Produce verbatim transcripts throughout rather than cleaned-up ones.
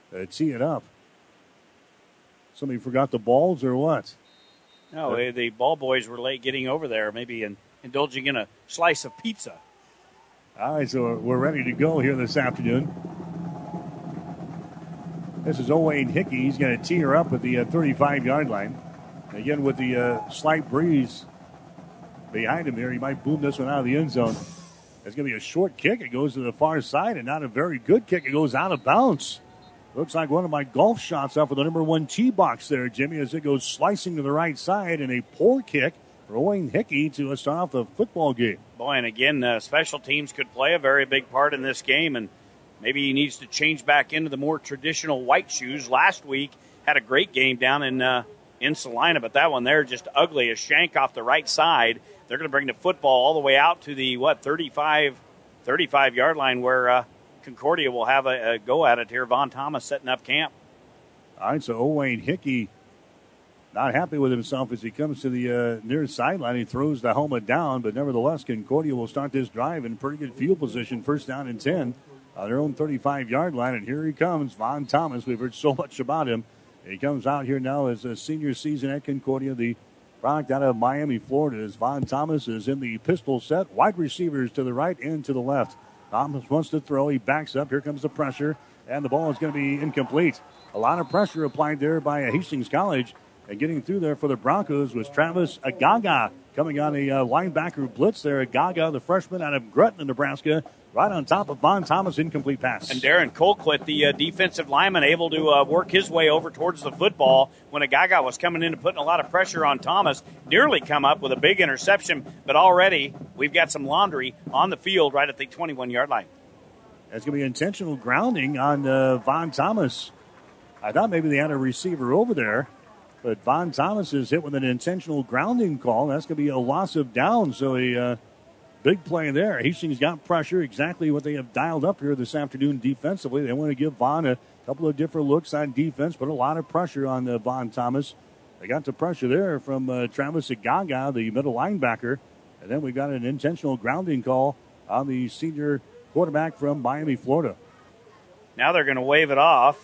uh, tee it up. Somebody forgot the balls or what? No, uh, the ball boys were late getting over there, maybe in, indulging in a slice of pizza. All right, so we're ready to go here this afternoon. This is Owain Hickey. He's going to tee her up at the uh, thirty-five-yard line. Again, with the uh, slight breeze behind him here, he might boom this one out of the end zone. It's going to be a short kick. It goes to the far side, and not a very good kick. It goes out of bounds. Looks like one of my golf shots off of the number one tee box there, Jimmy, as it goes slicing to the right side, and a poor kick for Owain Hickey to start off the football game. Boy, and again, uh, special teams could play a very big part in this game, and maybe he needs to change back into the more traditional white shoes. Last week had a great game down in uh, in Salina, but that one there just ugly. A shank off the right side. They're going to bring the football all the way out to the, what, thirty-five, thirty-five-yard line where uh, Concordia will have a, a go at it here. Von Thomas setting up camp. All right, so Owain Hickey not happy with himself as he comes to the uh, near sideline. He throws the helmet down, but nevertheless, Concordia will start this drive in pretty good field position. First down and ten on their own thirty-five-yard line, and here he comes, Von Thomas. We've heard so much about him. He comes out here now as a senior season at Concordia, the product out of Miami, Florida, as Von Thomas is in the pistol set. Wide receivers to the right and to the left. Thomas wants to throw. He backs up. Here comes the pressure, and the ball is going to be incomplete. A lot of pressure applied there by Hastings College. And getting through there for the Broncos was Travis Agaga coming on a uh, linebacker blitz there. Agaga, the freshman out of Gretna, Nebraska, right on top of Von Thomas, incomplete pass. And Darren Colquitt, the uh, defensive lineman, able to uh, work his way over towards the football when Agaga was coming in and putting a lot of pressure on Thomas. Nearly come up with a big interception, but already we've got some laundry on the field right at the twenty-one-yard line. That's going to be intentional grounding on uh, Von Thomas. I thought maybe they had a receiver over there, but Von Thomas is hit with an intentional grounding call. That's going to be a loss of down, so a uh, big play there. Hastings got pressure, exactly what they have dialed up here this afternoon defensively. They want to give Von a couple of different looks on defense, but a lot of pressure on uh, Von Thomas. They got the pressure there from uh, Travis Agaga, the middle linebacker, and then we got an intentional grounding call on the senior quarterback from Miami, Florida. Now they're going to wave it off.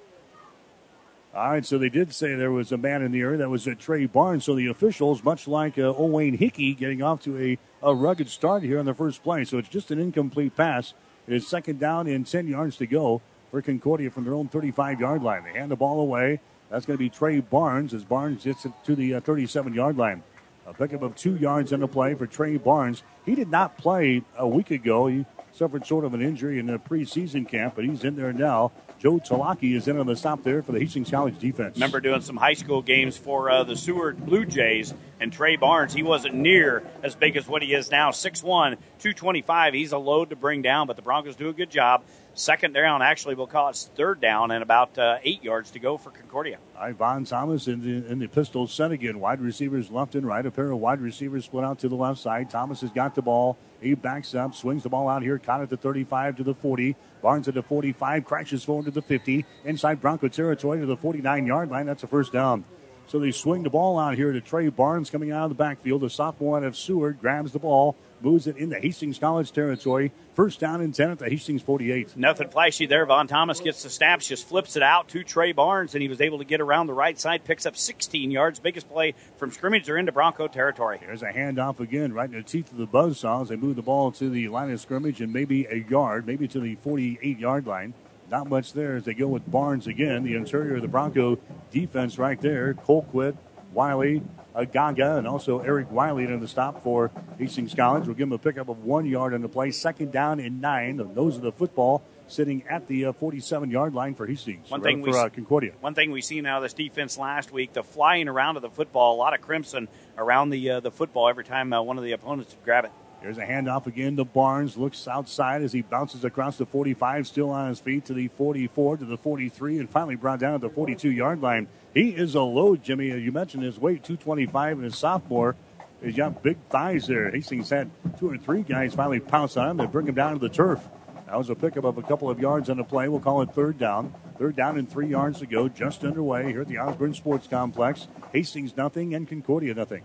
All right, so they did say there was a man in the area. That was uh, Trey Barnes. So the officials, much like uh, Owain Hickey, getting off to a, a rugged start here on the first play. So it's just an incomplete pass. It is second down and ten yards to go for Concordia from their own thirty-five-yard line. They hand the ball away. That's going to be Trey Barnes as Barnes gets it to the uh, thirty-seven-yard line. A pickup of two yards in the play for Trey Barnes. He did not play a week ago. He suffered sort of an injury in the preseason camp, but he's in there now. Joe Talaki is in on the stop there for the Hastings College defense. Remember doing some high school games for uh, the Seward Blue Jays, and Trey Barnes, he wasn't near as big as what he is now, six one, two twenty-five. He's a load to bring down, but the Broncos do a good job. Second down, actually, we'll call it third down, and about uh, eight yards to go for Concordia. All right, Von Thomas in the, in the pistol set again. Wide receivers left and right. A pair of wide receivers split out to the left side. Thomas has got the ball. He backs up, swings the ball out here, caught at the thirty-five to the forty. Barnes at the forty-five, crashes forward to the fifty. Inside Bronco territory to the forty-nine-yard line. That's a first down. So they swing the ball out here to Trey Barnes coming out of the backfield. The sophomore out of Seward grabs the ball, moves it into Hastings College territory. First down and ten at the Hastings forty-eight. Nothing flashy there. Von Thomas gets the snaps, just flips it out to Trey Barnes, and he was able to get around the right side, picks up sixteen yards. Biggest play from scrimmage. They're into Bronco territory. There's a handoff again right in the teeth of the buzzsaw as they move the ball to the line of scrimmage and maybe a yard, maybe to the forty-eight-yard line. Not much there as they go with Barnes again. The interior of the Bronco defense right there. Colquitt, Wiley, Agaga, and also Eric Wiley in the stop for Hastings College. We'll give him a pickup of one yard on the play. Second down and nine. Those are the football sitting at the uh, forty-seven-yard line for Hastings. One thing, for, we, uh, Concordia. one thing we seen out of this defense last week, the flying around of the football, a lot of crimson around the uh, the football every time uh, one of the opponents would grab it. There's a handoff again to Barnes. Looks outside as he bounces across the forty-five, still on his feet to the forty-four, to the forty-three, and finally brought down at the forty-two-yard line. He is a load, Jimmy. You mentioned his weight, two twenty-five, and his sophomore. He's got big thighs there. Hastings had two or three guys finally pounce on him. They bring him down to the turf. That was a pickup of a couple of yards on the play. We'll call it third down. Third down and three yards to go. Just underway here at the Osborne Sports Complex. Hastings nothing and Concordia nothing.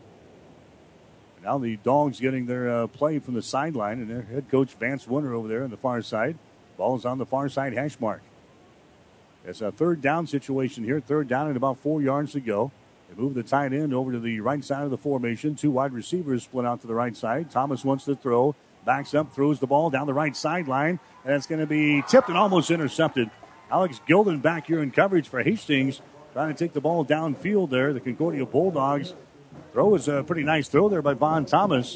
Now the Dogs getting their uh, play from the sideline, and their head coach Vance Winter over there on the far side. Ball is on the far side hash mark. It's a third down situation here. Third down and about four yards to go. They move the tight end over to the right side of the formation. Two wide receivers split out to the right side. Thomas wants to throw. Backs up, throws the ball down the right sideline. And it's going to be tipped and almost intercepted. Alex Gilden back here in coverage for Hastings. Trying to take the ball downfield there. The Concordia Bulldogs. Throw was a pretty nice throw there by Von Thomas.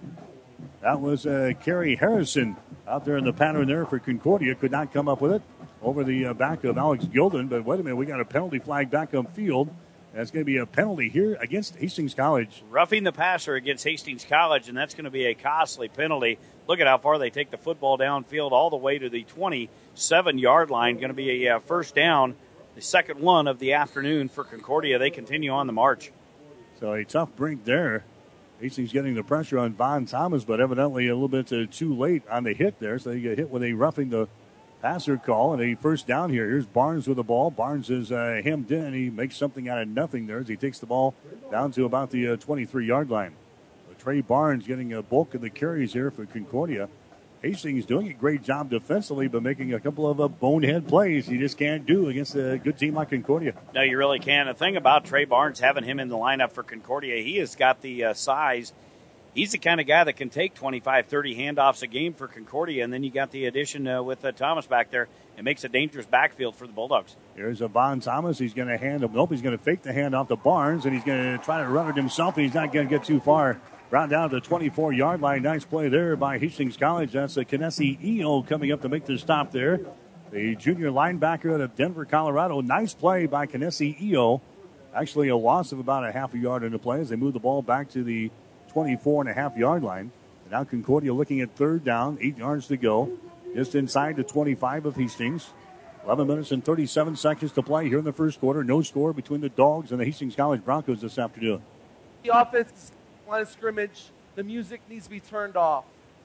That was uh, Kerry Harrison out there in the pattern there for Concordia. Could not come up with it over the uh, back of Alex Gilden. But wait a minute, we got a penalty flag back up field. That's going to be a penalty here against Hastings College. Roughing the passer against Hastings College, and that's going to be a costly penalty. Look at how far they take the football downfield all the way to the twenty-seven-yard line. Going to be a uh, first down, the second one of the afternoon for Concordia. They continue on the march. So a tough break there. Hastings getting the pressure on Von Thomas, but evidently a little bit uh, too late on the hit there. So they get hit with a roughing the passer call and a first down here. Here's Barnes with the ball. Barnes is uh, hemmed in. He makes something out of nothing there as he takes the ball down to about the uh, twenty-three-yard line. So Trey Barnes getting a bulk of the carries here for Concordia. Hastings doing a great job defensively, but making a couple of uh, bonehead plays you just can't do against a good team like Concordia. No, you really can't. The thing about Trey Barnes, having him in the lineup for Concordia, he has got the uh, size. He's the kind of guy that can take twenty-five, thirty handoffs a game for Concordia, and then you got the addition uh, with uh, Thomas back there. It makes a dangerous backfield for the Bulldogs. Here's a Von Thomas. He's going to hand him. Nope, he's going to fake the handoff to Barnes, and he's going to try to run it himself, and he's not going to get too far. Brought down to the twenty-four-yard line. Nice play there by Hastings College. That's a Kinnesi Eo coming up to make the stop there. The junior linebacker out of Denver, Colorado. Nice play by Kinnesi Eo. Actually a loss of about a half a yard in the play as they move the ball back to the twenty-four and a half yard line. And now Concordia looking at third down, eight yards to go. Just inside the twenty-five of Hastings. eleven minutes and thirty-seven seconds to play here in the first quarter. No score between the Dogs and the Hastings College Broncos this afternoon. The offense line of scrimmage, the music needs to be turned off.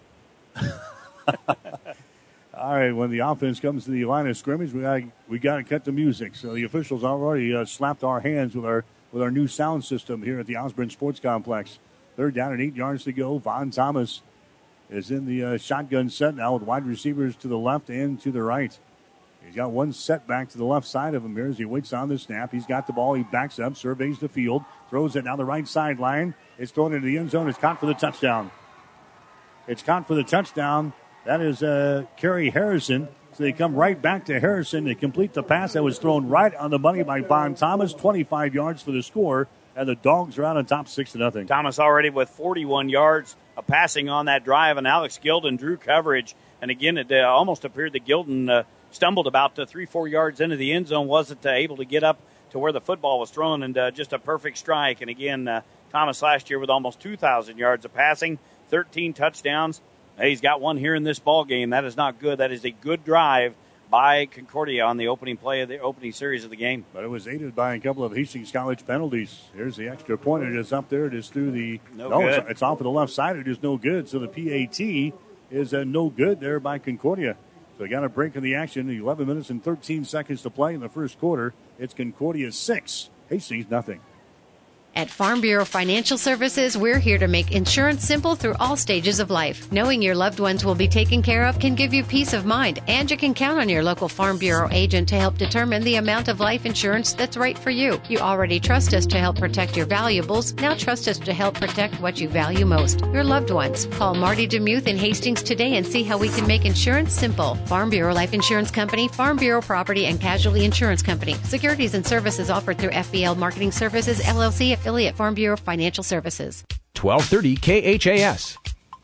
All right, when the offense comes to the line of scrimmage, we got we got to cut the music. So the officials already uh, slapped our hands with our with our new sound system here at the Osborne Sports Complex. Third down and eight yards to go. Von Thomas is in the uh, shotgun set now with wide receivers to the left and to the right. He's got one setback to the left side of him here as he waits on the snap. He's got the ball. He backs up, surveys the field, throws it down the right sideline. It's thrown into the end zone. It's caught for the touchdown. It's caught for the touchdown. That is uh, Kerry Harrison. So they come right back to Harrison to complete the pass that was thrown right on the money by Von Thomas. twenty-five yards for the score, and the Dogs are out on top six to nothing. Thomas already with forty-one yards of passing on that drive, and Alex Gilden drew coverage. And again, it uh, almost appeared that Gilden uh, stumbled about uh, three, four yards into the end zone, wasn't uh, able to get up to where the football was thrown, and uh, just a perfect strike. And again, uh, Thomas last year with almost two thousand yards of passing, thirteen touchdowns. He's got one here in this ball game. That is not good. That is a good drive by Concordia on the opening play of the opening series of the game. But it was aided by a couple of Hastings College penalties. Here's the extra point. It is up there. It is through the no, no good. It's, it's off of the left side. It is no good. So the P A T is uh, no good there by Concordia. So got a break in the action. eleven minutes and thirteen seconds to play in the first quarter. It's Concordia six, Hastings nothing. At Farm Bureau Financial Services, we're here to make insurance simple through all stages of life. Knowing your loved ones will be taken care of can give you peace of mind, and you can count on your local Farm Bureau agent to help determine the amount of life insurance that's right for you. You already trust us to help protect your valuables. Now trust us to help protect what you value most, your loved ones. Call Marty DeMuth in Hastings today and see how we can make insurance simple. Farm Bureau Life Insurance Company, Farm Bureau Property and Casualty Insurance Company. Securities and services offered through F B L Marketing Services, L L C, affiliate Farm Bureau Financial Services. twelve thirty K H A S.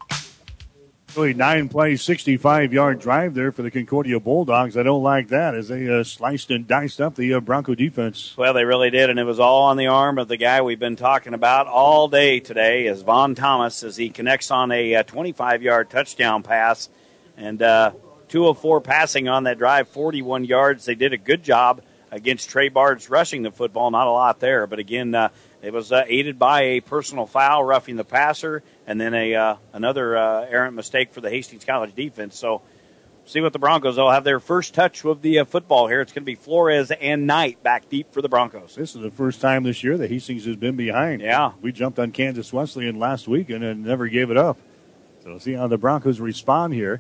Really nine-play, sixty-five-yard drive there for the Concordia Bulldogs. I don't like that as they uh, sliced and diced up the uh, Bronco defense. Well, they really did, and it was all on the arm of the guy we've been talking about all day today, as Von Thomas, as he connects on a uh, twenty-five-yard touchdown pass. And uh, two oh four passing on that drive, forty-one yards. They did a good job against Trey Barnes rushing the football. Not a lot there, but again, uh, it was uh, aided by a personal foul, roughing the passer, and then a uh, another uh, errant mistake for the Hastings College defense. So see what the Broncos will have their first touch with the uh, football here. It's going to be Flores and Knight back deep for the Broncos. This is the first time this year that Hastings has been behind. Yeah. We jumped on Kansas Wesleyan last week and, and never gave it up. So we'll see how the Broncos respond here.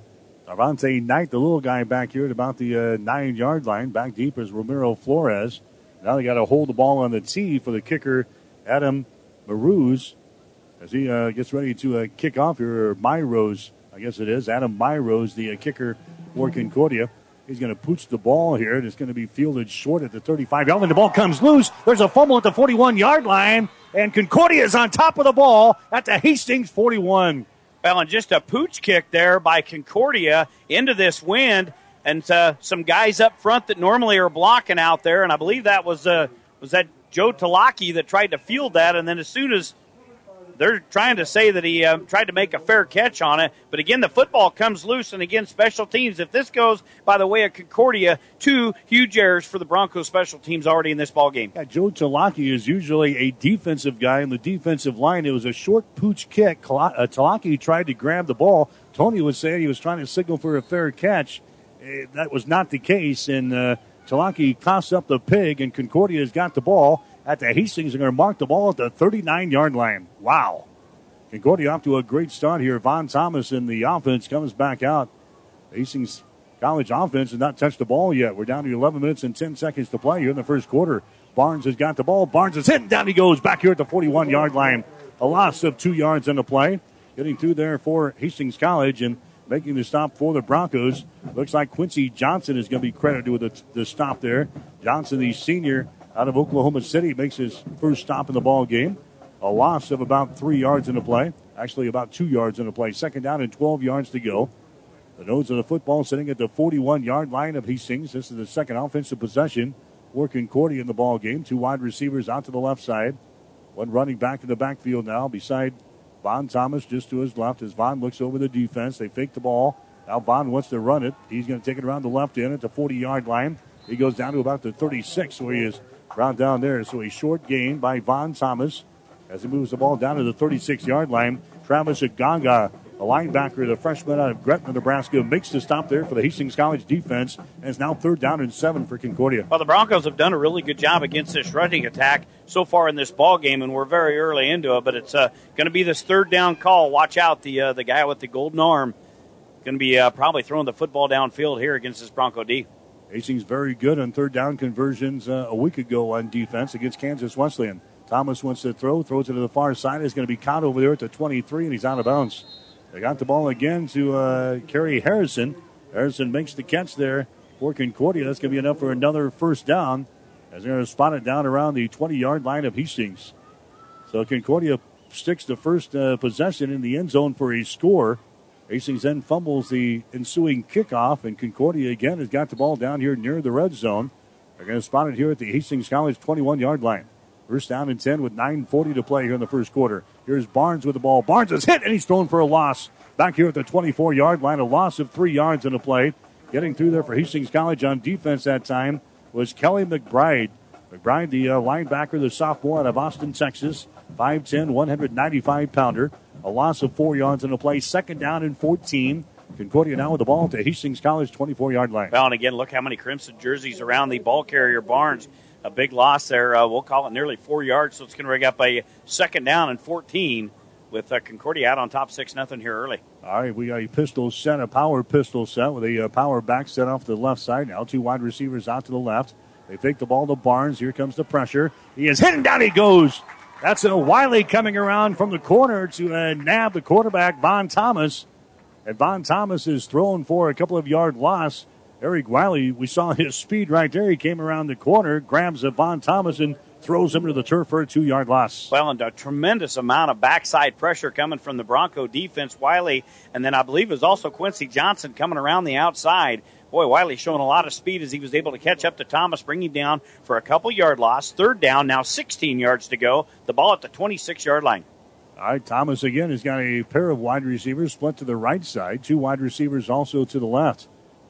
Avante Knight, the little guy back here at about the uh, nine-yard line. Back deep is Ramiro Flores. Now they got to hold the ball on the tee for the kicker, Adam Maruz, as he uh, gets ready to uh, kick off here. Or Myros, I guess it is. Adam Myros, the uh, kicker for Concordia. He's going to pooch the ball here, and it's going to be fielded short at the thirty-five-yard line. The ball comes loose. There's a fumble at the forty-one-yard line, and Concordia is on top of the ball at the Hastings forty-one. Well, and just a pooch kick there by Concordia into this wind, and uh, some guys up front that normally are blocking out there, and I believe that was uh, was that Joe Talaki that tried to field that, and then as soon as they're trying to say that he uh, tried to make a fair catch on it, but again, the football comes loose, and again, special teams. If this goes by the way of Concordia, two huge errors for the Broncos special teams already in this ball game. Yeah, Joe Talaki is usually a defensive guy in the defensive line. It was a short pooch kick. Uh, Talaki tried to grab the ball. Tony was saying he was trying to signal for a fair catch. Uh, that was not the case, and uh, Talaki tossed up the pig, and Concordia has got the ball at the Hastings. Are going to mark the ball at the thirty-nine-yard line. Wow. Concordia off to a great start here. Von Thomas in the offense comes back out. Hastings College offense has not touched the ball yet. We're down to eleven minutes and ten seconds to play here in the first quarter. Barnes has got the ball. Barnes is hitting. Down he goes back here at the forty-one-yard line. A loss of two yards in the play. Getting through there for Hastings College and making the stop for the Broncos. Looks like Quincy Johnson is going to be credited with the, the stop there. Johnson, the senior out of Oklahoma City, makes his first stop in the ball game. A loss of about three yards in the play. Actually, about two yards in the play. Second down and twelve yards to go. The nose of the football sitting at the forty-one-yard line of Hastings. This is the second offensive possession for Concordia in the ball game. Two wide receivers out to the left side. One running back in the backfield now beside Von Thomas just to his left as Von looks over the defense. They fake the ball. Now Von wants to run it. He's going to take it around the left end at the forty-yard line. He goes down to about the thirty-six where he is round down there. So a short gain by Von Thomas as he moves the ball down to the thirty-six-yard line. Travis Aganga, a linebacker, the freshman out of Gretna, Nebraska, makes the stop there for the Hastings College defense, and it's now third down and seven for Concordia. Well, the Broncos have done a really good job against this rushing attack so far in this ball game, and we're very early into it, but it's uh, going to be this third down call. Watch out, the uh, the guy with the golden arm going to be uh, probably throwing the football downfield here against this Bronco D. Hastings very good on third down conversions uh, a week ago on defense against Kansas Wesleyan. Thomas wants to throw, throws it to the far side. It's going to be caught over there at the twenty-three, and he's out of bounds. They got the ball again to uh, Kerry Harrison. Harrison makes the catch there for Concordia. That's going to be enough for another first down as they're going to spot it down around the twenty-yard line of Hastings. So Concordia sticks the first uh, possession in the end zone for a score. Hastings then fumbles the ensuing kickoff, and Concordia again has got the ball down here near the red zone. They're going to spot it here at the Hastings College twenty-one-yard line. First down and ten with nine forty to play here in the first quarter. Here's Barnes with the ball. Barnes is hit, and he's thrown for a loss. Back here at the twenty-four-yard line, a loss of three yards in the play. Getting through there for Hastings College on defense that time was Kelly McBride. McBride, the uh, linebacker, the sophomore out of Austin, Texas. five ten, one ninety-five pounder. A loss of four yards in the play. Second down and fourteen. Concordia now with the ball to Hastings College twenty-four-yard line. Well, and again, look how many crimson jerseys around the ball carrier Barnes. A big loss there. Uh, we'll call it nearly four yards, so it's going to rig up a second down and fourteen with uh, Concordia out on top six nothing here early. All right, we got a pistol set, a power pistol set with a uh, power back set off to the left side now. Two wide receivers out to the left. They fake the ball to Barnes. Here comes the pressure. He is hit and down he goes. That's a Wiley coming around from the corner to uh, nab the quarterback, Von Thomas. And Von Thomas is thrown for a couple of yard loss. Eric Wiley, we saw his speed right there. He came around the corner, grabs a Von Thomas, and throws him to the turf for a two-yard loss. Well, and a tremendous amount of backside pressure coming from the Bronco defense. Wiley, and then I believe it was also Quincy Johnson coming around the outside. Boy, Wiley showing a lot of speed as he was able to catch up to Thomas, bring him down for a couple-yard loss. Third down, now sixteen yards to go. The ball at the twenty-six-yard line. All right, Thomas again has got a pair of wide receivers split to the right side. Two wide receivers also to the left.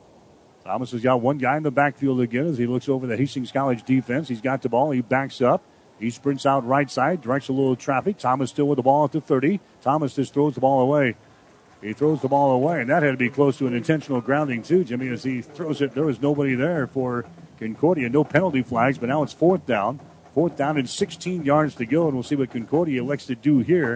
Thomas has got one guy in the backfield again as he looks over the Hastings College defense. He's got the ball. He backs up. He sprints out right side, directs a little traffic. Thomas still with the ball at the thirty. Thomas just throws the ball away. He throws the ball away, and that had to be close to an intentional grounding too, Jimmy, as he throws it. There was nobody there for Concordia. No penalty flags, but now it's fourth down. Fourth down and sixteen yards to go, and we'll see what Concordia elects to do here.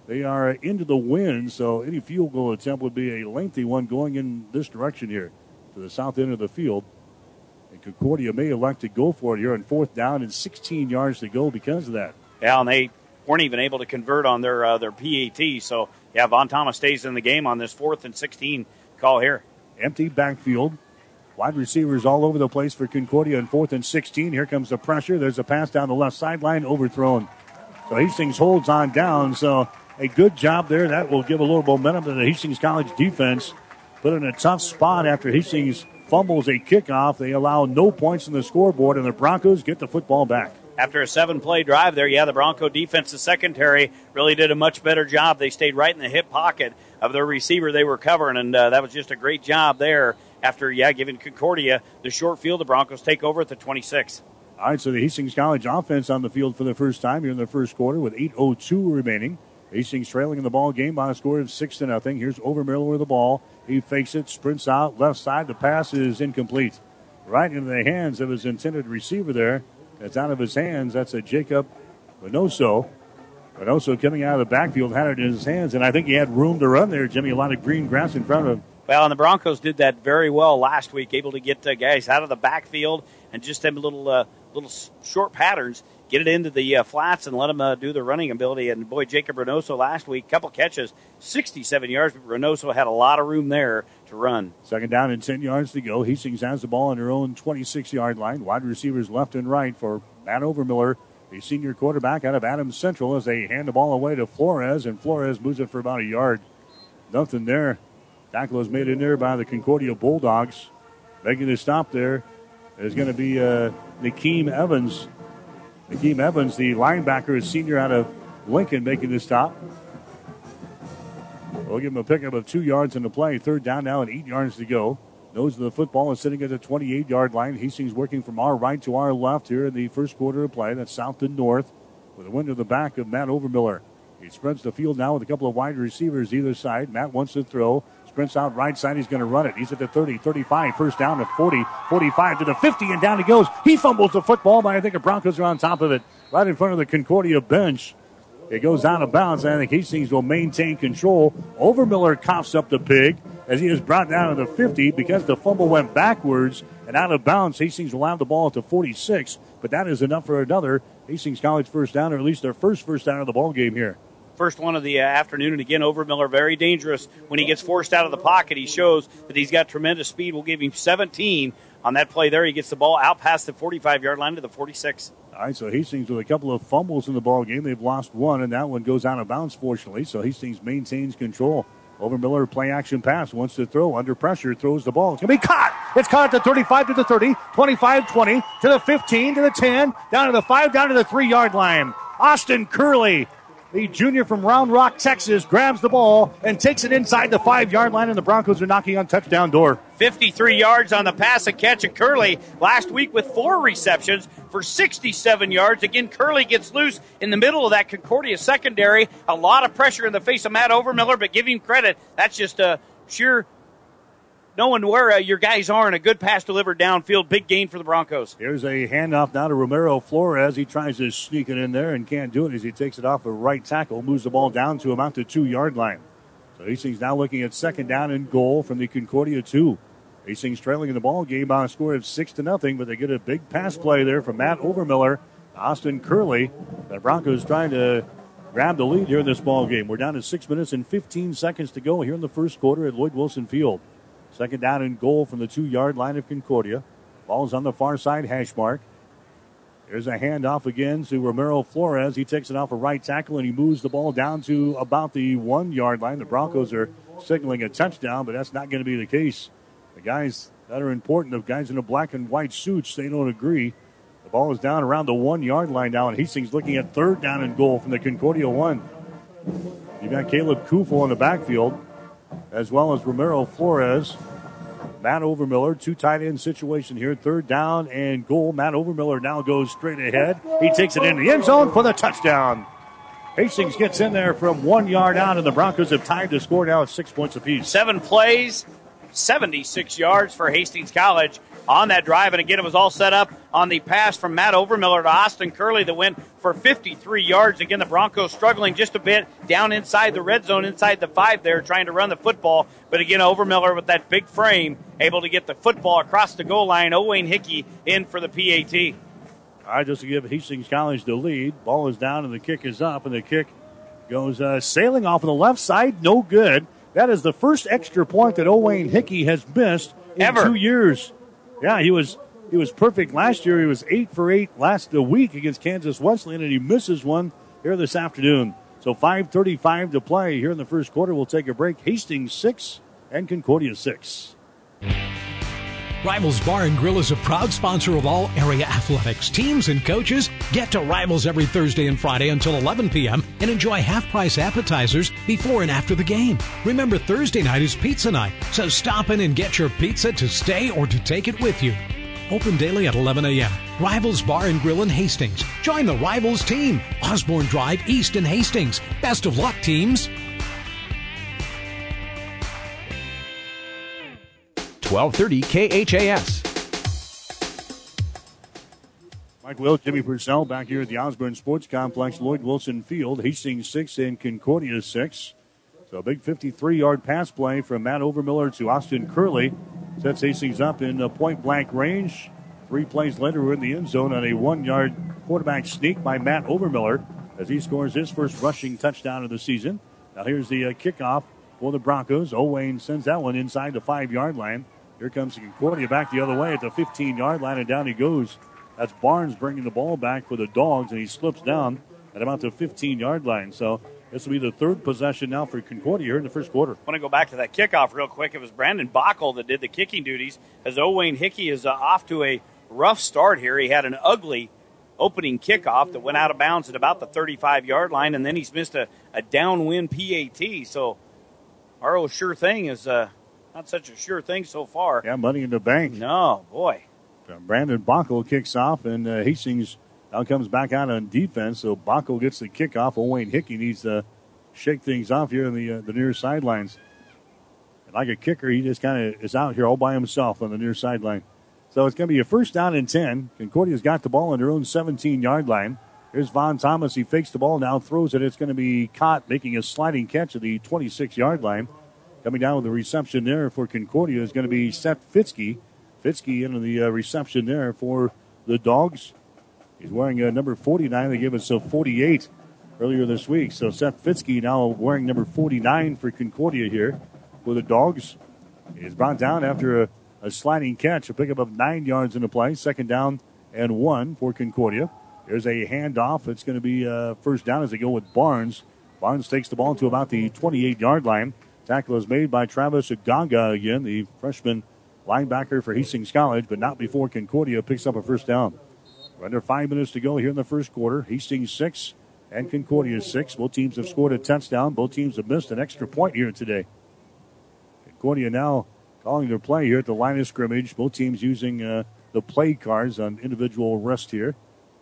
They are into the wind, so any field goal attempt would be a lengthy one going in this direction here to the south end of the field. And Concordia may elect to go for it here on fourth down and sixteen yards to go because of that. Yeah, and they weren't even able to convert on their uh, their P A T. So, yeah, Von Thomas stays in the game on this fourth and sixteen call here. Empty backfield. Wide receivers all over the place for Concordia on fourth and sixteen. Here comes the pressure. There's a pass down the left sideline, overthrown. So Hastings holds on down. So a good job there. That will give a little momentum to the Hastings College defense. Put in a tough spot after Hastings fumbles a kickoff. They allow no points in the scoreboard, and the Broncos get the football back. After a seven-play drive there, yeah, the Bronco defensive secondary really did a much better job. They stayed right in the hip pocket of their receiver they were covering, and uh, that was just a great job there. After, yeah, giving Concordia the short field, the Broncos take over at the twenty-six. All right, so the Hastings College offense on the field for the first time here in the first quarter with eight oh two remaining. Hastings trailing in the ball game by a score of six to nothing. Here's Overmiller with the ball. He fakes it, sprints out, left side. The pass is incomplete. Right into the hands of his intended receiver there. It's out of his hands. That's a Jacob Reynoso. Reynoso coming out of the backfield had it in his hands, and I think he had room to run there, Jimmy. A lot of green grass in front of him. Well, and the Broncos did that very well last week, able to get uh, guys out of the backfield and just them little uh, little short patterns, get it into the uh, flats and let them uh, do the running ability. And, boy, Jacob Reynoso last week, couple catches, sixty-seven yards, but Reynoso had a lot of room there to run. Second down and ten yards to go. Hastings has the ball on their own twenty-six-yard line. Wide receivers left and right for Matt Overmiller, the senior quarterback out of Adams Central, as they hand the ball away to Flores, and Flores moves it for about a yard. Nothing there. Tackle is made in there by the Concordia Bulldogs. Making the stop there is going to be uh, Nakeem Evans. Nakeem Evans, the linebacker, is senior out of Lincoln, making the stop. We'll give him a pickup of two yards in the play. Third down now and eight yards to go. Nose of the football is sitting at the twenty-eight-yard line. Hastings working from our right to our left here in the first quarter of play. That's south to north with a wind to the back of Matt Overmiller. He spreads the field now with a couple of wide receivers either side. Matt wants to throw. Sprints out right side. He's going to run it. He's at the thirty, thirty-five. First down to forty, forty-five to the fifty, and down he goes. He fumbles the football, but I think the Broncos are on top of it. Right in front of the Concordia bench. It goes out of bounds. I think Hastings will maintain control. Overmiller coughs up the pig as he is brought down to the fifty because the fumble went backwards and out of bounds. Hastings will have the ball at the forty-six, but that is enough for another Hastings College first down, or at least their first first down of the ball game here. First one of the uh, afternoon, and again, Overmiller very dangerous when he gets forced out of the pocket. He shows that he's got tremendous speed. We'll give him seventeen on that play there. He gets the ball out past the forty-five-yard line to the forty-six. All right, so Hastings with a couple of fumbles in the ball game. They've lost one, and that one goes out of bounds, fortunately. So Hastings maintains control. Overmiller, play action pass, wants to throw under pressure, throws the ball. It's going to be caught. It's caught at the thirty-five to the thirty, twenty-five twenty, to the fifteen, to the ten, down to the five, down to the three-yard line. Austin Curley, the junior from Round Rock, Texas, grabs the ball and takes it inside the five-yard line, and the Broncos are knocking on touchdown door. fifty-three yards on the pass and catch of Curley last week with four receptions for sixty-seven yards. Again, Curley gets loose in the middle of that Concordia secondary. A lot of pressure in the face of Matt Overmiller, but give him credit. That's just a sheer knowing where uh, your guys are, and a good pass delivered downfield. Big gain for the Broncos. Here's a handoff now to Romero Flores. He tries to sneak it in there and can't do it as he takes it off a right tackle, moves the ball down to about the two-yard line. So Hastings now looking at second down and goal from the Concordia two. Hastings trailing in the ball game by a score of six to nothing, but they get a big pass play there from Matt Overmiller. Austin Curley. The Broncos trying to grab the lead here in this ball game. We're down to six minutes and fifteen seconds to go here in the first quarter at Lloyd Wilson Field. Second down and goal from the two-yard line of Concordia. Ball's on the far side hash mark. There's a handoff again to Romero Flores. He takes it off a right tackle, and he moves the ball down to about the one-yard line. The Broncos are signaling a touchdown, but that's not going to be the case. The guys that are important, the guys in the black and white suits, they don't agree. The ball is down around the one-yard line now, and Hastings looking at third down and goal from the Concordia one. You've got Caleb Kufel in the backfield, as well as Romero Flores. Matt Overmiller, two tight end situation here. Third down and goal. Matt Overmiller now goes straight ahead. He takes it in the end zone for the touchdown. Hastings gets in there from one yard out, and the Broncos have tied the score now at six points apiece. Seven plays, seventy-six yards for Hastings College on that drive. And again, it was all set up on the pass from Matt Overmiller to Austin Curley that went for fifty-three yards. Again, the Broncos struggling just a bit down inside the red zone, inside the five there, trying to run the football. But again, Overmiller with that big frame, able to get the football across the goal line. Owain Hickey in for the P A T. All right, just to give Hastings College the lead. Ball is down and the kick is up, and the kick goes uh, sailing off on the left side. No good. That is the first extra point that Owain Hickey has missed in Ever. two years. Yeah, he was he was perfect last year. He was eight for eight last week against Kansas Wesleyan, and he misses one here this afternoon. So five thirty-five to play here in the first quarter. We'll take a break. Hastings six and Concordia six. Rivals Bar and Grill is a proud sponsor of all area athletics. Teams and coaches get to Rivals every Thursday and Friday until eleven p.m. and enjoy half-price appetizers before and after the game. Remember, Thursday night is pizza night, so stop in and get your pizza to stay or to take it with you. Open daily at eleven a.m. Rivals Bar and Grill in Hastings. Join the Rivals team. Osborne Drive East in Hastings. Best of luck, teams. twelve thirty K H A S. Mike Will, Jimmy Purcell back here at the Osborne Sports Complex, Lloyd Wilson Field. Hastings six and Concordia six. So a big fifty-three-yard pass play from Matt Overmiller to Austin Curley sets Hastings up in a point-blank range. Three plays later, we're in the end zone on a one-yard quarterback sneak by Matt Overmiller as he scores his first rushing touchdown of the season. Now here's the uh, kickoff for the Broncos. Owain sends that one inside the five-yard line. Here comes Concordia back the other way at the fifteen-yard line, and down he goes. That's Barnes bringing the ball back for the Dogs, and he slips down at about the fifteen-yard line. So this will be the third possession now for Concordia here in the first quarter. I want to go back to that kickoff real quick. It was Brandon Bockel that did the kicking duties as Owain Hickey is uh, off to a rough start here. He had an ugly opening kickoff that went out of bounds at about the thirty-five-yard line, and then he's missed a, a downwind P A T. So our old sure thing is uh, not such a sure thing so far. Yeah, money in the bank. No, boy. Brandon Bockel kicks off, and uh, Hastings now comes back out on defense. So Bockel gets the kickoff. Owain Hickey needs to shake things off here in the uh, the near sidelines. And like a kicker, he just kind of is out here all by himself on the near sideline. So it's going to be a first down and ten. Concordia's got the ball on their own seventeen-yard line. Here's Von Thomas. He fakes the ball now, throws it. It's going to be caught, making a sliding catch at the twenty-six-yard line. Coming down with the reception there for Concordia is going to be Seth Fitzke. Fitzke into the uh, reception there for the Dogs. He's wearing uh, number forty-nine. They gave us a forty-eight earlier this week. So Seth Fitzke now wearing number forty-nine for Concordia here for the Dogs. He's brought down after a, a sliding catch, a pickup of nine yards in the play. Second down and one for Concordia. There's a handoff. It's going to be uh, first down as they go with Barnes. Barnes takes the ball to about the twenty-eight-yard line. Tackle is made by Travis Agaga again, the freshman linebacker for Hastings College, but not before Concordia picks up a first down. We're under five minutes to go here in the first quarter. Hastings six and Concordia six. Both teams have scored a touchdown. Both teams have missed an extra point here today. Concordia now calling their play here at the line of scrimmage. Both teams using uh, the play cards on individual rest here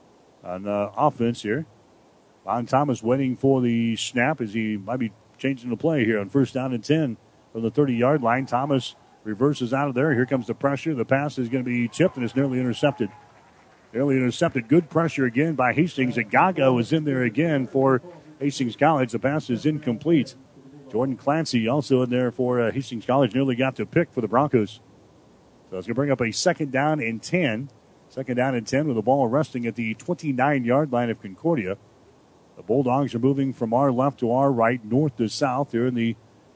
on uh, offense here. Von Thomas waiting for the snap as he might be changing the play here on first down and ten from the thirty-yard line. Thomas reverses out of there. Here comes the pressure. The pass is going to be tipped, and it's nearly intercepted. Nearly intercepted. Good pressure again by Hastings. Agaga was in there again for Hastings College. The pass is incomplete. Jordan Clancy also in there for uh, Hastings College. Nearly got to pick for the Broncos. So it's going to bring up a second down and ten. Second down and ten with the ball resting at the twenty-nine-yard line of Concordia. The Bulldogs are moving from our left to our right, north to south. They're in the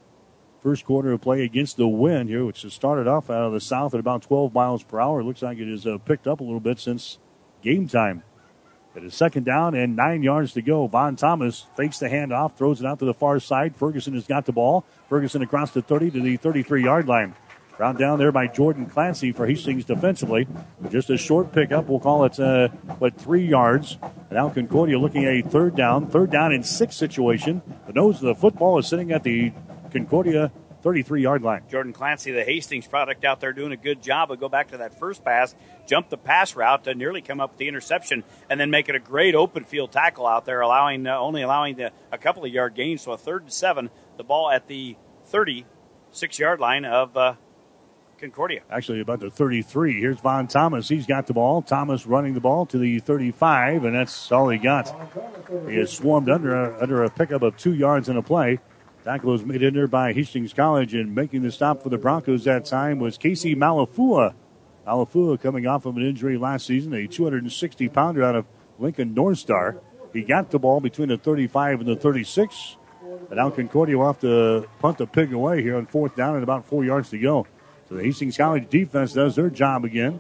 first quarter of play against the wind here, which has started off out of the south at about twelve miles per hour. It looks like it has uh, picked up a little bit since game time. It is second down and nine yards to go. Von Thomas fakes the handoff, throws it out to the far side. Ferguson has got the ball. Ferguson across the thirty to the thirty-three-yard line. Round down there by Jordan Clancy for Hastings defensively. Just a short pickup. We'll call it, uh, what, three yards. And now Concordia looking at a third down. Third down and six situation. The nose of the football is sitting at the Concordia thirty-three-yard line. Jordan Clancy, the Hastings product out there, doing a good job. We'll go back to that first pass, jump the pass route to nearly come up with the interception, and then make it a great open field tackle out there, allowing uh, only allowing the, a couple of yard gains. So a third and seven, the ball at the thirty-six-yard line of uh, Concordia. Actually, about the thirty-three. Here's Von Thomas. He's got the ball. Thomas running the ball to the thirty-five, and that's all he got. He is swarmed under a, under a pickup of two yards in a play. Tackle was made in there by Hastings College, and making the stop for the Broncos that time was Casey Malafua. Malafua coming off of an injury last season, a two hundred sixty pounder out of Lincoln North Star. He got the ball between the thirty-five and the thirty-six. And now Concordia will have to punt the pig away here on fourth down and about four yards to go. So the Hastings College defense does their job again.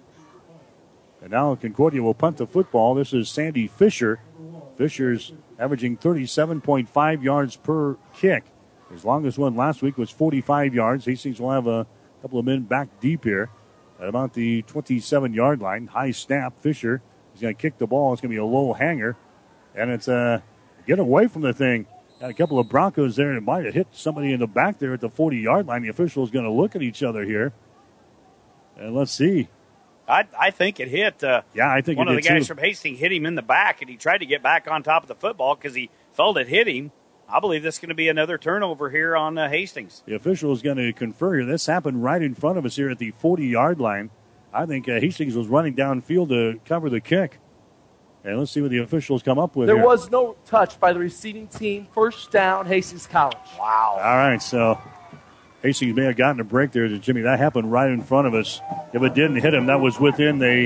And now Concordia will punt the football. This is Sandy Fisher. Fisher's averaging thirty-seven point five yards per kick. His longest one last week was forty-five yards. Hastings will have a couple of men back deep here at about the twenty-seven-yard line. High snap. Fisher is going to kick the ball. It's going to be a low hanger. And it's a get away from the thing. Got a couple of Broncos there, and it might have hit somebody in the back there at the forty-yard line. The official is going to look at each other here. And let's see. I, I think it hit. Uh, yeah, I think one it of the did guys too. from Hastings hit him in the back, and he tried to get back on top of the football because he felt it hit him. I believe this is going to be another turnover here on uh, Hastings. The official is going to confer here. This happened right in front of us here at the forty-yard line. I think uh, Hastings was running downfield to cover the kick. And let's see what the officials come up with There here. was no touch by the receiving team. First down, Hastings College. Wow. All right, so Hastings may have gotten a break there, Jimmy. That happened right in front of us. If it didn't hit him, that was within a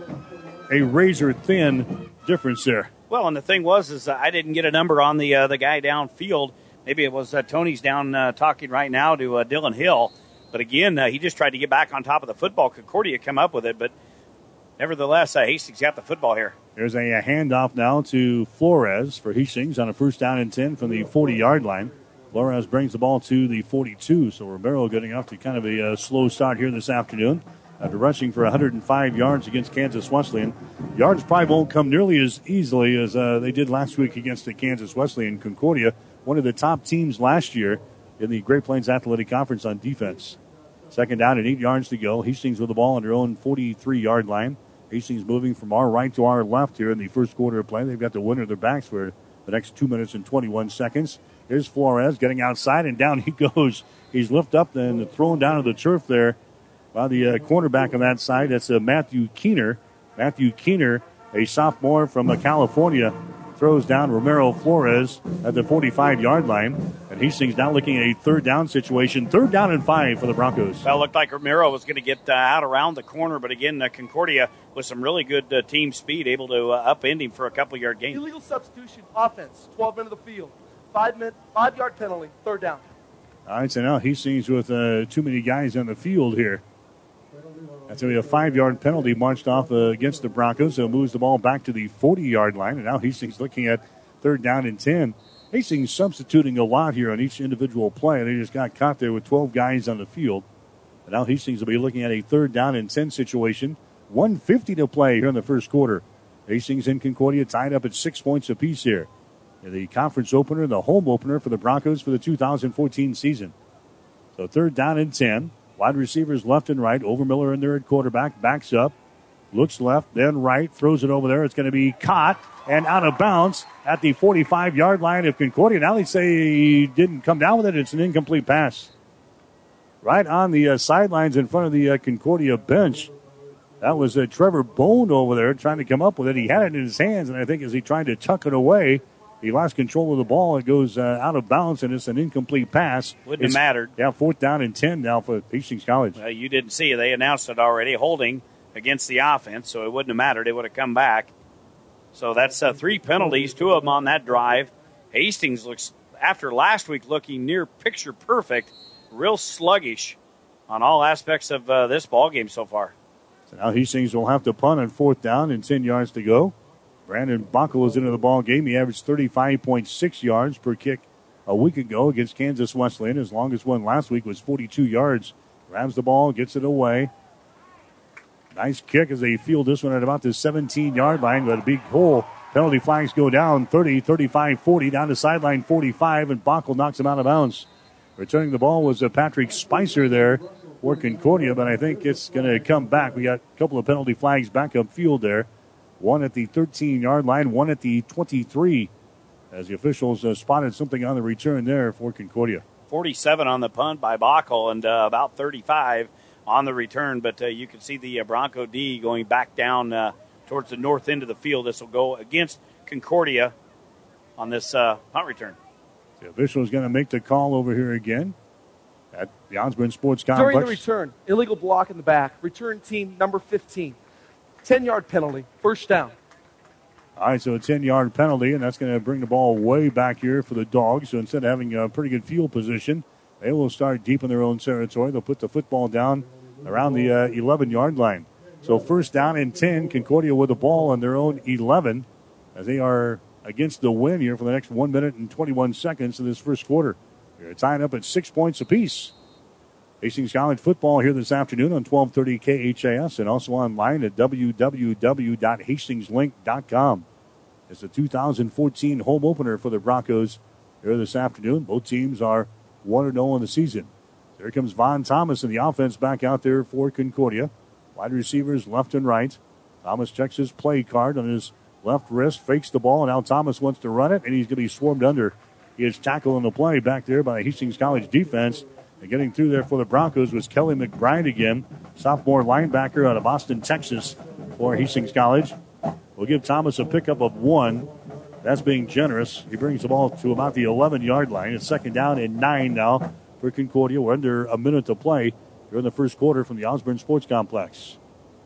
a razor-thin difference there. Well, and the thing was is uh, I didn't get a number on the uh, the guy downfield. Maybe it was uh, Tony's down uh, talking right now to uh, Dylan Hill. But again, uh, he just tried to get back on top of the football. Concordia come up with it, but nevertheless, uh, Hastings got the football here. There's a, a handoff now to Flores for Hastings on a first down and ten from the forty-yard line. Flores brings the ball to the forty-two, so Romero getting off to kind of a uh, slow start here this afternoon. After rushing for one hundred five yards against Kansas Wesleyan. Yards probably won't come nearly as easily as uh, they did last week against the Kansas Wesleyan. Concordia, one of the top teams last year in the Great Plains Athletic Conference on defense. Second down and eight yards to go. Hastings with the ball on their own forty-three-yard line. Hastings moving from our right to our left here in the first quarter of play. They've got the winner of their backs for the next two minutes and twenty-one seconds. Here's Flores getting outside, and down he goes. He's lifted up and thrown down to the turf there by the uh, cornerback on that side. That's uh, Matthew Keener. Matthew Keener, a sophomore from uh, California, throws down Romero Flores at the forty-five-yard line. And Hastings now looking at a third down situation. Third down and five for the Broncos. Well, it looked like Romero was going to get uh, out around the corner, but again, uh, Concordia with some really good uh, team speed, able to uh, upend him for a couple-yard gain. Illegal substitution, offense, twelve men of the field. Five minute, five-yard penalty, third down. All right, so now Hastings with uh, too many guys on the field here. That's going to be a five-yard penalty marched off uh, against the Broncos. So it moves the ball back to the forty-yard line. And now Hastings looking at third down and ten. Hastings substituting a lot here on each individual play. They just got caught there with twelve guys on the field. And now Hastings will be looking at a third down and ten situation. one fifty to play here in the first quarter. Hastings and Concordia tied up at six points apiece here. The conference opener, the home opener for the Broncos for the two thousand fourteen season. So third down and ten. Wide receivers left and right. Overmiller in there at quarterback. Backs up. Looks left, then right. Throws it over there. It's going to be caught and out of bounds at the forty-five-yard line of Concordia. Now they say he didn't come down with it. It's an incomplete pass. Right on the uh, sidelines in front of the uh, Concordia bench. That was uh, Trevor Bone over there trying to come up with it. He had it in his hands, and I think as he tried to tuck it away, he lost control of the ball. It goes uh, out of bounds, and it's an incomplete pass. Wouldn't it's, have mattered. Yeah, fourth down and ten now for Hastings College. Uh, you didn't see it. They announced it already, holding against the offense, so it wouldn't have mattered. It would have come back. So that's uh, three penalties, two of them on that drive. Hastings looks, after last week, looking near picture perfect, real sluggish on all aspects of uh, this ball game so far. So now Hastings will have to punt on fourth down and ten yards to go. Brandon Buckle is into the ball game. He averaged thirty-five point six yards per kick a week ago against Kansas Wesleyan. His longest one last week was forty-two yards. Grabs the ball, gets it away. Nice kick as they field this one at about the seventeen-yard line, but a big hole. Penalty flags go down thirty, thirty-five, forty, down to sideline forty-five, and Buckle knocks him out of bounds. Returning the ball was uh, Patrick Spicer there for Concordia, but I think it's going to come back. We got a couple of penalty flags back up field there. One at the thirteen-yard line, one at the twenty-three, as the officials uh, spotted something on the return there for Concordia. forty-seven on the punt by Backel and uh, about thirty-five on the return. But uh, you can see the uh, Bronco D going back down uh, towards the north end of the field. This will go against Concordia on this uh, punt return. The official is going to make the call over here again at the Osborne Sports Complex. During the return, illegal block in the back. Return team number fifteen. ten-yard penalty, first down. All right, so a ten-yard penalty, and that's going to bring the ball way back here for the Dogs. So instead of having a pretty good field position, they will start deep in their own territory. They'll put the football down around the uh, eleven-yard line. So first down and ten, Concordia with the ball on their own eleven as they are against the win here for the next one minute and twenty-one seconds of this first quarter. They're tied up at six points apiece. Hastings College football here this afternoon on twelve thirty K H A S and also online at w w w dot hastings link dot com. It's the two thousand fourteen home opener for the Broncos here this afternoon. Both teams are one and oh in the season. There comes Von Thomas in the offense back out there for Concordia. Wide receivers left and right. Thomas checks his play card on his left wrist, fakes the ball, and now Thomas wants to run it, and he's going to be swarmed under. He is tackled on the play back there by the Hastings College defense. And getting through there for the Broncos was Kelly McBride again, sophomore linebacker out of Austin, Texas for Hastings College. We'll give Thomas a pickup of one. That's being generous. He brings the ball to about the eleven-yard line. It's second down and nine now for Concordia. We're under a minute to play here in the first quarter from the Osborne Sports Complex.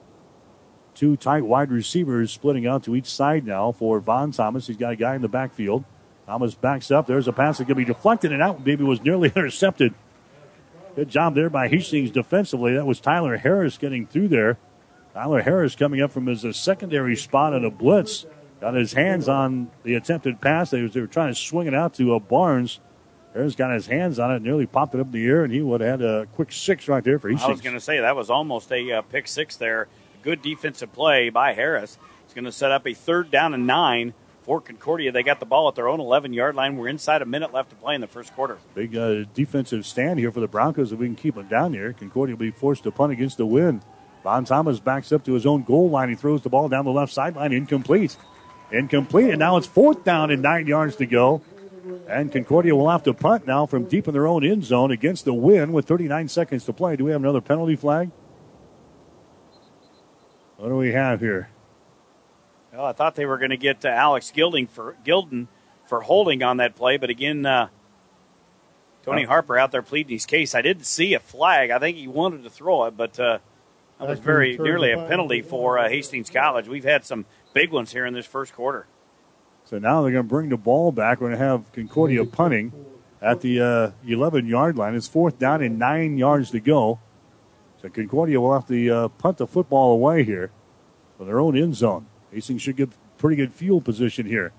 Two tight wide receivers splitting out to each side now for Von Thomas. He's got a guy in the backfield. Thomas backs up. There's a pass that's going to be deflected and out. Maybe was nearly intercepted. Good job there by Hastings defensively. That was Tyler Harris getting through there. Tyler Harris coming up from his uh, secondary spot on a blitz. Got his hands on the attempted pass. They, was, they were trying to swing it out to uh, Barnes. Harris got his hands on it, nearly popped it up in the air, and he would have had a quick six right there for Hastings. I was going to say, that was almost a uh, pick six there. Good defensive play by Harris. It's going to set up a third down and nine for Concordia. They got the ball at their own eleven-yard line. We're inside a minute left to play in the first quarter. Big uh, defensive stand here for the Broncos. If we can keep them down here, Concordia will be forced to punt against the wind. Von Thomas backs up to his own goal line. He throws the ball down the left sideline. Incomplete. Incomplete, and now it's fourth down and nine yards to go. And Concordia will have to punt now from deep in their own end zone against the wind with thirty-nine seconds to play. Do we have another penalty flag? What do we have here? Well, I thought they were going to get uh, Alex Gilding for Gilden for holding on that play, but again, uh, Tony oh. Harper out there pleading his case. I didn't see a flag. I think he wanted to throw it, but uh, that was very nearly a penalty for uh, Hastings College. We've had some big ones here in this first quarter. So now they're going to bring the ball back. We're going to have Concordia punting at the uh, eleven-yard line. It's fourth down and nine yards to go. So Concordia will have to uh, punt the football away here from their own end zone. Hastings should get pretty good field position here.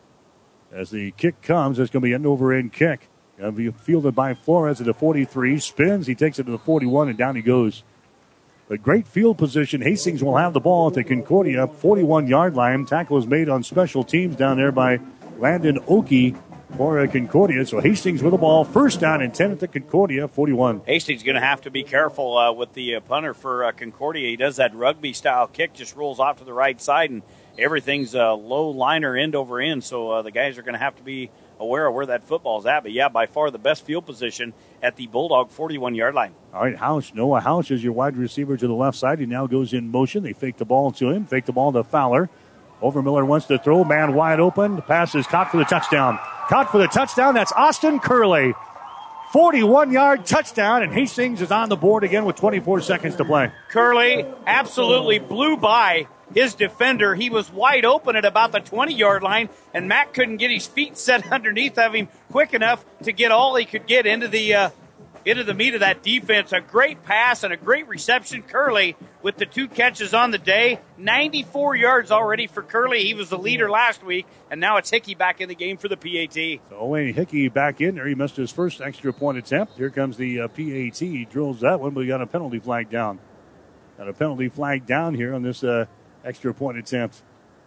As the kick comes, it's going to be an over-end kick. Going to be fielded by Flores at the forty-three. Spins. He takes it to the forty-one, and down he goes. But great field position. Hastings will have the ball at the Concordia forty-one-yard line. Tackle is made on special teams down there by Landon Oakey for uh, Concordia. So Hastings with the ball. First down and ten at the Concordia forty-one. Hastings going to have to be careful uh, with the uh, punter for uh, Concordia. He does that rugby-style kick, just rolls off to the right side, and everything's a uh, low liner end over end. So uh, the guys are going to have to be aware of where that football's at. But, yeah, by far the best field position at the Bulldog forty-one-yard line. All right, House. Noah House is your wide receiver to the left side. He now goes in motion. They fake the ball to him. Fake the ball to Fowler. Overmiller wants to throw. Man wide open. The pass is caught for the touchdown. Caught for the touchdown. That's Austin Curley. forty-one-yard touchdown, and Hastings is on the board again with twenty-four seconds to play. Curley absolutely blew by his defender. He was wide open at about the twenty-yard line, and Matt couldn't get his feet set underneath of him quick enough to get all he could get into the uh, into the meat of that defense. A great pass and a great reception. Curley with the two catches on the day. ninety-four yards already for Curley. He was the leader last week, and now it's Hickey back in the game for the P A T. So Owain Hickey back in there. He missed his first extra point attempt. Here comes the uh, P A T. He drills that one, but we got a penalty flag down. Got a penalty flag down here on this uh, extra point attempt.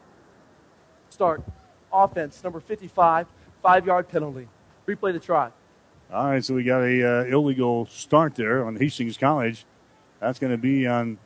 Start. Offense, number fifty-five, five-yard penalty. Replay the try. All right, so we got a uh, illegal start there on Hastings College. That's going to be on,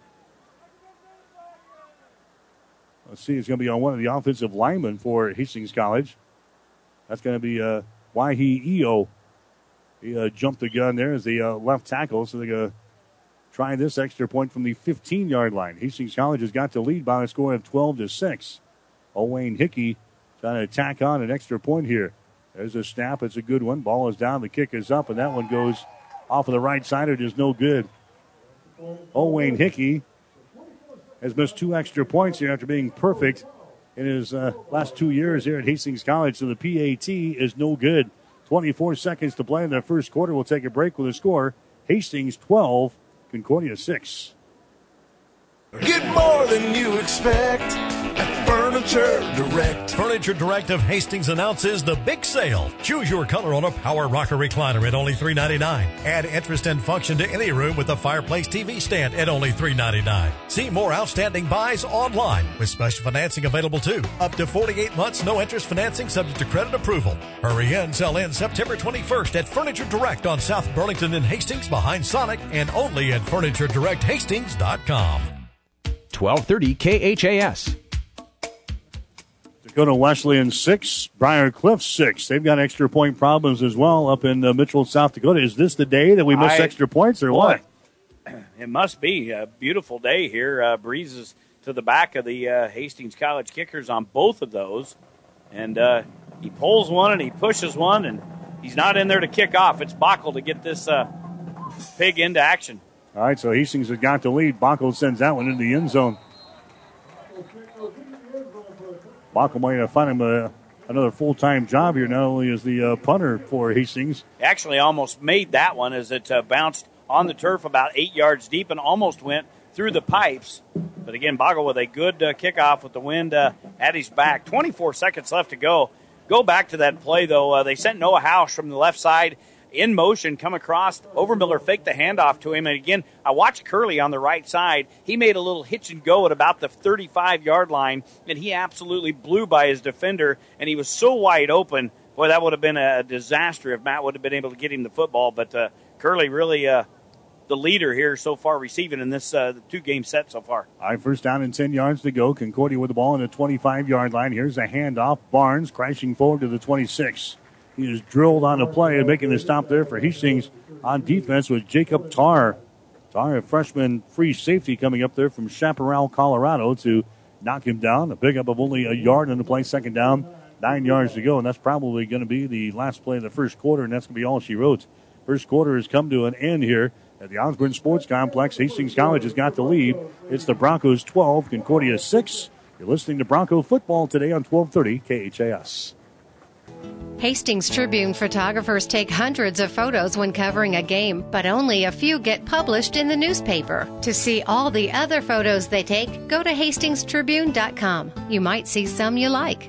let's see, it's going to be on one of the offensive linemen for Hastings College. That's going to be uh, Waihe Eo. He uh, jumped the gun there as the uh, left tackle, so they're going to try this extra point from the fifteen-yard line. Hastings College has got the lead by a score of twelve to six. Owain Hickey trying to tack on an extra point here. There's a snap. It's a good one. Ball is down. The kick is up, and that one goes off of the right side. It is no good. Owain Hickey has missed two extra points here after being perfect in his uh, last two years here at Hastings College. So the P A T is no good. twenty-four seconds to play in the first quarter. We'll take a break with a score. Hastings twelve, Concordia six. Get more than you expect at Furniture Direct. Furniture Direct of Hastings announces the big sale. Choose your color on a Power Rocker recliner at only three ninety-nine. Add interest and function to any room with a fireplace T V stand at only three ninety-nine. See more outstanding buys online with special financing available too. Up to forty-eight months, no interest financing subject to credit approval. Hurry in, sell in September twenty-first at Furniture Direct on South Burlington and Hastings behind Sonic, and only at furniture direct hastings dot com. twelve thirty K H A S. Dakota Wesleyan six, Briar Cliff six. They've got extra point problems as well up in uh, Mitchell, South Dakota. Is this the day that we miss I, extra points or boy, what? It must be a beautiful day here. Uh, breezes to the back of the uh, Hastings College kickers on both of those. And uh, he pulls one and he pushes one, and he's not in there to kick off. It's Bockel to get this uh, pig into action. All right, so Hastings has got the lead. Bockel sends that one into the end zone. Bockel might have find him a, another full-time job here, not only as the uh, punter for Hastings. Actually almost made that one as it uh, bounced on the turf about eight yards deep and almost went through the pipes. But again, Bockel with a good uh, kickoff with the wind uh, at his back. twenty-four seconds left to go. Go back to that play, though. Uh, they sent Noah House from the left side in motion, come across. Overmiller faked the handoff to him. And again, I watched Curley on the right side. He made a little hitch and go at about the thirty-five-yard line, and he absolutely blew by his defender, and he was so wide open. Boy, that would have been a disaster if Matt would have been able to get him the football. But uh, Curley really uh, the leader here so far receiving in this uh, two-game set so far. All right, first down and ten yards to go. Concordia with the ball on the twenty-five-yard line. Here's a handoff. Barnes crashing forward to the twenty-six. He is drilled on the play and making the stop there for Hastings on defense with Jacob Tarr. Tarr, a freshman free safety coming up there from Chaparral, Colorado, to knock him down. A pickup of only a yard on the play, second down, nine yards to go, and that's probably going to be the last play of the first quarter, and that's going to be all she wrote. First quarter has come to an end here at the Osborne Sports Complex. Hastings College has got the lead. It's the Broncos twelve, Concordia six. You're listening to Bronco football today on twelve thirty K H A S. Hastings Tribune photographers take hundreds of photos when covering a game, but only a few get published in the newspaper. To see all the other photos they take, go to hastings tribune dot com. You might see some you like.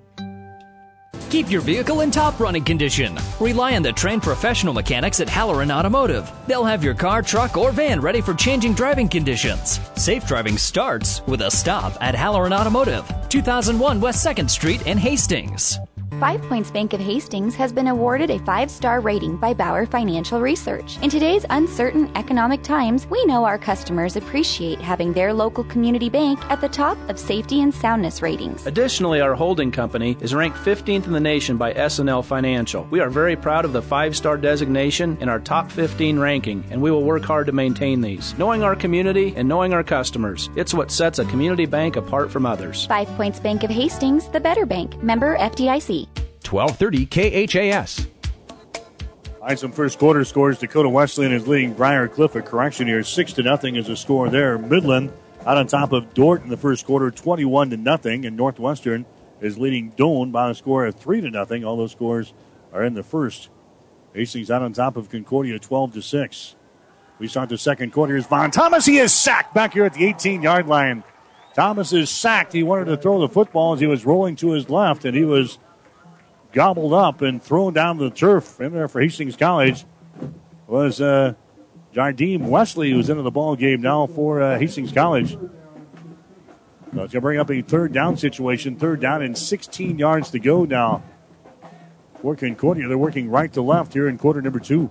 Keep your vehicle in top running condition. Rely on the trained professional mechanics at Halloran Automotive. They'll have your car, truck, or van ready for changing driving conditions. Safe driving starts with a stop at Halloran Automotive, two thousand one West second Street in Hastings. Five Points Bank of Hastings has been awarded a five-star rating by Bauer Financial Research. In today's uncertain economic times, we know our customers appreciate having their local community bank at the top of safety and soundness ratings. Additionally, our holding company is ranked fifteenth in the nation by S and L Financial. We are very proud of the five-star designation in our top fifteen ranking, and we will work hard to maintain these. Knowing our community and knowing our customers, it's what sets a community bank apart from others. Five Points Bank of Hastings, the better bank. Member F D I C. twelve thirty K H A S. All right, some first quarter scores. Dakota Wesleyan is leading Briar Cliff. A correction here, six to nothing is a score there. Midland out on top of Dordt in the first quarter, twenty-one to nothing, and Northwestern is leading Doane by a score of three to nothing. All those scores are in the first. Hastings out on top of Concordia, twelve to six. We start the second quarter. Here's Von Thomas. He is sacked back here at the eighteen-yard line. Thomas is sacked. He wanted to throw the football as he was rolling to his left, and he was gobbled up and thrown down the turf. In there for Hastings College was uh, Jardim Wesley, who's into the ball game now for uh, Hastings College. So it's going to bring up a third down situation. Third down and sixteen yards to go now for Concordia. They're working right to left here in quarter number two.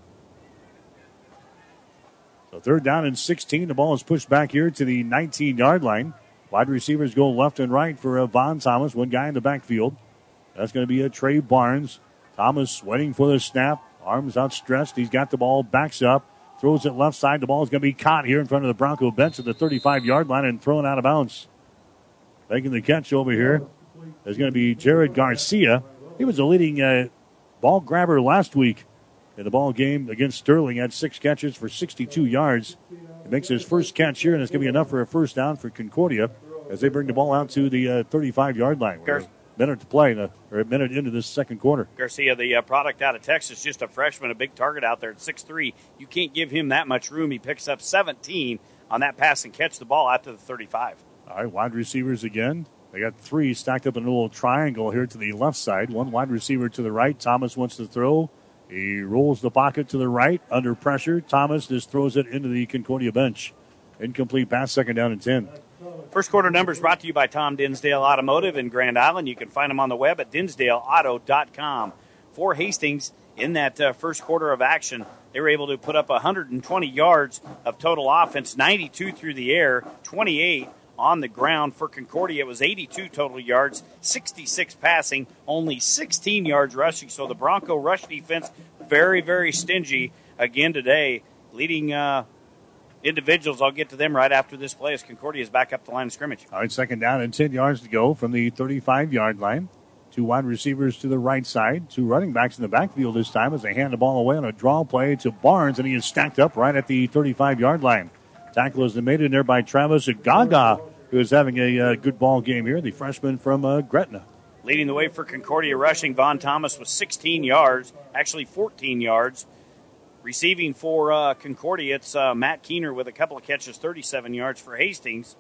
So third down and sixteen. The ball is pushed back here to the nineteen-yard line. Wide receivers go left and right for uh, Von Thomas. One guy in the backfield. That's going to be a Trey Barnes. Thomas waiting for the snap. Arms outstretched. He's got the ball, backs up, Throws it left side. The ball is going to be caught here in front of the Bronco bench at the thirty-five-yard line and thrown out of bounds. Making the catch over here is going to be Jared Garcia. He was the leading uh, ball grabber last week in the ball game against Sterling. Had six catches for sixty-two yards. He makes his first catch here, and it's going to be enough for a first down for Concordia as they bring the ball out to the uh, thirty-five-yard line. Gar- a minute to play, uh, or a minute into this second quarter. Garcia, the uh, product out of Texas, just a freshman, a big target out there at six three. You can't give him that much room. He picks up seventeen on that pass and catch the ball out to the thirty-five. All right, wide receivers again. They got three stacked up in a little triangle here to the left side. One wide receiver to the right. Thomas wants to throw. He rolls the pocket to the right under pressure. Thomas just throws it into the Concordia bench. Incomplete pass, second down and ten. First quarter numbers brought to you by Tom Dinsdale Automotive in Grand Island. You can find them on the web at dinsdale auto dot com. For Hastings, in that uh, first quarter of action, they were able to put up one hundred twenty yards of total offense, ninety-two through the air, twenty-eight on the ground. For Concordia, it was eighty-two total yards, sixty-six passing, only sixteen yards rushing. So the Bronco rush defense, very, very stingy again today. Leading uh, individuals, I'll get to them right after this play as Concordia is back up the line of scrimmage. All right, second down and ten yards to go from the thirty-five-yard line. Two wide receivers to the right side. Two running backs in the backfield this time as they hand the ball away on a draw play to Barnes, and he is stacked up right at the thirty-five-yard line. Tackle is made in there by Travis Gaga, who is having a uh, good ball game here, the freshman from uh, Gretna. Leading the way for Concordia rushing, Von Thomas with sixteen yards, actually fourteen yards. Receiving for uh, Concordia, it's uh, Matt Keener with a couple of catches, thirty-seven yards for Hastings.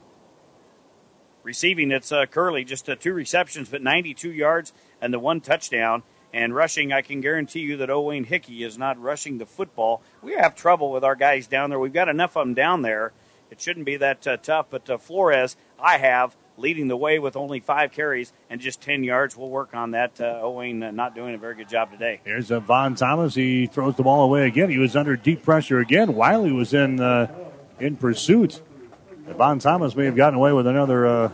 Receiving, it's uh, Curley, just uh, two receptions, but ninety-two yards and the one touchdown. And rushing, I can guarantee you that Owain Hickey is not rushing the football. We have trouble with our guys down there. We've got enough of them down there. It shouldn't be that uh, tough, but uh, Flores, I have, leading the way with only five carries and just ten yards. We'll work on that. Uh, Owain uh, not doing a very good job today. Here's uh, Von Thomas. He throws the ball away again. He was under deep pressure again. Wiley was in uh, in pursuit. And Von Thomas may have gotten away with another uh,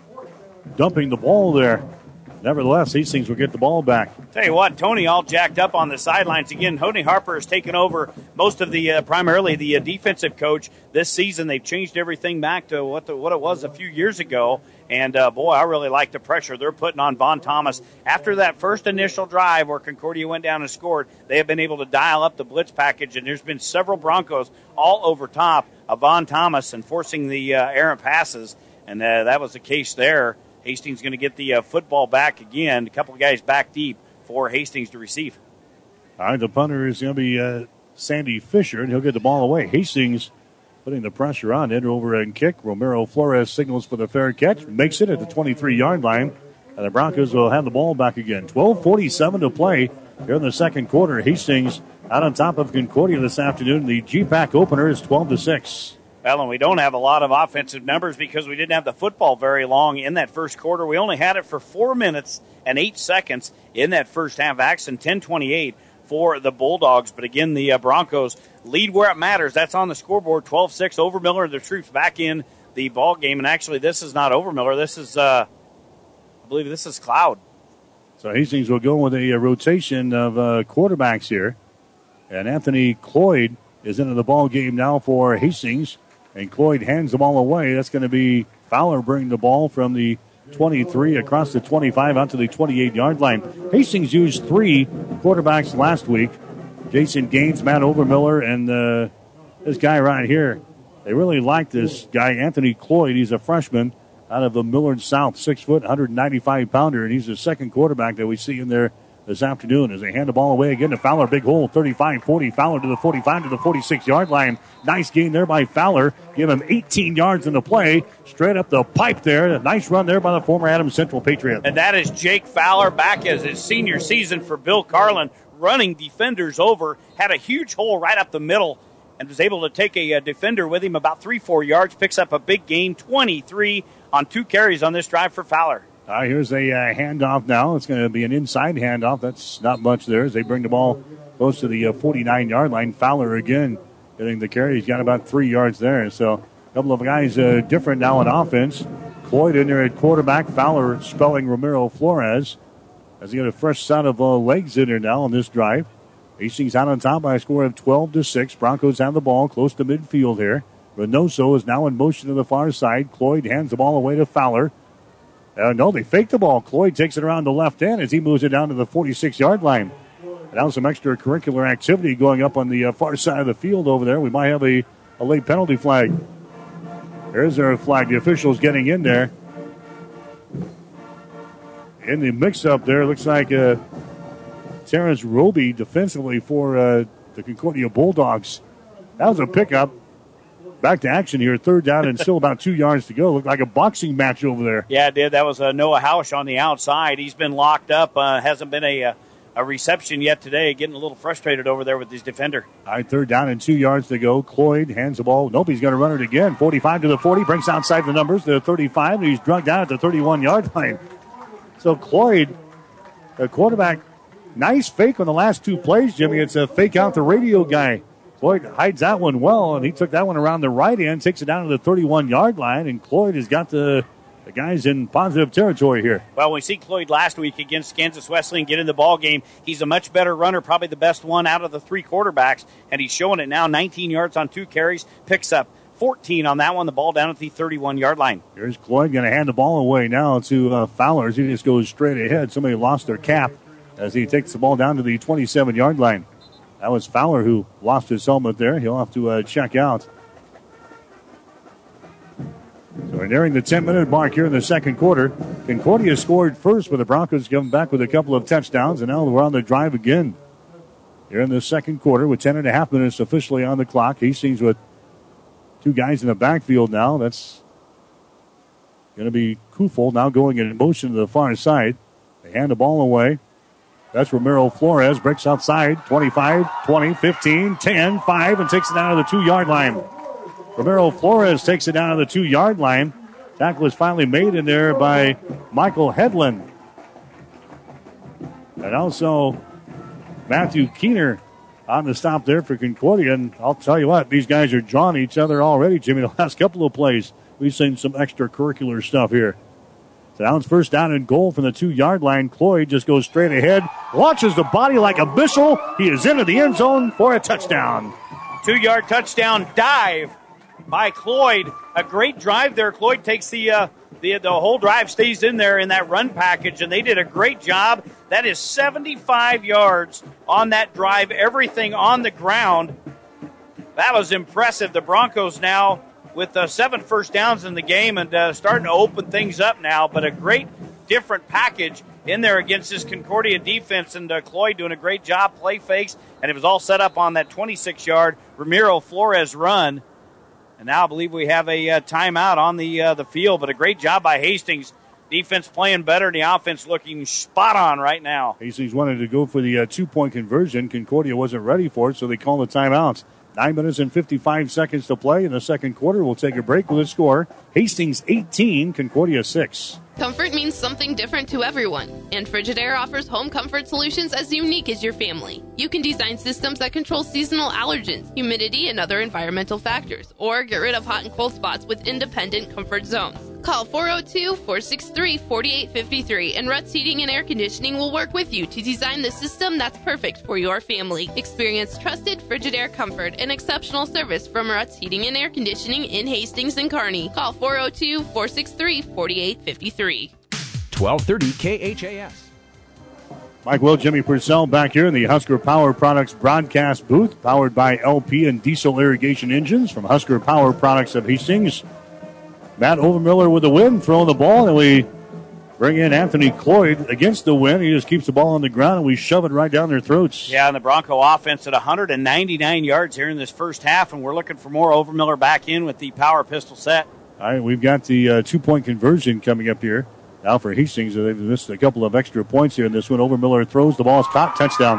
dumping the ball there. Nevertheless, Hastings will get the ball back. Tell you what, Tony all jacked up on the sidelines. Again, Tony Harper has taken over most of the, uh, primarily the uh, defensive coach this season. They've changed everything back to what the, what it was a few years ago. And, uh, boy, I really like the pressure they're putting on Von Thomas. After that first initial drive where Concordia went down and scored, they have been able to dial up the blitz package, and there's been several Broncos all over top of Von Thomas and forcing the uh, errant passes. And uh, that was the case there. Hastings going to get the uh, football back again. A couple of guys back deep for Hastings to receive. All right, the punter is going to be uh, Sandy Fisher, and he'll get the ball away. Hastings putting the pressure on it over and kick. Romero Flores signals for the fair catch, makes it at the twenty-three-yard line, and the Broncos will have the ball back again. twelve forty-seven to play here in the second quarter. Hastings out on top of Concordia this afternoon. The G PAC opener is twelve to six. Well, and we don't have a lot of offensive numbers because we didn't have the football very long in that first quarter. We only had it for four minutes and eight seconds in that first half action, ten twenty-eight for the Bulldogs. But again, the uh, Broncos lead where it matters. That's on the scoreboard, twelve six. Overmiller and the troops back in the ball game. And actually, this is not Overmiller. This is, uh, I believe this is Cloud. So Hastings will go with a, a rotation of uh, quarterbacks here. And Anthony Cloyd is into the ball game now for Hastings. And Cloyd hands the ball away. That's going to be Fowler bringing the ball from the twenty-three across the twenty-five out to the twenty-eight-yard line. Hastings used three quarterbacks last week. Jason Gaines, Matt Overmiller, and uh, this guy right here. They really like this guy, Anthony Cloyd. He's a freshman out of the Millard South, six foot, one ninety-five pounder, and he's the second quarterback that we see in there this afternoon as they hand the ball away again to Fowler. Big hole, thirty-five forty. Fowler to the forty-five to the forty-six-yard line. Nice gain there by Fowler. Give him eighteen yards in the play. Straight up the pipe there. A nice run there by the former Adams Central Patriot. And that is Jake Fowler back as his senior season for Bill Carlin, running defenders over. Had a huge hole right up the middle and was able to take a, a defender with him about three, four yards. Picks up a big gain, twenty-three on two carries on this drive for Fowler. All right, here's a uh, handoff now. It's going to be an inside handoff. That's not much there as they bring the ball close to the uh, forty-nine-yard line. Fowler again getting the carry. He's got about three yards there. So a couple of guys uh, different now in offense. Cloyd in there at quarterback. Fowler spelling Romero Flores as he got a fresh set of uh, legs in there now on this drive. Hastings out on top by a score of twelve to six. Broncos have the ball close to midfield here. Reynoso is now in motion to the far side. Cloyd hands the ball away to Fowler. Uh, no, they fake the ball. Cloyd takes it around the left end as he moves it down to the forty-six-yard line. And now some extracurricular activity going up on the uh, far side of the field over there. We might have a, a late penalty flag. There's our flag. The officials getting in there. In the mix-up there, looks like uh, Terrence Roby defensively for uh, the Concordia Bulldogs. That was a pickup. Back to action here. Third down and still about two yards to go. Looked like a boxing match over there. Yeah, it did. That was uh, Noah Hausch on the outside. He's been locked up. Uh, hasn't been a... Uh, A reception yet today, getting a little frustrated over there with his defender. All right, third down and two yards to go. Cloyd hands the ball. Nope, he's going to run it again. forty-five to the forty, breaks outside the numbers to the thirty-five, and he's drugged down at the thirty-one-yard line. So Cloyd, the quarterback, nice fake on the last two plays, Jimmy. It's a fake out the radio guy. Cloyd hides that one well, and he took that one around the right end, takes it down to the thirty-one-yard line, and Cloyd has got the... The guy's in positive territory here. Well, we see Cloyd last week against Kansas Wesleyan get in the ball game. He's a much better runner, probably the best one out of the three quarterbacks, and he's showing it now. nineteen yards on two carries, picks up fourteen on that one. The ball down at the thirty-one-yard line. Here's Cloyd going to hand the ball away now to uh, Fowler as he just goes straight ahead. Somebody lost their cap as he takes the ball down to the twenty-seven-yard line. That was Fowler who lost his helmet there. He'll have to uh, check out. So we're nearing the ten-minute mark here in the second quarter. Concordia scored first, but the Broncos coming back with a couple of touchdowns, and now we're on the drive again. Here in the second quarter with ten and a half minutes officially on the clock. Hastings with two guys in the backfield now. That's going to be Kufel now going in motion to the far side. They hand the ball away. That's Ramiro Flores. Breaks outside. twenty-five, twenty, fifteen, ten, five, and takes it down to the two-yard line. Ramiro Flores takes it down to the two-yard line. Tackle is finally made in there by Michael Hedlund. And also Matthew Keener on the stop there for Concordia. And I'll tell you what, these guys are drawing each other already, Jimmy. The last couple of plays, we've seen some extracurricular stuff here. So now it's first down and goal from the two-yard line. Cloyd just goes straight ahead, launches the body like a missile. He is into the end zone for a touchdown. Two-yard touchdown dive by Cloyd. A great drive there. Cloyd takes the, uh, the the whole drive, stays in there in that run package, and they did a great job. That is seventy-five yards on that drive, everything on the ground. That was impressive. The Broncos now with uh, seven first downs in the game and uh, starting to open things up now, but a great different package in there against this Concordia defense, and uh, Cloyd doing a great job, play fakes, and it was all set up on that twenty-six-yard Ramiro Flores run. And now I believe we have a uh, timeout on the uh, the field, but a great job by Hastings. Defense playing better, and the offense looking spot on right now. Hastings wanted to go for the uh, two-point conversion. Concordia wasn't ready for it, so they called the timeout. Nine minutes and fifty-five seconds to play in the second quarter. We'll take a break with a score. Hastings eighteen, Concordia six. Comfort means something different to everyone, and Frigidaire offers home comfort solutions as unique as your family. You can design systems that control seasonal allergens, humidity, and other environmental factors, or get rid of hot and cold spots with independent comfort zones. Call four oh two, four six three, four eight five three, and Ruts Heating and Air Conditioning will work with you to design the system that's perfect for your family. Experience trusted Frigidaire comfort and exceptional service from Ruts Heating and Air Conditioning in Hastings and Kearney. Call four oh two, four six three, four eight five three. twelve thirty K H A S. Mike Will, Jimmy Purcell back here in the Husker Power Products broadcast booth, powered by L P and diesel irrigation engines from Husker Power Products of Hastings. Matt Overmiller with the win, throwing the ball, and we bring in Anthony Cloyd against the win. He just keeps the ball on the ground, and we shove it right down their throats. Yeah, and the Bronco offense at one hundred ninety-nine yards here in this first half, and we're looking for more Overmiller back in with the power pistol set. All right, we've got the uh, two-point conversion coming up here. Now for Hastings, they've missed a couple of extra points here in this one. Overmiller throws, the ball is caught, touchdown.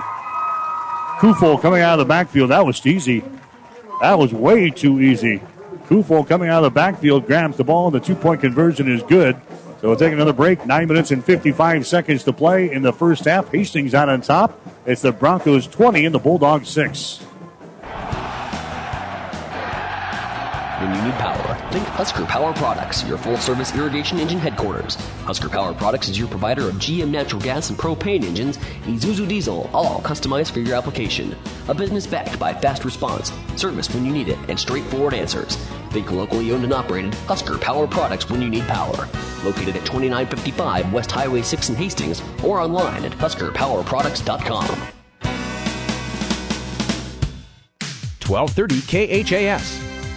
Kufel coming out of the backfield. That was easy. That was way too easy. Kufel coming out of the backfield, grabs the ball, and the two-point conversion is good. So we'll take another break. Nine minutes and fifty-five seconds to play in the first half. Hastings out on top. It's the Broncos twenty and the Bulldogs six. When you need power, Think Husker Power Products, your full-service irrigation engine headquarters. Husker Power Products is your provider of G M natural gas and propane engines, Isuzu diesel, all customized for your application. A business backed by fast response, service when you need it, and straightforward answers. Think locally owned and operated Husker Power Products when you need power. Located at twenty-nine fifty-five West Highway six in Hastings or online at husker power products dot com. twelve thirty K H A S.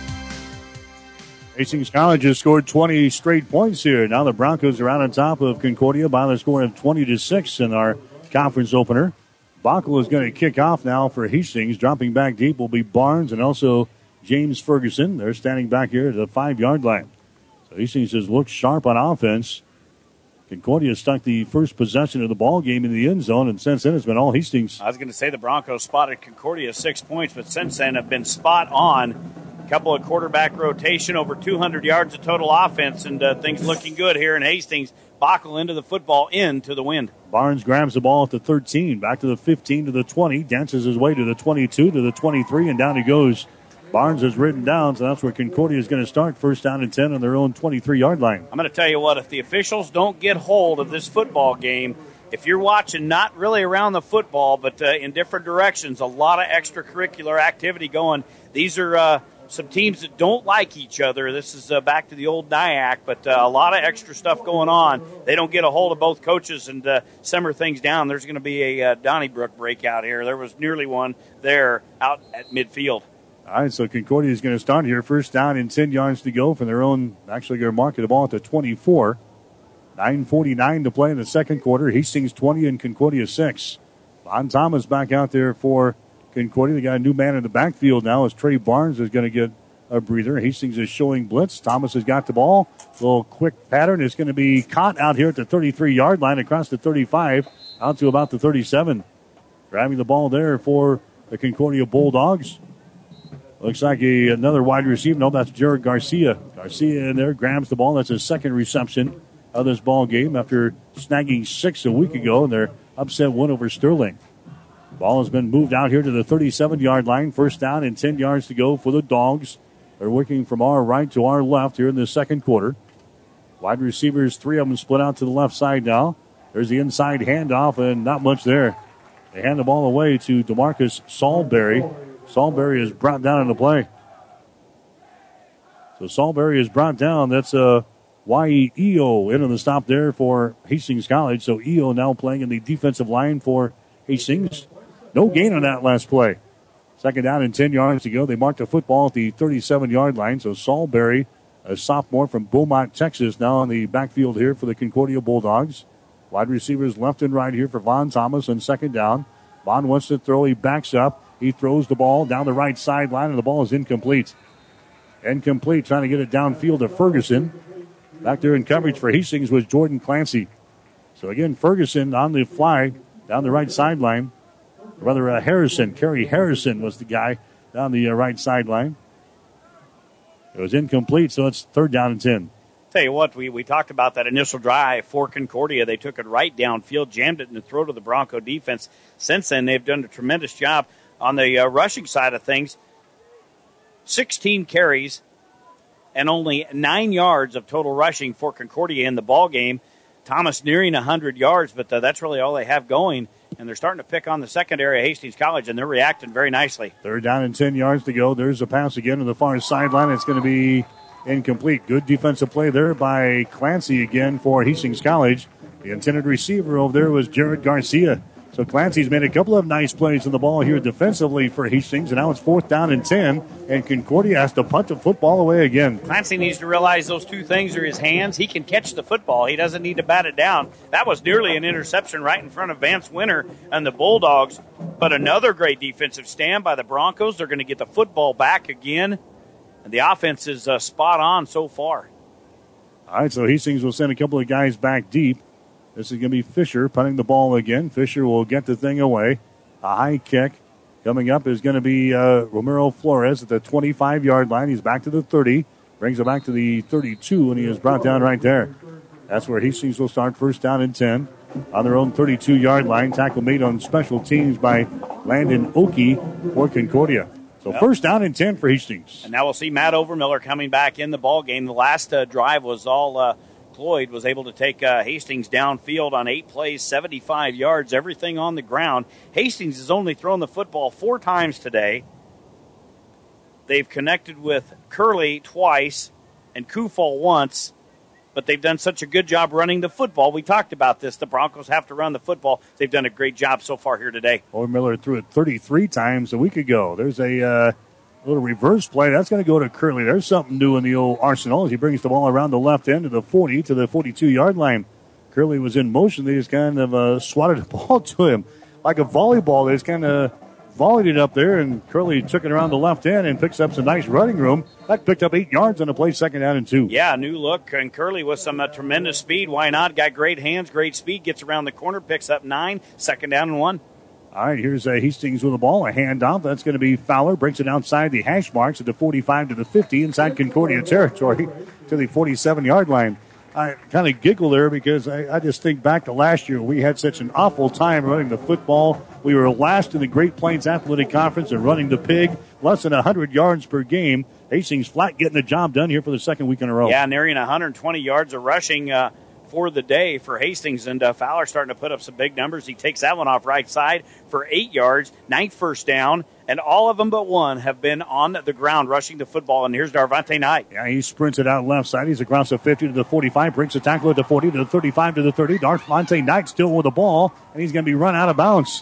Hastings College has scored twenty straight points here. Now the Broncos are out on top of Concordia by the score of twenty to six in our conference opener. Bockel is going to kick off now for Hastings. Dropping back deep will be Barnes and also James Ferguson. They're standing back here at the five-yard line. So Hastings has looked sharp on offense. Concordia stuck the first possession of the ball game in the end zone, and since then it's been all Hastings. I was going to say the Broncos spotted Concordia six points, but since then have been spot on. A couple of quarterback rotation, over two hundred yards of total offense, and uh, things looking good here in Hastings. Bockel into the football, into the wind. Barnes grabs the ball at the thirteen, back to the fifteen, to the twenty, dances his way to the twenty-two, to the twenty-three, and down he goes. Barnes is written down, so that's where Concordia is going to start. First down and ten on their own twenty-three-yard line. I'm going to tell you what, if the officials don't get hold of this football game, if you're watching not really around the football, but uh, in different directions, a lot of extracurricular activity going. These are uh, some teams that don't like each other. This is uh, back to the old N I A C, but uh, a lot of extra stuff going on. They don't get a hold of both coaches and uh, simmer things down. There's going to be a uh, Donnybrook breakout here. There was nearly one there out at midfield. All right, so Concordia is going to start here. First down and ten yards to go from their own. Actually, they're marking the ball at the twenty-four. nine forty-nine to play in the second quarter. Hastings twenty and Concordia six. Von Thomas back out there for Concordia. They got a new man in the backfield now as Trey Barnes is going to get a breather. Hastings is showing blitz. Thomas has got the ball. A little quick pattern is going to be caught out here at the thirty-three-yard line across the thirty-five out to about the thirty-seven. Grabbing the ball there for the Concordia Bulldogs. Looks like a, another wide receiver. No, that's Jared Garcia. Garcia in there grabs the ball. That's his second reception of this ball game after snagging six a week ago in their upset win over Sterling. Ball has been moved out here to the thirty-seven-yard line. First down and ten yards to go for the Dogs. They're working from our right to our left here in the second quarter. Wide receivers, three of them split out to the left side now. There's the inside handoff, and not much there. They hand the ball away to DeMarcus Salisbury. Salisbury is brought down in the play. So Salisbury is brought down. That's a Y E E O into the stop there for Hastings College. So E O now playing in the defensive line for Hastings. No gain on that last play. Second down and ten yards to go. They marked the football at the thirty-seven-yard line. So Salisbury, a sophomore from Beaumont, Texas, now on the backfield here for the Concordia Bulldogs. Wide receivers left and right here for Von Thomas on second down. Von wants to throw. He backs up. He throws the ball down the right sideline, and the ball is incomplete. Incomplete, trying to get it downfield to Ferguson. Back there in coverage for Hastings was Jordan Clancy. So again, Ferguson on the fly down the right sideline. Rather, uh, Harrison, Kerry Harrison was the guy down the uh, right sideline. It was incomplete, so it's third down and ten. Tell you what, we, we talked about that initial drive for Concordia. They took it right downfield, jammed it in the throat of the Bronco defense. Since then, they've done a tremendous job on the uh, rushing side of things. sixteen carries and only nine yards of total rushing for Concordia in the ball game. Thomas nearing one hundred yards, but uh, that's really all they have going. And they're starting to pick on the secondary of Hastings College, and they're reacting very nicely. Third down and ten yards to go. There's a pass again to the far sideline. It's going to be incomplete. Good defensive play there by Clancy again for Hastings College. The intended receiver over there was Jared Garcia. So Clancy's made a couple of nice plays on the ball here defensively for Hastings, and now it's fourth down and ten, and Concordia has to punt the football away again. Clancy needs to realize those two things are his hands. He can catch the football. He doesn't need to bat it down. That was nearly an interception right in front of Vance Winter and the Bulldogs, but another great defensive stand by the Broncos. They're going to get the football back again, and the offense is uh, spot on so far. All right, so Hastings will send a couple of guys back deep. This is going to be Fisher punting the ball again. Fisher will get the thing away. A high kick. Coming up is going to be uh, Romero Flores at the twenty-five-yard line. He's back to the thirty. Brings it back to the thirty-two, and he is brought down right there. That's where Hastings will start first down and ten. On their own thirty-two-yard line. Tackle made on special teams by Landon Oakey for Concordia. So yep. First down and ten for Hastings. And now we'll see Matt Overmiller coming back in the ball game. The last uh, drive was all uh, Cloyd was able to take uh, Hastings downfield on eight plays, seventy-five yards, everything on the ground. Hastings has only thrown the football four times today. They've connected with Curley twice and Kufal once, but they've done such a good job running the football. We talked about this. The Broncos have to run the football. They've done a great job so far here today. Overmiller threw it thirty-three times a week ago. There's a uh, little reverse play. That's going to go to Curley. There's something new in the old arsenal as he brings the ball around the left end of the forty to the forty-two-yard line. Curley was in motion. They just kind of uh, swatted the ball to him. Like a volleyball, they just kind of volleyed it up there, and Curley took it around the left end and picks up some nice running room. That picked up eight yards on the play, second down and two. Yeah, new look, and Curley with some uh, tremendous speed. Why not? Got great hands, great speed, gets around the corner, picks up nine, second down and one. All right, here's uh, Hastings with the ball, a handoff. That's going to be Fowler, breaks it outside the hash marks at the forty-five to the fifty, inside Concordia territory to the forty-seven-yard line. I kind of giggle there because I, I just think back to last year. We had such an awful time running the football. We were last in the Great Plains Athletic Conference and running the pig, less than one hundred yards per game. Hastings flat getting the job done here for the second week in a row. Yeah, nearing one hundred twenty yards of rushing uh, for the day for Hastings, and uh, Fowler starting to put up some big numbers. He takes that one off right side for eight yards, ninth first down, and all of them but one have been on the ground rushing the football, and here's Darvante Knight. Yeah, he sprints it out left side. He's across the fifty to the forty-five, breaks a tackle at the forty to the thirty-five to the thirty. Darvante Knight still with the ball, and he's going to be run out of bounds.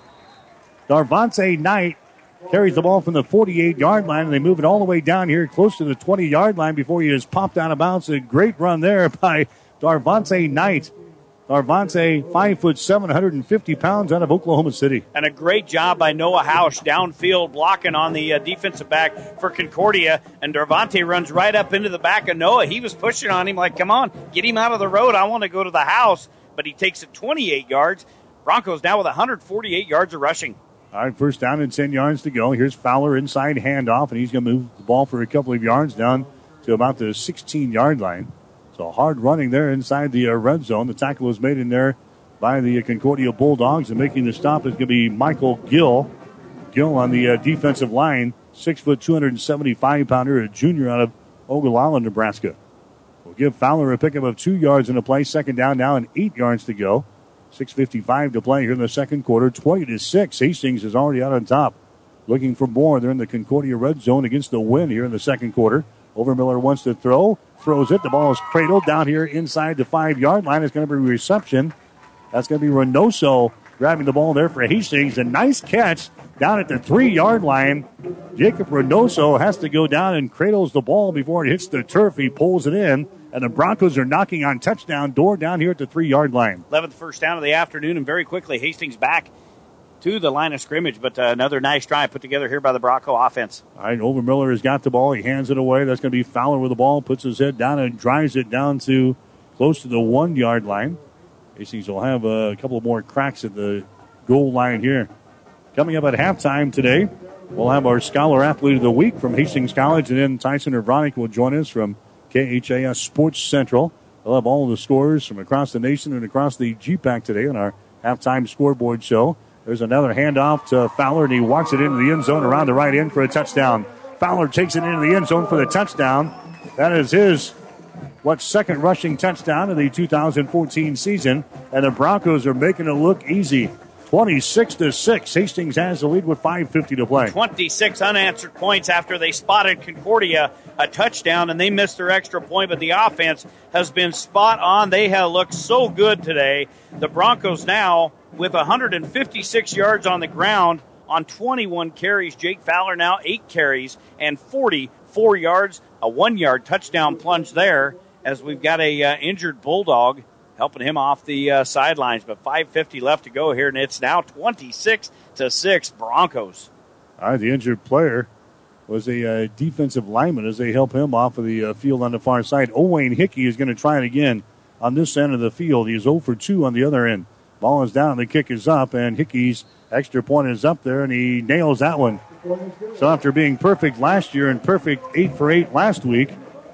Darvante Knight carries the ball from the forty-eight-yard line, and they move it all the way down here close to the twenty-yard line before he is popped out of bounds. A great run there by Darvante Knight. Darvante, five foot seven, one hundred fifty pounds, out of Oklahoma City. And a great job by Noah Hausch downfield blocking on the uh, defensive back for Concordia. And Darvante runs right up into the back of Noah. He was pushing on him like, come on, get him out of the road. I want to go to the house. But he takes it twenty-eight yards. Broncos now with one hundred forty-eight yards of rushing. All right, first down and ten yards to go. Here's Fowler inside handoff, and he's going to move the ball for a couple of yards down to about the sixteen-yard line. So hard running there inside the uh, red zone. The tackle was made in there by the uh, Concordia Bulldogs, and making the stop is going to be Michael Gill. Gill on the uh, defensive line, six foot, two hundred seventy-five pounder, a junior out of Ogallala, Nebraska. We'll give Fowler a pickup of two yards in the play. Second down now and eight yards to go. six fifty-five to play here in the second quarter. twenty to six. Hastings is already out on top. Looking for more. They're in the Concordia red zone against the wind here in the second quarter. Overmiller wants to throw. Throws it. The ball is cradled down here inside the five-yard line. It's going to be a reception. That's going to be Reynoso grabbing the ball there for Hastings. A nice catch down at the three-yard line. Jacob Reynoso has to go down and cradles the ball before it hits the turf. He pulls it in. And the Broncos are knocking on touchdown door down here at the three-yard line. eleventh first down of the afternoon, and very quickly Hastings back to the line of scrimmage. But uh, another nice drive put together here by the Bronco offense. All right, Overmiller has got the ball. He hands it away. That's going to be Fowler with the ball. Puts his head down and drives it down to close to the one-yard line. Hastings will have a couple more cracks at the goal line here. Coming up at halftime today, we'll have our Scholar Athlete of the Week from Hastings College, and then Tyson Urvanek will join us from K H A S Sports Central. They'll have all the scores from across the nation and across the G PAC today on our halftime scoreboard show. There's another handoff to Fowler, and he walks it into the end zone around the right end for a touchdown. Fowler takes it into the end zone for the touchdown. That is his, what, second rushing touchdown of the two thousand fourteen season, and the Broncos are making it look easy. twenty-six to six. Hastings has the lead with five fifty to play. twenty-six unanswered points after they spotted Concordia a touchdown, and they missed their extra point, but the offense has been spot on. They have looked so good today. The Broncos now with one hundred fifty-six yards on the ground on twenty-one carries. Jake Fowler now eight carries and forty-four yards. A one-yard touchdown plunge there as we've got a uh, injured Bulldog helping him off the uh, sidelines. But five fifty left to go here, and it's now twenty-six to six Broncos. All right, the injured player was a uh, defensive lineman as they help him off of the uh, field on the far side. Owain Hickey is going to try it again on this end of the field. He's zero for two on the other end. Ball is down, the kick is up, and Hickey's extra point is up there, and he nails that one. So after being perfect last year and perfect eight for eight last week,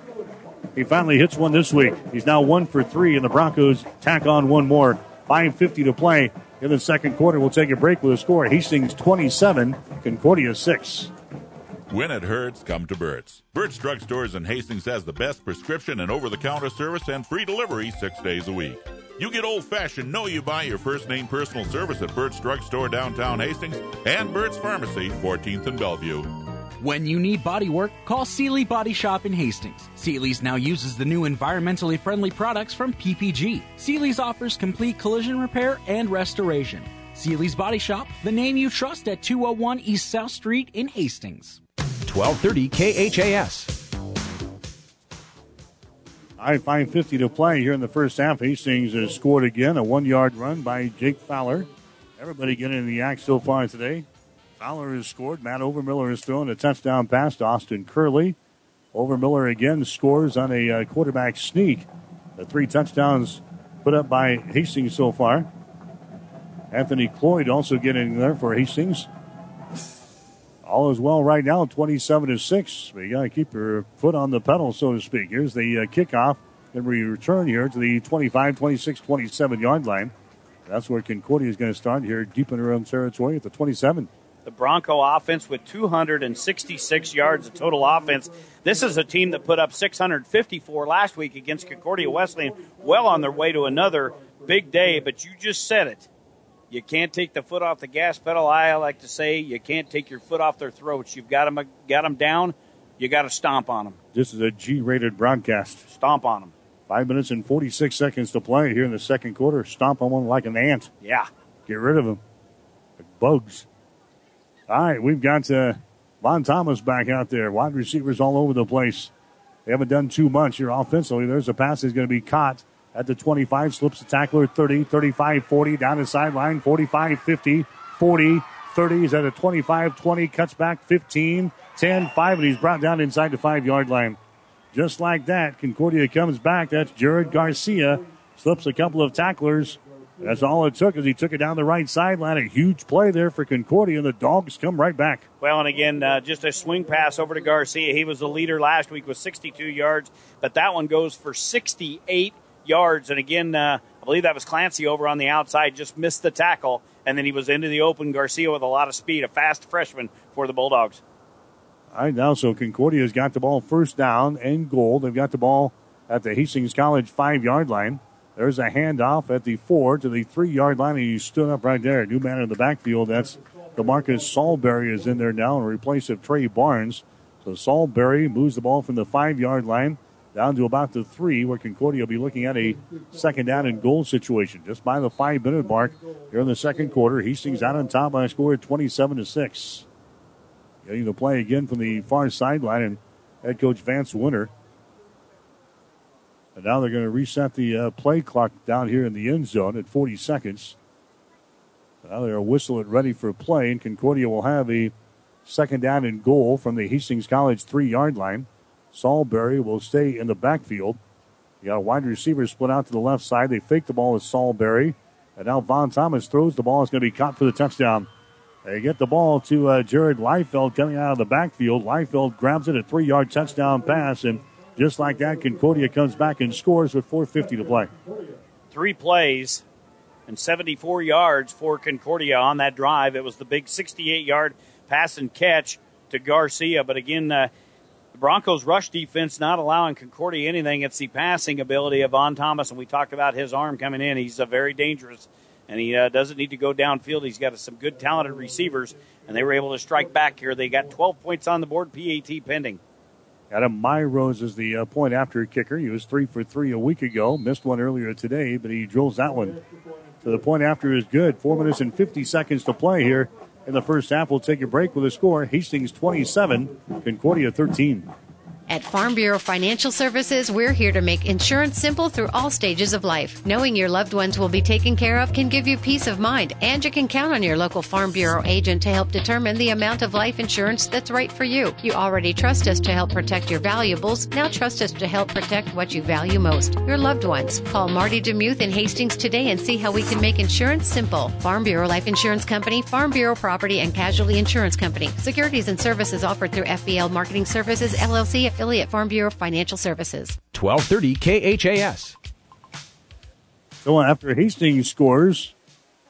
he finally hits one this week. He's now one for three, and the Broncos tack on one more. five fifty to play in the second quarter. We'll take a break with a score. Hastings twenty-seven, Concordia six. When it hurts, come to Burt's. Burt's Drug Stores in Hastings has the best prescription and over-the-counter service and free delivery six days a week. You get old-fashioned Know You Buy Your First Name personal service at Burt's Drug Store downtown Hastings and Burt's Pharmacy, fourteenth and Bellevue. When you need body work, call Seeley Body Shop in Hastings. Seeley's now uses the new environmentally friendly products from P P G. Seeley's offers complete collision repair and restoration. Seeley's Body Shop, the name you trust at two oh one East South Street in Hastings. twelve thirty K H A S. All right, five fifty to play here in the first half. Hastings has scored again, a one-yard run by Jake Fowler. Everybody getting in the act so far today. Fowler has scored. Matt Overmiller has thrown a touchdown pass to Austin Curley. Overmiller again scores on a uh, quarterback sneak. The three touchdowns put up by Hastings so far. Anthony Cloyd also getting there for Hastings. All is well right now, twenty-seven to six. But you got to keep your foot on the pedal, so to speak. Here's the uh, kickoff. Then we return here to the twenty-five, twenty-six, twenty-seven yard line. That's where Concordia is going to start here deep in their own territory at the twenty-seven. The Bronco offense with two hundred sixty-six yards of total offense. This is a team that put up six hundred fifty-four last week against Concordia Wesleyan. Well on their way to another big day, but you just said it. You can't take the foot off the gas pedal. I like to say you can't take your foot off their throats. You've got them, got them down. You got to stomp on them. This is a G-rated broadcast. Stomp on them. Five minutes and forty-six seconds to play here in the second quarter. Stomp on one like an ant. Yeah. Get rid of them. Like bugs. All right, we've got uh, Von Thomas back out there. Wide receivers all over the place. They haven't done too much here offensively. There's a pass that's going to be caught at the twenty-five. Slips the tackler thirty, thirty-five, forty. Down the sideline, forty-five, fifty, forty, thirty. He's at a twenty-five, twenty. Cuts back fifteen, ten, five. And he's brought down inside the five-yard line. Just like that, Concordia comes back. That's Jared Garcia. Slips a couple of tacklers. That's all it took as he took it down the right sideline. A huge play there for Concordia, and the Dogs come right back. Well, and again, uh, just a swing pass over to Garcia. He was the leader last week with sixty-two yards, but that one goes for sixty-eight yards. And again, uh, I believe that was Clancy over on the outside, just missed the tackle, and then he was into the open. Garcia with a lot of speed, a fast freshman for the Bulldogs. All right, now so Concordia's got the ball first down and goal. They've got the ball at the Hastings College five-yard line. There's a handoff at the four to the three-yard line, and he stood up right there. New man in the backfield. That's DeMarcus Saulberry is in there now in replace of Trey Barnes. So Saulberry moves the ball from the five-yard line down to about the three, where Concordia will be looking at a second down and goal situation just by the five-minute mark here in the second quarter. Hastings out on top by a score of twenty-seven to six. Getting the play again from the far sideline, and head coach Vance Winter. And now they're going to reset the uh, play clock down here in the end zone at forty seconds. Now they'll whistle it ready for play, and Concordia will have a second down and goal from the Hastings College three-yard line. Saulberry will stay in the backfield. You got a wide receiver split out to the left side. They fake the ball with Saulberry. And now Von Thomas throws the ball. It's going to be caught for the touchdown. They get the ball to uh, Jared Liefeld coming out of the backfield. Liefeld grabs it, a three-yard touchdown pass, and just like that, Concordia comes back and scores with four fifty to play. Three plays and seventy-four yards for Concordia on that drive. It was the big sixty-eight-yard pass and catch to Garcia. But again, uh, the Broncos' rush defense not allowing Concordia anything. It's the passing ability of Von Thomas, and we talked about his arm coming in. He's uh, very dangerous, and he uh, doesn't need to go downfield. He's got some good, talented receivers, and they were able to strike back here. They got twelve points on the board, P A T pending. Adam Myrose is the uh, point after kicker. He was three for three a week ago. Missed one earlier today, but he drills that one. So the point after is good. Four minutes and fifty seconds to play here in the first half. We'll take a break with a score. Hastings twenty-seven, Concordia thirteen. At Farm Bureau Financial Services, we're here to make insurance simple through all stages of life. Knowing your loved ones will be taken care of can give you peace of mind, and you can count on your local Farm Bureau agent to help determine the amount of life insurance that's right for you. You already trust us to help protect your valuables. Now trust us to help protect what you value most, your loved ones. Call Marty DeMuth in Hastings today and see how we can make insurance simple. Farm Bureau Life Insurance Company, Farm Bureau Property and Casualty Insurance Company. Securities and services offered through F B L Marketing Services, L L C, affiliate Farm Bureau Financial Services. twelve thirty K H A S. So after Hastings scores,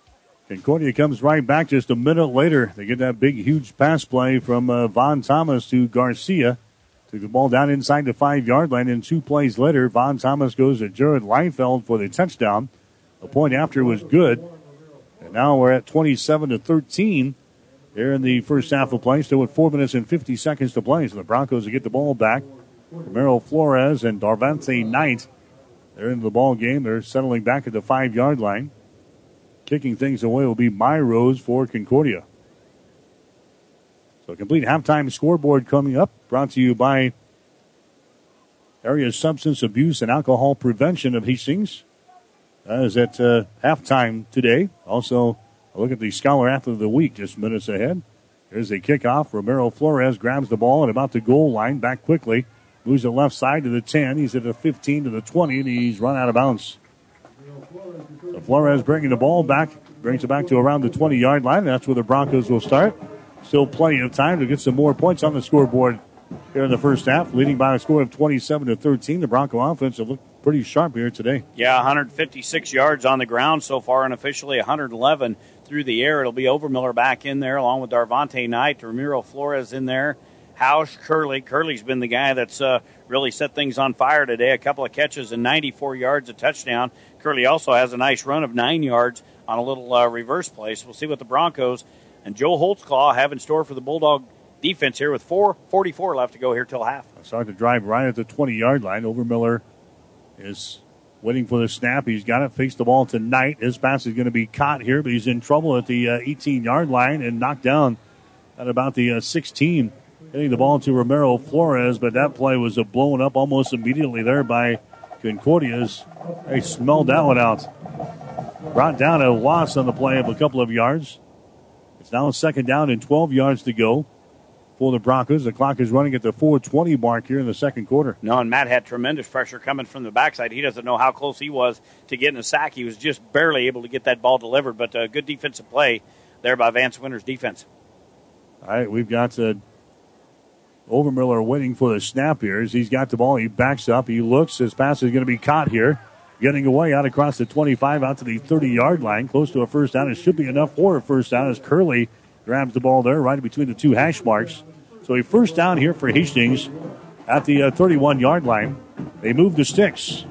Concordia comes right back just a minute later. They get that big, huge pass play from uh, Von Thomas to Garcia. Took the ball down inside the five-yard line, and two plays later, Von Thomas goes to Jared Leinfeld for the touchdown. The point after was good. And now we're at twenty-seven to thirteen here in the first half of play. Still with four minutes and fifty seconds to play. So the Broncos will get the ball back. Romero Flores and Darvante Knight, they're into the ball game. They're settling back at the five-yard line. Kicking things away will be Myrose for Concordia. So complete halftime scoreboard coming up, brought to you by Area Substance Abuse and Alcohol Prevention of Hastings. That is at uh, halftime today. Also, a look at the Scholar Athlete of the Week just minutes ahead. Here's a kickoff. Romero Flores grabs the ball at about the goal line. Back quickly. Moves the left side to the ten. He's at the fifteen to the twenty, and he's run out of bounds. So Flores bringing the ball back. Brings it back to around the twenty-yard line. That's where the Broncos will start. Still plenty of time to get some more points on the scoreboard here in the first half. Leading by a score of twenty-seven to thirteen. The Bronco offense have looked pretty sharp here today. Yeah, one hundred fifty-six yards on the ground so far, and officially one hundred eleven through the air. It'll be Overmiller back in there along with Darvante Knight, Ramiro Flores in there, Hausch, Curley. Curley's been the guy that's uh, really set things on fire today. A couple of catches and ninety-four yards, a touchdown. Curley also has a nice run of nine yards on a little uh, reverse play. So we'll see what the Broncos and Joe Holtzclaw have in store for the Bulldog defense here with four forty-four left to go here till half. Start to drive right at the twenty-yard line. Overmiller is waiting for the snap. He's got it. Fakes the ball to Knight. His pass is going to be caught here, but he's in trouble at the uh, eighteen-yard line and knocked down at about the uh, sixteen. Hitting the ball to Romero Flores, but that play was uh, blown up almost immediately there by Concordia's. They smelled that one out. Brought down a loss on the play of a couple of yards. It's now a second down and twelve yards to go for the Broncos. The clock is running at the four twenty mark here in the second quarter. No, and Matt had tremendous pressure coming from the backside. He doesn't know how close he was to getting a sack. He was just barely able to get that ball delivered, but a good defensive play there by Vance Winter's defense. All right, we've got uh, Overmiller waiting for the snap here. As he's got the ball, he backs up, he looks. His pass is going to be caught here. Getting away out across the twenty-five out to the thirty-yard line. Close to a first down. It should be enough for a first down as Curley grabs the ball there right between the two hash marks. So a first down here for Hastings at the uh, thirty-one-yard line. They move the sticks.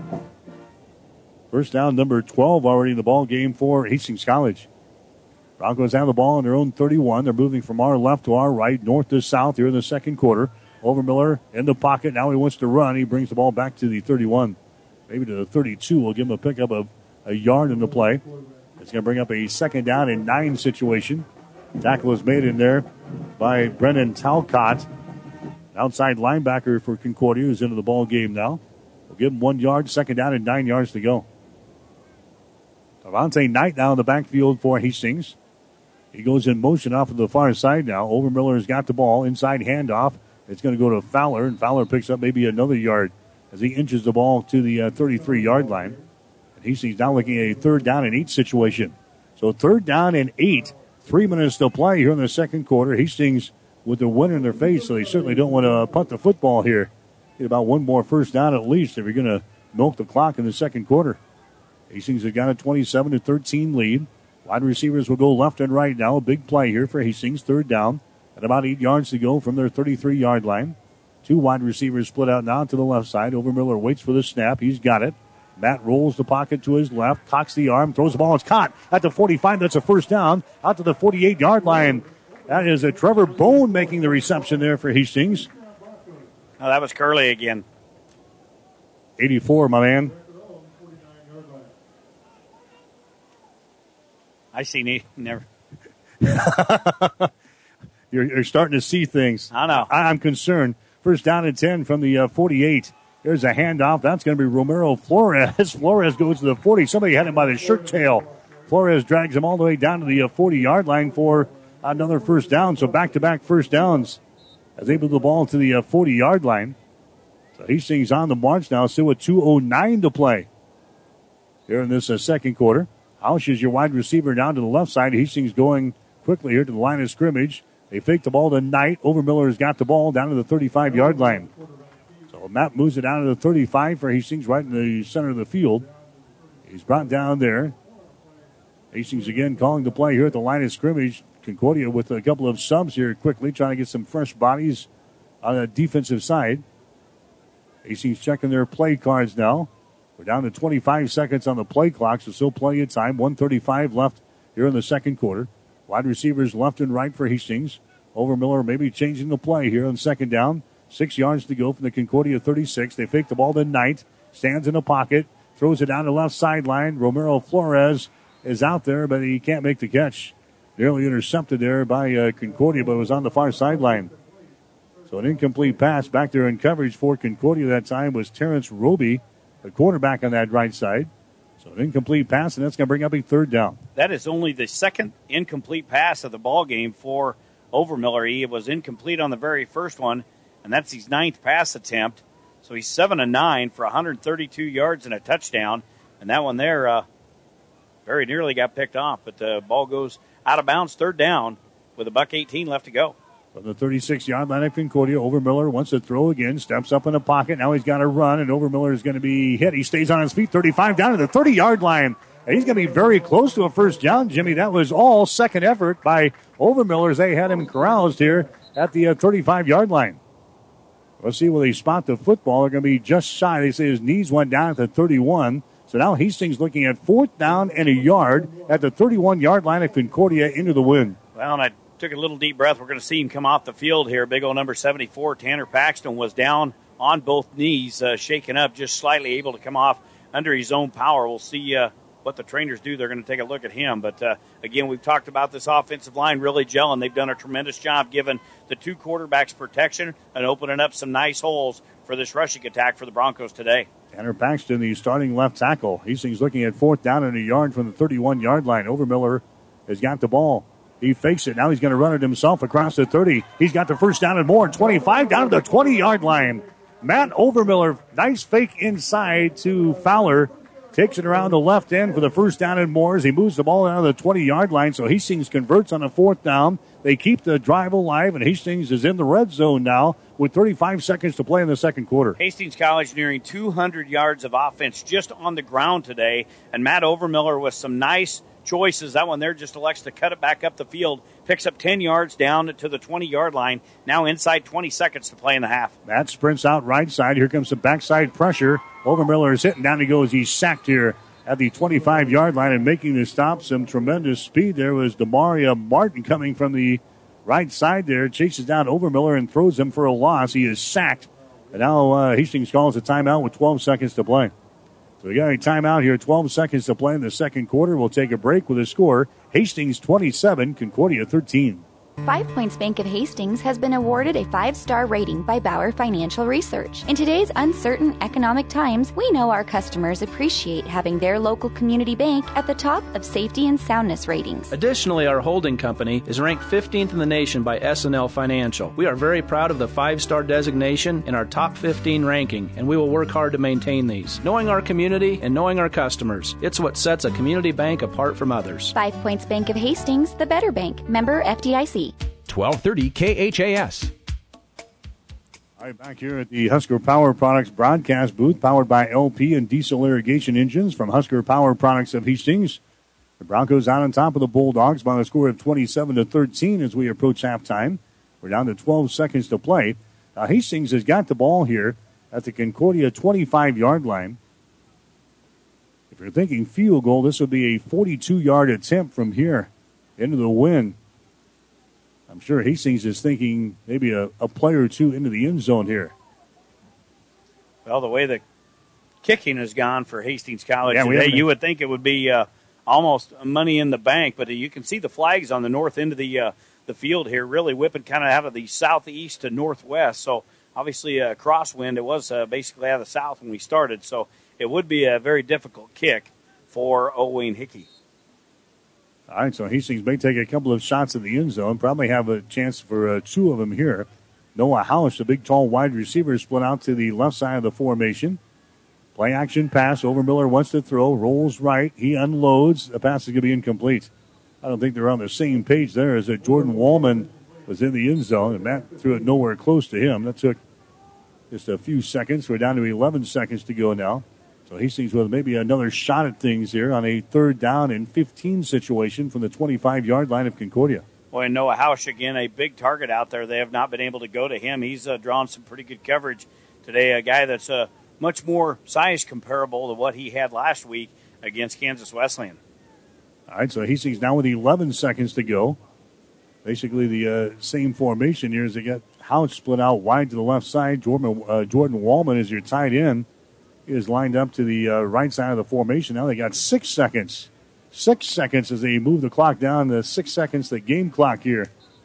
First down number twelve already in the ball game for Hastings College. Broncos have the ball on their own thirty-one. They're moving from our left to our right, north to south here in the second quarter. Overmiller in the pocket. Now he wants to run. He brings the ball back to the thirty-one. Maybe to the thirty-two. We'll give him a pickup of a yard in the play. It's going to bring up a second down and nine situation. Tackle is made in there by Brennan Talcott. Outside linebacker for Concordia is into the ball game now. We'll give him one yard, second down and nine yards to go. Davante Knight now in the backfield for Hastings. He goes in motion off of the far side now. Overmiller's got the ball. Inside handoff. It's going to go to Fowler, and Fowler picks up maybe another yard as he inches the ball to the uh, thirty-three-yard line. And Hastings now looking at a third down and eight situation. So third down and eight. Three minutes to play here in the second quarter. Hastings with the win in their face, so they certainly don't want to punt the football here. Get about one more first down at least if you're going to milk the clock in the second quarter. Hastings have got a twenty-seven to thirteen lead. Wide receivers will go left and right now. A big play here for Hastings. Third down at about eight yards to go from their thirty-three-yard line. Two wide receivers split out now to the left side. Overmiller waits for the snap. He's got it. Matt rolls the pocket to his left, cocks the arm, throws the ball. It's caught at the forty-five. That's a first down out to the forty-eight-yard line. That is a Trevor Bone making the reception there for Hastings. Oh, that was Curley again. eighty-four, my man. I seen he never. you're, you're starting to see things. I know. I, I'm concerned. First down and ten from the uh, forty-eight. There's a handoff. That's going to be Romero Flores. Flores goes to the forty. Somebody had him by the shirt tail. Flores drags him all the way down to the uh, forty-yard line for another first down. So back-to-back first downs as they move the ball to the uh, forty-yard line. So Hastings on the march now, still with two oh nine to play here in this uh, second quarter. Hausch is your wide receiver down to the left side. Hastings going quickly here to the line of scrimmage. They fake the ball to Knight. Overmiller has got the ball down to the thirty-five-yard line. So Matt moves it down to the thirty-five for Hastings, right in the center of the field. He's brought down there Hastings again calling the play here at the line of scrimmage. Concordia with a couple of subs here quickly, trying to get some fresh bodies on the defensive side. Hastings checking their play cards now. We're down to twenty-five seconds on the play clock, so still plenty of time. one thirty-five left here in the second quarter. Wide receivers left and right for Hastings. Overmiller maybe changing the play here on second down. Six yards to go from the Concordia thirty-six. They fake the ball to Knight. Stands in the pocket. Throws it down the left sideline. Romero Flores is out there, but he can't make the catch. Nearly intercepted there by uh, Concordia, but it was on the far sideline. So an incomplete pass back there in coverage for Concordia that time was Terrence Roby, the quarterback on that right side. So an incomplete pass, and that's going to bring up a third down. That is only the second incomplete pass of the ball game for Overmiller. He was incomplete on the very first one, and that's his ninth pass attempt. So he's seven and nine for one hundred thirty-two yards and a touchdown. And that one there uh, very nearly got picked off, but the ball goes out of bounds, third down, with a buck eighteen left to go. From the thirty-six-yard line of Concordia, Overmiller wants to throw again, steps up in the pocket. Now he's got to run, and Overmiller is going to be hit. He stays on his feet, thirty-five, down to the thirty-yard line. And he's going to be very close to a first down, Jimmy. That was all second effort by Overmiller as they had him caroused here at the uh, thirty-five-yard line. Let's see where they spot the football. They're going to be just shy. They say his knees went down at the thirty-one. So now Hastings looking at fourth down and a yard at the thirty-one-yard line of Concordia into the win. Well, and I took a little deep breath. We're going to see him come off the field here. Big old number seventy-four, Tanner Paxton, was down on both knees, uh, shaken up, just slightly able to come off under his own power. We'll see uh, what the trainers do. They're going to take a look at him. But, uh, again, we've talked about this offensive line really gelling. They've done a tremendous job giving the two quarterbacks protection and opening up some nice holes for this rushing attack for the Broncos today. Tanner Paxton, the starting left tackle. Hastings looking at fourth down and a yard from the thirty-one-yard line. Overmiller has got the ball. He fakes it. Now he's going to run it himself across the thirty. He's got the first down and more. twenty-five down to the twenty-yard line. Matt Overmiller, nice fake inside to Fowler. Takes it around the left end for the first down and more as he moves the ball down to the twenty-yard line. So Hastings converts on a fourth down. They keep the drive alive, and Hastings is in the red zone now with thirty-five seconds to play in the second quarter. Hastings College nearing two hundred yards of offense just on the ground today. And Matt Overmiller with some nice choices. That one there just elects to cut it back up the field. Picks up ten yards down to the twenty-yard line. Now inside twenty seconds to play in the half. Matt sprints out right side. Here comes some backside pressure. Overmiller is hitting down. He goes. He's sacked here at the twenty-five-yard line and making the stop. Some tremendous speed. There was Demaria Martin coming from the right side there. Chases down Overmiller and throws him for a loss. He is sacked. And now uh, Hastings calls a timeout with twelve seconds to play. So we got a timeout here. twelve seconds to play in the second quarter. We'll take a break with a score. Hastings twenty-seven, Concordia thirteen. Five Points Bank of Hastings has been awarded a five-star rating by Bauer Financial Research. In today's uncertain economic times, we know our customers appreciate having their local community bank at the top of safety and soundness ratings. Additionally, our holding company is ranked fifteenth in the nation by S and L Financial. We are very proud of the five-star designation in our top fifteen ranking, and we will work hard to maintain these. Knowing our community and knowing our customers, it's what sets a community bank apart from others. Five Points Bank of Hastings, the better bank. Member F D I C. twelve thirty K H A S. All right, back here at the Husker Power Products broadcast booth, powered by L P and diesel irrigation engines from Husker Power Products of Hastings. The Broncos out on top of the Bulldogs by a score of twenty-seven to thirteen as we approach halftime. We're down to twelve seconds to play. Now Hastings has got the ball here at the Concordia twenty-five-yard line. If you're thinking field goal, this would be a forty-two-yard attempt from here into the wind. I'm sure Hastings is thinking maybe a, a play or two into the end zone here. Well, the way the kicking has gone for Hastings College yeah, today, you would think it would be uh, almost money in the bank, but you can see the flags on the north end of the uh, the field here really whipping kind of out of the southeast to northwest. So obviously a crosswind. It was uh, basically out of the south when we started, so it would be a very difficult kick for Owain Hickey. All right, so Hastings may take a couple of shots in the end zone. Probably have a chance for uh, two of them here. Noah House, the big, tall wide receiver, split out to the left side of the formation. Play action pass. Overmiller wants to throw. Rolls right. He unloads. The pass is going to be incomplete. I don't think they're on the same page there as that Jordan Wallman was in the end zone, and Matt threw it nowhere close to him. That took just a few seconds. We're down to eleven seconds to go now. So Hastings with maybe another shot at things here on a third down and fifteen situation from the twenty-five-yard line of Concordia. Boy, Noah Hausch, again, a big target out there. They have not been able to go to him. He's uh, drawn some pretty good coverage today, a guy that's uh, much more size comparable to what he had last week against Kansas Wesleyan. All right, so Hastings now with eleven seconds to go. Basically the uh, same formation here as they got Hausch split out wide to the left side. Jordan, uh, Jordan Wallman is your tight end. He is lined up to the uh, right side of the formation. Now they got six seconds. Six seconds as they move the clock down to six seconds, the game clock here.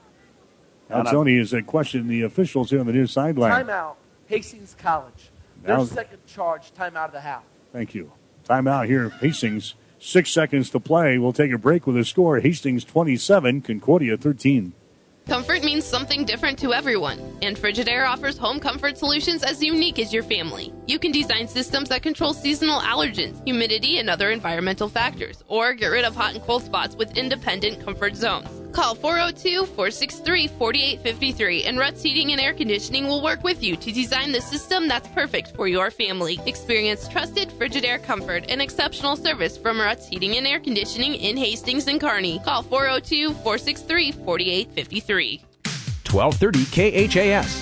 Now Tony is uh, questioning the officials here on the near sideline. Timeout, Hastings College. Their Now, second charge, timeout of the half. Thank you. Timeout here, Hastings. Six seconds to play. We'll take a break with a score. Hastings twenty-seven, Concordia thirteen. Comfort means something different to everyone, and Frigidaire offers home comfort solutions as unique as your family. You can design systems that control seasonal allergens, humidity, and other environmental factors, or get rid of hot and cold spots with independent comfort zones. Call four oh two, four six three, four eight five three, and Ruts Heating and Air Conditioning will work with you to design the system that's perfect for your family. Experience trusted Frigidaire comfort and exceptional service from Ruts Heating and Air Conditioning in Hastings and Kearney. Call four oh two, four six three, four eight five three. twelve thirty K H A S.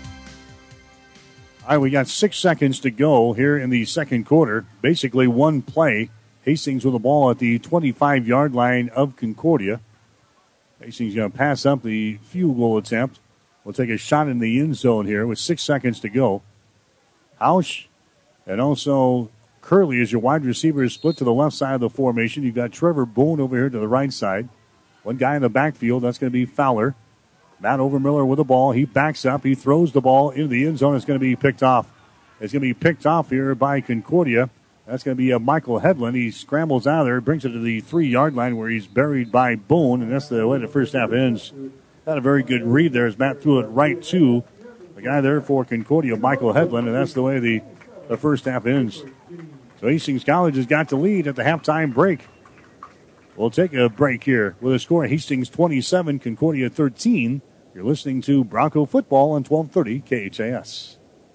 All right, we got six seconds to go here in the second quarter. Basically one play. Hastings with the ball at the twenty-five-yard line of Concordia. Hastings going to pass up the field goal attempt. We'll take a shot in the end zone here with six seconds to go. Hausch and also Curley as your wide receivers split to the left side of the formation. You've got Trevor Boone over here to the right side. One guy in the backfield, that's going to be Fowler. Matt Overmiller with the ball. He backs up. He throws the ball into the end zone. It's going to be picked off. It's going to be picked off here by Concordia. That's going to be uh, Michael Hedlund. He scrambles out of there, brings it to the three-yard line where he's buried by Boone, and that's the way the first half ends. Had a very good read there as Matt threw it right to the guy there for Concordia, Michael Hedlund, and that's the way the, the first half ends. So Hastings College has got the lead at the halftime break. We'll take a break here with a score of Hastings twenty-seven, Concordia thirteen. You're listening to Bronco Football on twelve thirty K H A S.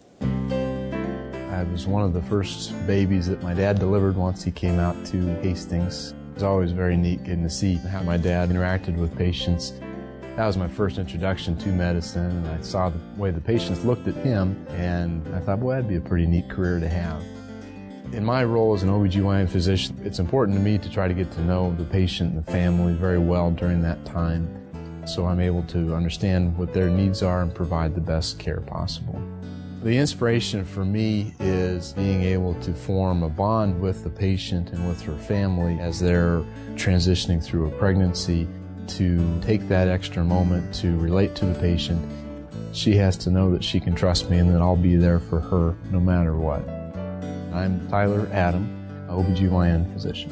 I was one of the first babies that my dad delivered once he came out to Hastings. It was always very neat getting to see how my dad interacted with patients. That was my first introduction to medicine, and I saw the way the patients looked at him, and I thought, boy, that'd be a pretty neat career to have. In my role as an O B G Y N physician, it's important to me to try to get to know the patient and the family very well during that time, so I'm able to understand what their needs are and provide the best care possible. The inspiration for me is being able to form a bond with the patient and with her family as they're transitioning through a pregnancy, to take that extra moment to relate to the patient. She has to know that she can trust me and that I'll be there for her no matter what. I'm Tyler Adam, O B G Y N physician.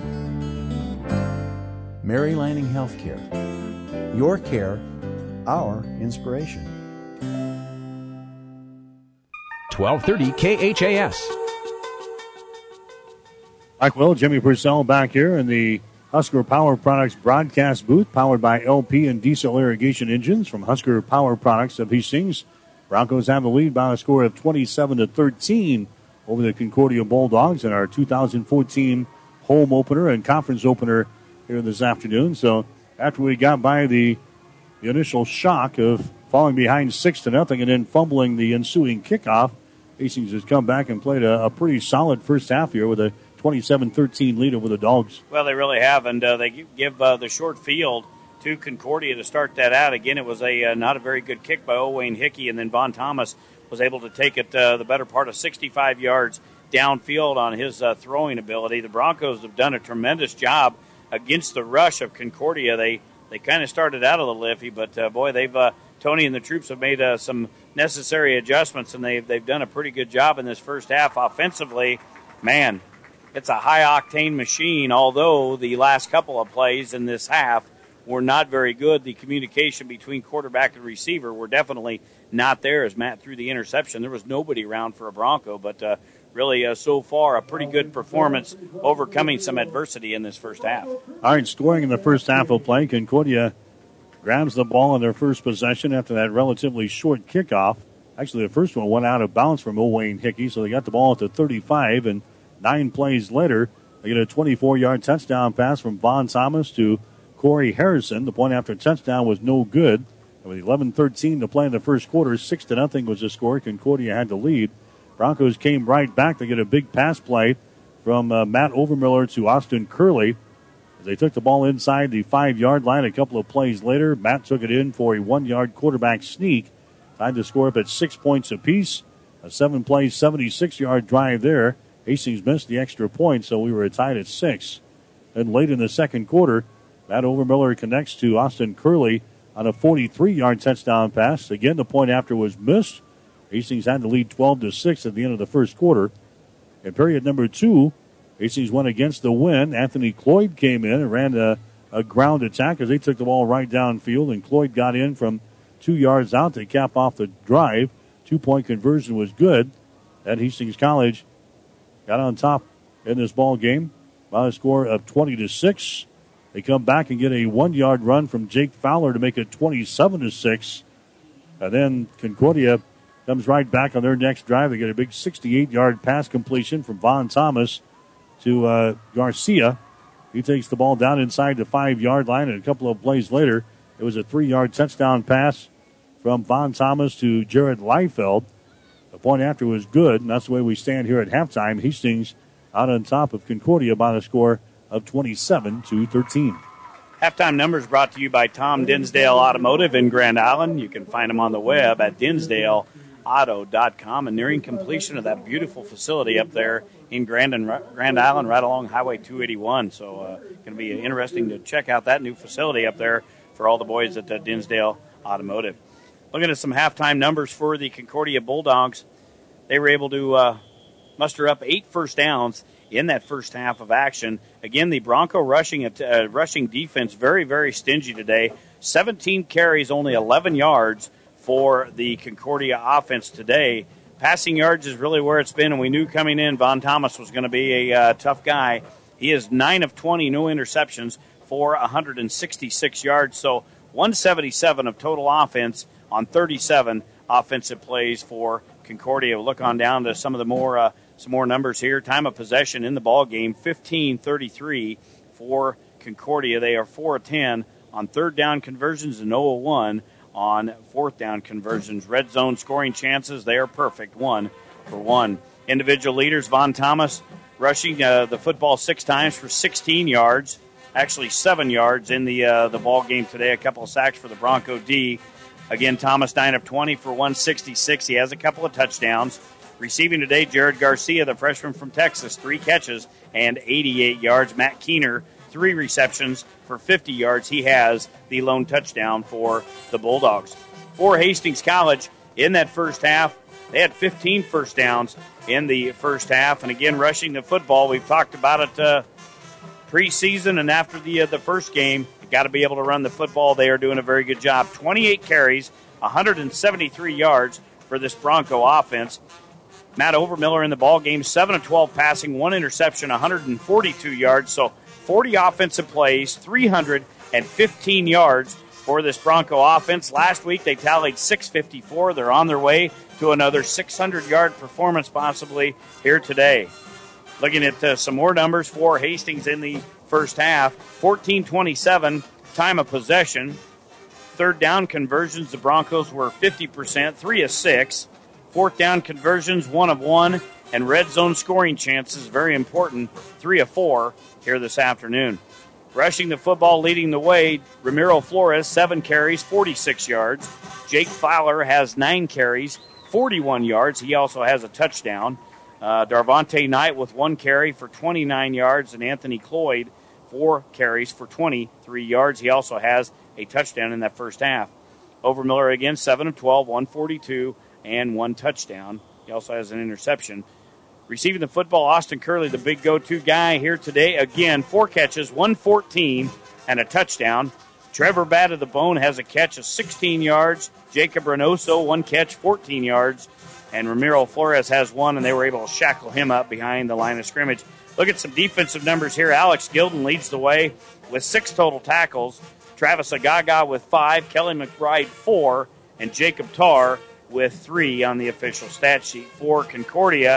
Mary Lanning Healthcare. Your care, our inspiration. twelve thirty K H A S. Mike Will, Jimmy Purcell back here in the Husker Power Products broadcast booth, powered by L P and diesel irrigation engines from Husker Power Products of Hastings. Broncos have the lead by a score of twenty-seven to thirteen over the Concordia Bulldogs in our two thousand fourteen home opener and conference opener here this afternoon. So after we got by the, the initial shock of falling behind six to nothing and then fumbling the ensuing kickoff, Hastings has come back and played a, a pretty solid first half here with a twenty-seven thirteen lead over the Dogs. Well, they really have, and uh, they give uh, the short field to Concordia to start that out. Again, it was a uh, not a very good kick by Owain Hickey, and then Von Thomas was able to take it uh, the better part of sixty-five yards downfield on his uh, throwing ability. The Broncos have done a tremendous job against the rush of Concordia. They they kind of started out a little iffy, but uh, boy, they've uh, Tony and the troops have made uh, some necessary adjustments, and they've they've done a pretty good job in this first half offensively. Man, it's a high-octane machine, although the last couple of plays in this half were not very good. The communication between quarterback and receiver were definitely not there as Matt threw the interception. There was nobody around for a Bronco, but uh, really uh, so far a pretty good performance overcoming some adversity in this first half. All right, scoring in the first half of play, Concordia grabs the ball in their first possession after that relatively short kickoff. Actually, the first one went out of bounds from Owain Hickey, so they got the ball at the thirty-five, and Nine plays later, they get a twenty-four-yard touchdown pass from Vaughn Thomas to Corey Harrison. The point after touchdown was no good. And with eleven thirteen to play in the first quarter, six to nothing was the score. Concordia had the lead. Broncos came right back. They get a big pass play from uh, Matt Overmiller to Austin Curley. As they took the ball inside the five-yard line a couple of plays later, Matt took it in for a one-yard quarterback sneak. Tied the score up at six points apiece. A seven-play, seventy-six-yard drive there. Hastings missed the extra point, so we were tied at six. Then late in the second quarter, Matt Overmiller connects to Austin Curley on a forty-three-yard touchdown pass. Again, the point after was missed. Hastings had to lead twelve to six at the end of the first quarter. In period number two, Hastings went against the wind. Anthony Cloyd came in and ran a, a ground attack as they took the ball right downfield, and Cloyd got in from two yards out to cap off the drive. Two-point conversion was good. At Hastings College got on top in this ball game by a score of twenty to six. They come back and get a one-yard run from Jake Fowler to make it twenty-seven to six. And then Concordia comes right back on their next drive. They get a big sixty-eight-yard pass completion from Vaughn Thomas to uh, Garcia. He takes the ball down inside the five-yard line, and a couple of plays later, it was a three-yard touchdown pass from Vaughn Thomas to Jared Liefeld. The point after was good, and that's the way we stand here at halftime. Hastings out on top of Concordia by a score of twenty-seven to thirteen. Halftime numbers brought to you by Tom Dinsdale Automotive in Grand Island. You can find them on the web at dinsdale auto dot com, and nearing completion of that beautiful facility up there in Grand, and, Grand Island right along Highway two eighty-one. So uh, going to be interesting to check out that new facility up there for all the boys at uh, Dinsdale Automotive. Looking at some halftime numbers for the Concordia Bulldogs, they were able to uh, muster up eight first downs in that first half of action. Again, the Bronco rushing uh, rushing defense very, very stingy today. seventeen carries, only eleven yards for the Concordia offense today. Passing yards is really where it's been, and we knew coming in Vaughn Thomas was going to be a uh, tough guy. He is nine of twenty, no interceptions for one hundred sixty-six yards, so one seventy-seven of total offense on thirty-seven offensive plays for Concordia. We'll look on down to some of the more uh, some more numbers here. Time of possession in the ball game, fifteen thirty-three for Concordia. They are four of ten on third down conversions and zero of one on fourth down conversions. Red zone scoring chances, they are perfect, one for one. Individual leaders, Vaughn Thomas rushing uh, the football six times for sixteen yards, actually seven yards in the uh, the ball game today. A couple of sacks for the Bronco D. Again, Thomas nine of twenty for one sixty-six. He has a couple of touchdowns. Receiving today, Jared Garcia, the freshman from Texas, three catches and eighty-eight yards. Matt Keener, three receptions for fifty yards. He has the lone touchdown for the Bulldogs. For Hastings College, in that first half, they had fifteen first downs in the first half. And again, rushing the football, we've talked about it uh, preseason and after the uh, the first game. You got to be able to run the football. They are doing a very good job. twenty-eight carries, one hundred seventy-three yards for this Bronco offense. Matt Overmiller in the ball game, seven of twelve passing, one interception, one hundred forty-two yards. So forty offensive plays, three hundred fifteen yards for this Bronco offense. Last week they tallied six fifty-four. They're on their way to another six hundred-yard performance possibly here today. Looking at uh, some more numbers for Hastings in the first half, fourteen twenty-seven time of possession. Third down conversions, the Broncos were fifty percent, three of six. Fourth down conversions, one of one. And red zone scoring chances, very important, three of four here this afternoon. Rushing the football, leading the way, Ramiro Flores, seven carries, forty-six yards. Jake Fowler has nine carries, forty-one yards. He also has a touchdown. Uh, Darvonte Knight with one carry for twenty-nine yards, and Anthony Cloyd, four carries for twenty-three yards. He also has a touchdown in that first half. Overmiller again, seven of twelve, one forty-two, and one touchdown. He also has an interception. Receiving the football, Austin Curley, the big go-to guy here today. Again, four catches, one fourteen, and a touchdown. Trevor Bad of the Bone has a catch of sixteen yards. Jacob Reynoso, one catch, fourteen yards. And Ramiro Flores has one, and they were able to shackle him up behind the line of scrimmage. Look at some defensive numbers here. Alex Gilden leads the way with six total tackles. Travis Agaga with five. Kelly McBride, four. And Jacob Tarr with three on the official stat sheet. For Concordia,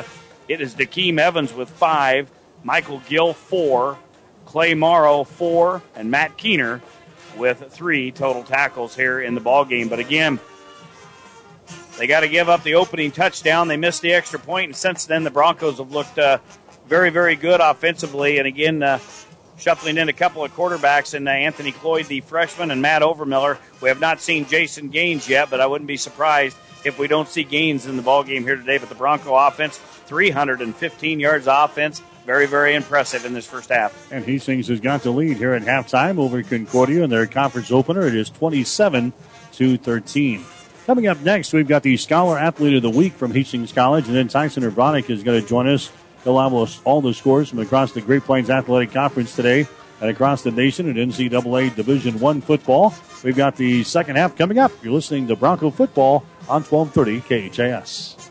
it is Dakeem Evans with five, Michael Gill four, Clay Morrow four, and Matt Keener with three total tackles here in the ball game. But again, they got to give up the opening touchdown. They missed the extra point, and since then the Broncos have looked uh, very, very good offensively. And again, uh, shuffling in a couple of quarterbacks, and uh, Anthony Cloyd, the freshman, and Matt Overmiller. We have not seen Jason Gaines yet, but I wouldn't be surprised if we don't see Gaines in the ball game here today. But the Bronco offense, three hundred fifteen yards of offense, very, very impressive in this first half. And Hastings has got the lead here at halftime over Concordia in their conference opener. It is twenty-seven to thirteen. Coming up next, we've got the Scholar Athlete of the Week from Hastings College, and then Tyson Urbanic is going to join us. He'll have us all the scores from across the Great Plains Athletic Conference today and across the nation at N C double A Division I football. We've got the second half coming up. You're listening to Bronco Football on twelve thirty K H A S.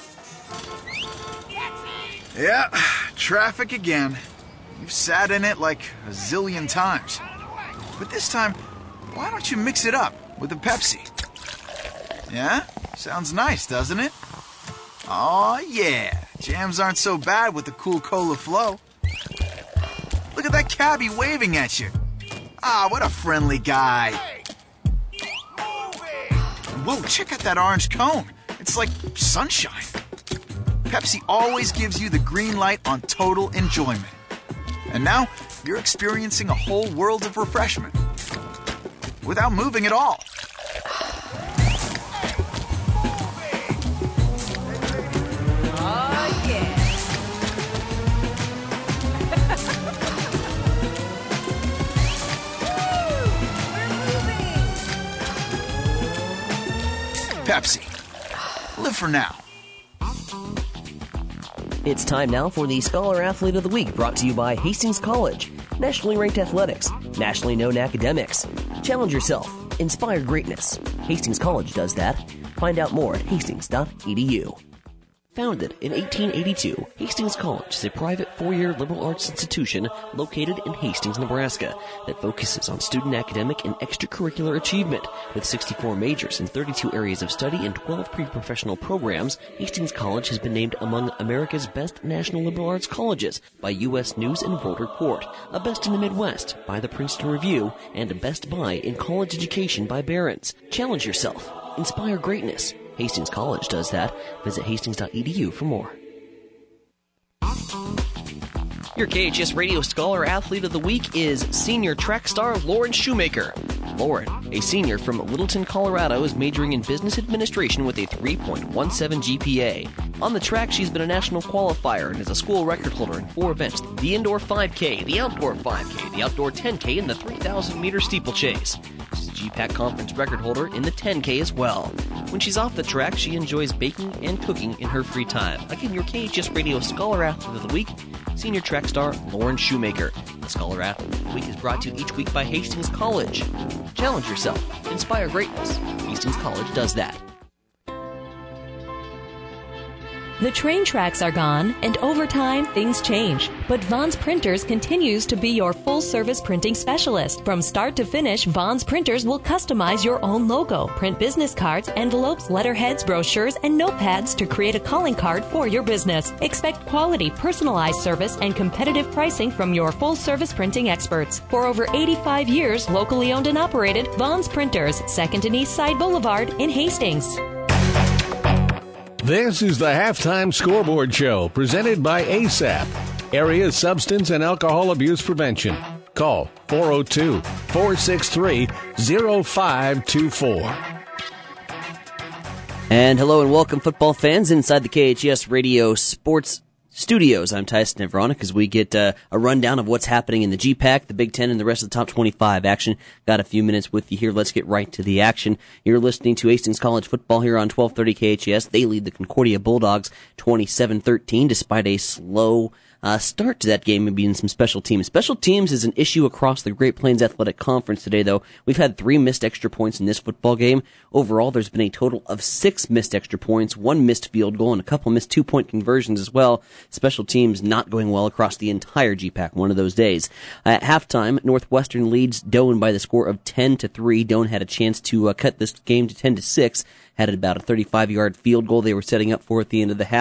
Yeah, traffic again. You've sat in it like a zillion times. But this time, why don't you mix it up with a Pepsi? Yeah? Sounds nice, doesn't it? Aw, yeah. Jams aren't so bad with the cool cola flow. Look at that cabbie waving at you. Ah, what a friendly guy. Whoa, check out that orange cone. It's like sunshine. Pepsi always gives you the green light on total enjoyment. And now, you're experiencing a whole world of refreshment without moving at all. Oh, yeah. Pepsi. Live for now. It's time now for the Scholar Athlete of the Week, brought to you by Hastings College. Nationally ranked athletics, nationally known academics. Challenge yourself. Inspire greatness. Hastings College does that. Find out more at hastings dot e d u. Founded in eighteen eighty-two, Hastings College is a private four-year liberal arts institution located in Hastings, Nebraska, that focuses on student academic and extracurricular achievement. With sixty-four majors in thirty-two areas of study and twelve pre-professional programs, Hastings College has been named among America's best national liberal arts colleges by U S News and World Report, a best in the Midwest by the Princeton Review, and a best buy in college education by Barron's. Challenge yourself. Inspire greatness. Hastings College does that. Visit hastings dot e d u for more. Your K H S Radio Scholar Athlete of the Week is senior track star Lauren Shoemaker. Lauren, a senior from Littleton, Colorado, is majoring in business administration with a three point one seven G P A. On the track, she's been a national qualifier and is a school record holder in four events: the indoor five K, the outdoor five K, the outdoor ten K, and the three thousand meter steeplechase. She's a G PAC conference record holder in the ten K as well. When she's off the track, she enjoys baking and cooking in her free time. Again, your K H S Radio Scholar Athlete of the Week, senior track star Lauren Shoemaker. The Scholar Athlete of the Week is brought to you each week by Hastings College. Challenge yourself. Inspire greatness. Hastings College does that. The train tracks are gone, and over time, things change. But Vaughn's Printers continues to be your full-service printing specialist. From start to finish, Vaughn's Printers will customize your own logo, print business cards, envelopes, letterheads, brochures, and notepads to create a calling card for your business. Expect quality, personalized service and competitive pricing from your full-service printing experts. For over eighty-five years, locally owned and operated, Vaughn's Printers, second and East Side Boulevard in Hastings. This is the Halftime Scoreboard Show, presented by A S A P, Area Substance and Alcohol Abuse Prevention. Call four oh two, four six three, oh five two four. And hello and welcome, football fans, inside the K H S Radio Sports Studios. I'm Tyson Veronica as we get uh, a rundown of what's happening in the G PAC, the Big Ten, and the rest of the top twenty-five action. Got a few minutes with you here. Let's get right to the action. You're listening to Hastings College football here on twelve thirty K H S. They lead the Concordia Bulldogs twenty-seven thirteen despite a slow Uh, start to that game and being some special teams. Special teams is an issue across the Great Plains Athletic Conference today, though. We've had three missed extra points in this football game. Overall, there's been a total of six missed extra points, one missed field goal, and a couple missed two-point conversions as well. Special teams not going well across the entire G PAC one of those days. Uh, at halftime, Northwestern leads Doane by the score of ten to three. Doane had a chance to uh, cut this game to ten to six. Had about a thirty-five yard field goal they were setting up for at the end of the half.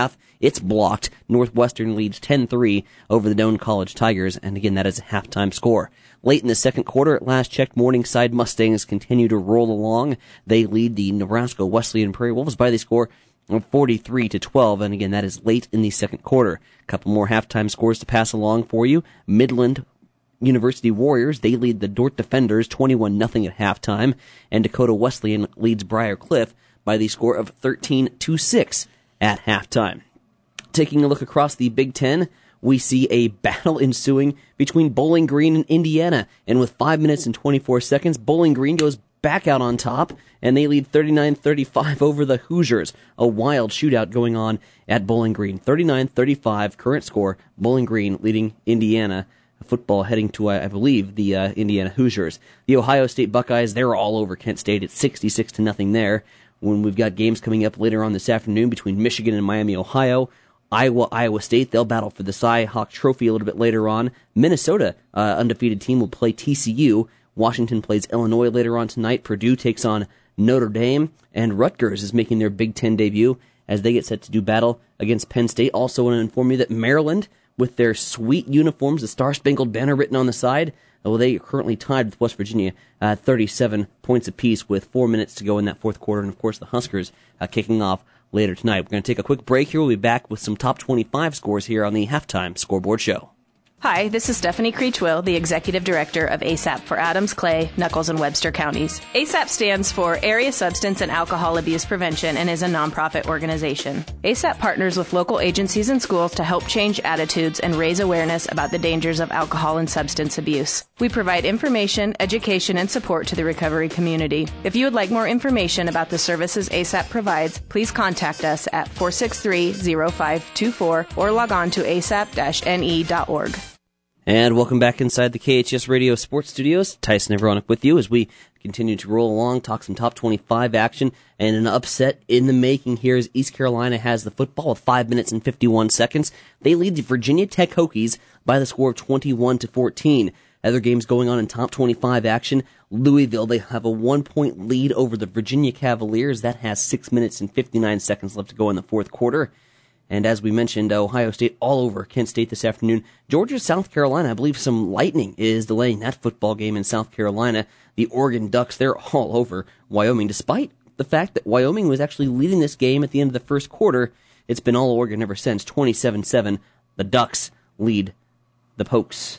It's blocked. Northwestern leads ten three over the Doane College Tigers, and again, that is a halftime score. Late in the second quarter, at last check, Morningside Mustangs continue to roll along. They lead the Nebraska Wesleyan Prairie Wolves by the score of forty-three to twelve, and again, that is late in the second quarter. A couple more halftime scores to pass along for you. Midland University Warriors, they lead the Dordt Defenders twenty-one nothing at halftime, and Dakota Wesleyan leads Briar Cliff by the score of thirteen to six at halftime. Taking a look across the Big Ten, we see a battle ensuing between Bowling Green and Indiana, and with five minutes and twenty-four seconds, Bowling Green goes back out on top, and they lead thirty-nine thirty-five over the Hoosiers. A wild shootout going on at Bowling Green. thirty-nine thirty-five, current score, Bowling Green leading Indiana football, heading to, I believe, the uh, Indiana Hoosiers. The Ohio State Buckeyes, they're all over Kent State. It's sixty-six to nothing there. When we've got games coming up later on this afternoon between Michigan and Miami, Ohio. Iowa, Iowa State, they'll battle for the Cy Hawk Trophy a little bit later on. Minnesota, uh, undefeated team, will play T C U. Washington plays Illinois later on tonight. Purdue takes on Notre Dame. And Rutgers is making their Big Ten debut as they get set to do battle against Penn State. Also want to inform you that Maryland, with their sweet uniforms, the Star-Spangled Banner written on the side, well, they are currently tied with West Virginia at uh, thirty-seven points apiece with four minutes to go in that fourth quarter. And, of course, the Huskers uh, kicking off later tonight. We're going to take a quick break here. We'll be back with some top twenty-five scores here on the Halftime Scoreboard Show. Hi, this is Stephanie Creechwill, the Executive Director of A S A P for Adams, Clay, Nuckolls, and Webster counties. A S A P stands for Area Substance and Alcohol Abuse Prevention and is a nonprofit organization. A S A P partners with local agencies and schools to help change attitudes and raise awareness about the dangers of alcohol and substance abuse. We provide information, education, and support to the recovery community. If you would like more information about the services A S A P provides, please contact us at four six three, zero five two four or log on to a s a p dash n e dot org. And welcome back inside the K H S Radio Sports Studios. Tyson Everonic with you as we continue to roll along, talk some top twenty-five action, and an upset in the making here as East Carolina has the football with five minutes and fifty-one seconds. They lead the Virginia Tech Hokies by the score of twenty-one to fourteen. Other games going on in top twenty-five action. Louisville, they have a one-point lead over the Virginia Cavaliers. That has six minutes and fifty-nine seconds left to go in the fourth quarter. And as we mentioned, Ohio State all over Kent State this afternoon. Georgia, South Carolina, I believe some lightning is delaying that football game in South Carolina. The Oregon Ducks, they're all over Wyoming, despite the fact that Wyoming was actually leading this game at the end of the first quarter. It's been all Oregon ever since, twenty-seven seven. The Ducks lead the Pokes.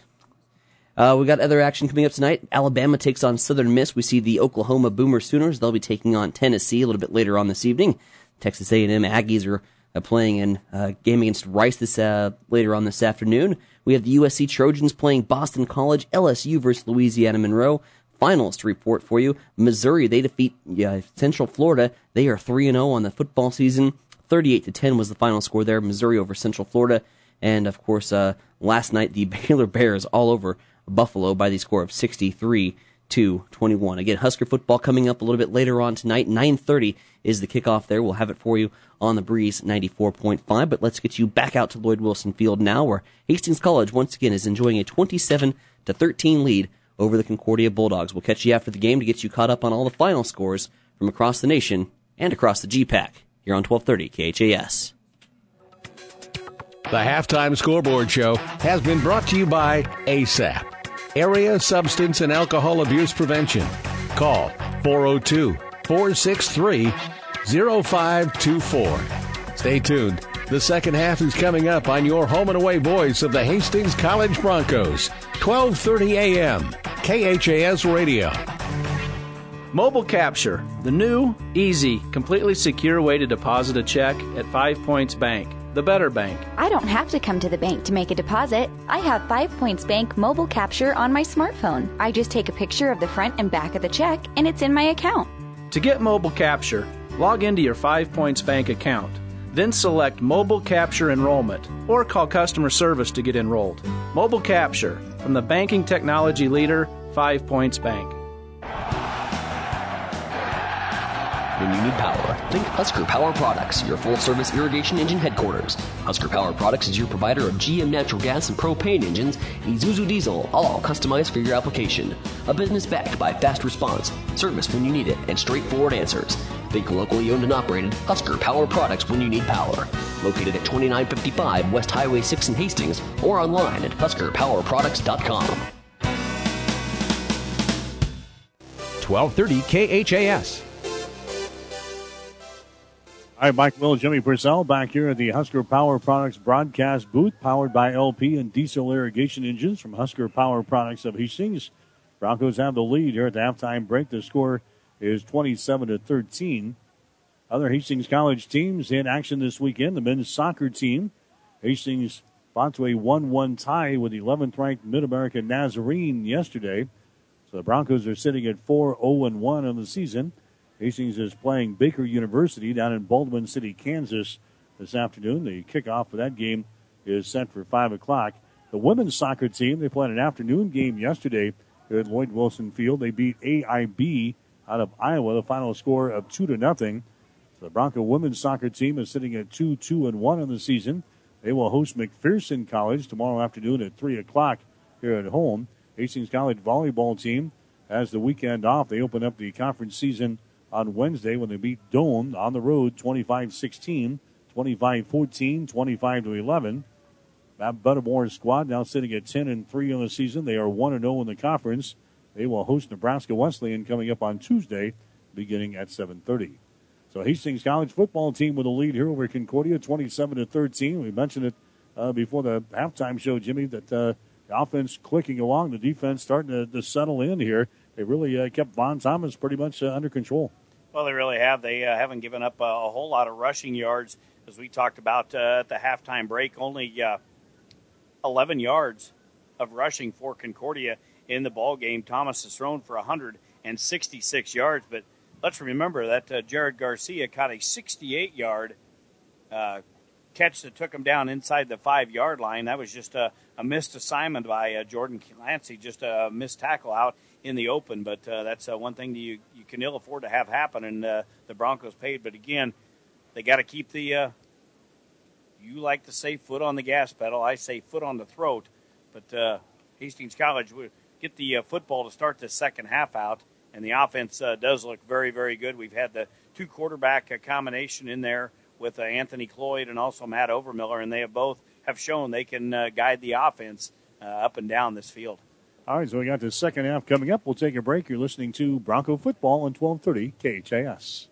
Uh, we got other action coming up tonight. Alabama takes on Southern Miss. We see the Oklahoma Boomer Sooners. They'll be taking on Tennessee a little bit later on this evening. Texas A and M Aggies are Uh, playing in a uh, game against Rice this uh, later on this afternoon. We have the U S C Trojans playing Boston College, L S U versus Louisiana Monroe. Finals to report for you. Missouri, they defeat uh, Central Florida. They are three and oh on the football season. thirty-eight to ten was the final score there. Missouri over Central Florida. And, of course, uh, last night, the Baylor Bears all over Buffalo by the score of sixty-three to twenty-one. Again, Husker football coming up a little bit later on tonight. nine thirty is the kickoff there. We'll have it for you on the Breeze ninety-four point five. But let's get you back out to Lloyd Wilson Field now, where Hastings College once again is enjoying a twenty-seven to thirteen lead over the Concordia Bulldogs. We'll catch you after the game to get you caught up on all the final scores from across the nation and across the G PAC here on twelve thirty K H A S. The Halftime Scoreboard Show has been brought to you by A S A P, Area Substance and Alcohol Abuse Prevention. Call four oh two, four six three, zero five two four. Stay tuned. The second half is coming up on your home and away voice of the Hastings College Broncos. twelve thirty a.m. K H A S Radio. Mobile Capture, the new, easy, completely secure way to deposit a check at Five Points Bank, the better bank. I don't have to come to the bank to make a deposit. I have Five Points Bank Mobile Capture on my smartphone. I just take a picture of the front and back of the check, and it's in my account. To get Mobile Capture, log into your Five Points Bank account. Then select Mobile Capture Enrollment, or call customer service to get enrolled. Mobile Capture, from the banking technology leader, Five Points Bank. When you need power, think Husker Power Products, your full-service irrigation engine headquarters. Husker Power Products is your provider of G M natural gas and propane engines, Isuzu diesel, all customized for your application. A business backed by fast response, service when you need it, and straightforward answers. Think locally owned and operated Husker Power Products when you need power. Located at twenty-nine fifty-five West Highway six in Hastings or online at husker power products dot com. twelve thirty K H A S. All right, Mike Will, Jimmy Purcell back here at the Husker Power Products broadcast booth, powered by L P and diesel irrigation engines from Husker Power Products of Hastings. Broncos have the lead here at the halftime break. The score is twenty-seven to thirteen. Other Hastings College teams in action this weekend. The men's soccer team, Hastings fought to a one one tie with eleventh-ranked Mid-American Nazarene yesterday. So the Broncos are sitting at four oh one on the season. Hastings is playing Baker University down in Baldwin City, Kansas this afternoon. The kickoff for that game is set for five o'clock. The women's soccer team, they played an afternoon game yesterday here at Lloyd Wilson Field. They beat A I B out of Iowa, the final score of two to nothing. So the Bronco women's soccer team is sitting at two two and one on the season. They will host McPherson College tomorrow afternoon at three o'clock here at home. Hastings College volleyball team has the weekend off. They open up the conference season on Wednesday when they beat Doane on the road twenty-five sixteen, twenty-five fourteen, twenty-five to eleven. That Buttermore squad now sitting at ten and three on the season. They are one and oh in the conference. They will host Nebraska Wesleyan coming up on Tuesday beginning at seven thirty. So Hastings College football team with a lead here over Concordia, twenty-seven to thirteen. We mentioned it uh, before the halftime show, Jimmy, that uh, the offense clicking along, the defense starting to, to settle in here. They really uh, kept Von Thomas pretty much uh, under control. Well, they really have. They uh, haven't given up a, a whole lot of rushing yards, as we talked about uh, at the halftime break. Only uh, eleven yards of rushing for Concordia in the ball game. Thomas has thrown for one hundred sixty-six yards, but let's remember that uh, Jared Garcia caught a sixty-eight-yard uh, catch that took him down inside the five-yard line. That was just a, a missed assignment by uh, Jordan Clancy, just a missed tackle out in the open. But uh, that's uh, one thing that you, you can ill afford to have happen, and uh, the Broncos paid. But again, they got to keep the, uh, you like to say foot on the gas pedal. I say foot on the throat. But uh, Hastings College will get the uh, football to start the second half out, and the offense uh, does look very, very good. We've had the two quarterback uh, combination in there with uh, Anthony Cloyd and also Matt Overmiller, and they have both have shown they can uh, guide the offense uh, up and down this field. All right, so we got the second half coming up. We'll take a break. You're listening to Bronco Football on twelve thirty K H A S.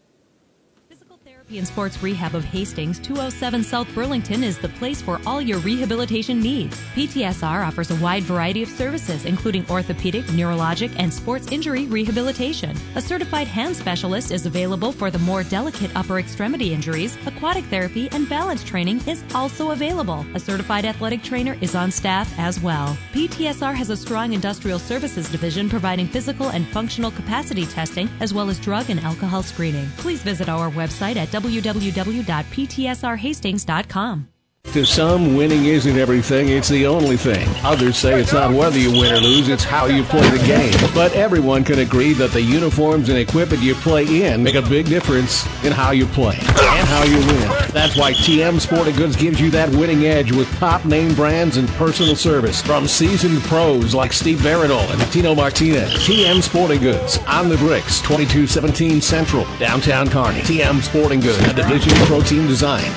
Therapy and Sports Rehab of Hastings, two oh seven South Burlington is the place for all your rehabilitation needs. P T S R offers a wide variety of services, including orthopedic, neurologic, and sports injury rehabilitation. A certified hand specialist is available for the more delicate upper extremity injuries. Aquatic therapy and balance training is also available. A certified athletic trainer is on staff as well. P T S R has a strong industrial services division providing physical and functional capacity testing, as well as drug and alcohol screening. Please visit our website at w w w dot p t s r hastings dot com. To some, winning isn't everything, it's the only thing. Others say it's not whether you win or lose, it's how you play the game. But everyone can agree that the uniforms and equipment you play in make a big difference in how you play and how you win. That's why T M Sporting Goods gives you that winning edge with top name brands and personal service from seasoned pros like Steve Veridol and Tino Martinez. T M Sporting Goods on the bricks, twenty-two seventeen Central, downtown Kearney. T M Sporting Goods, a division of Pro Team Design.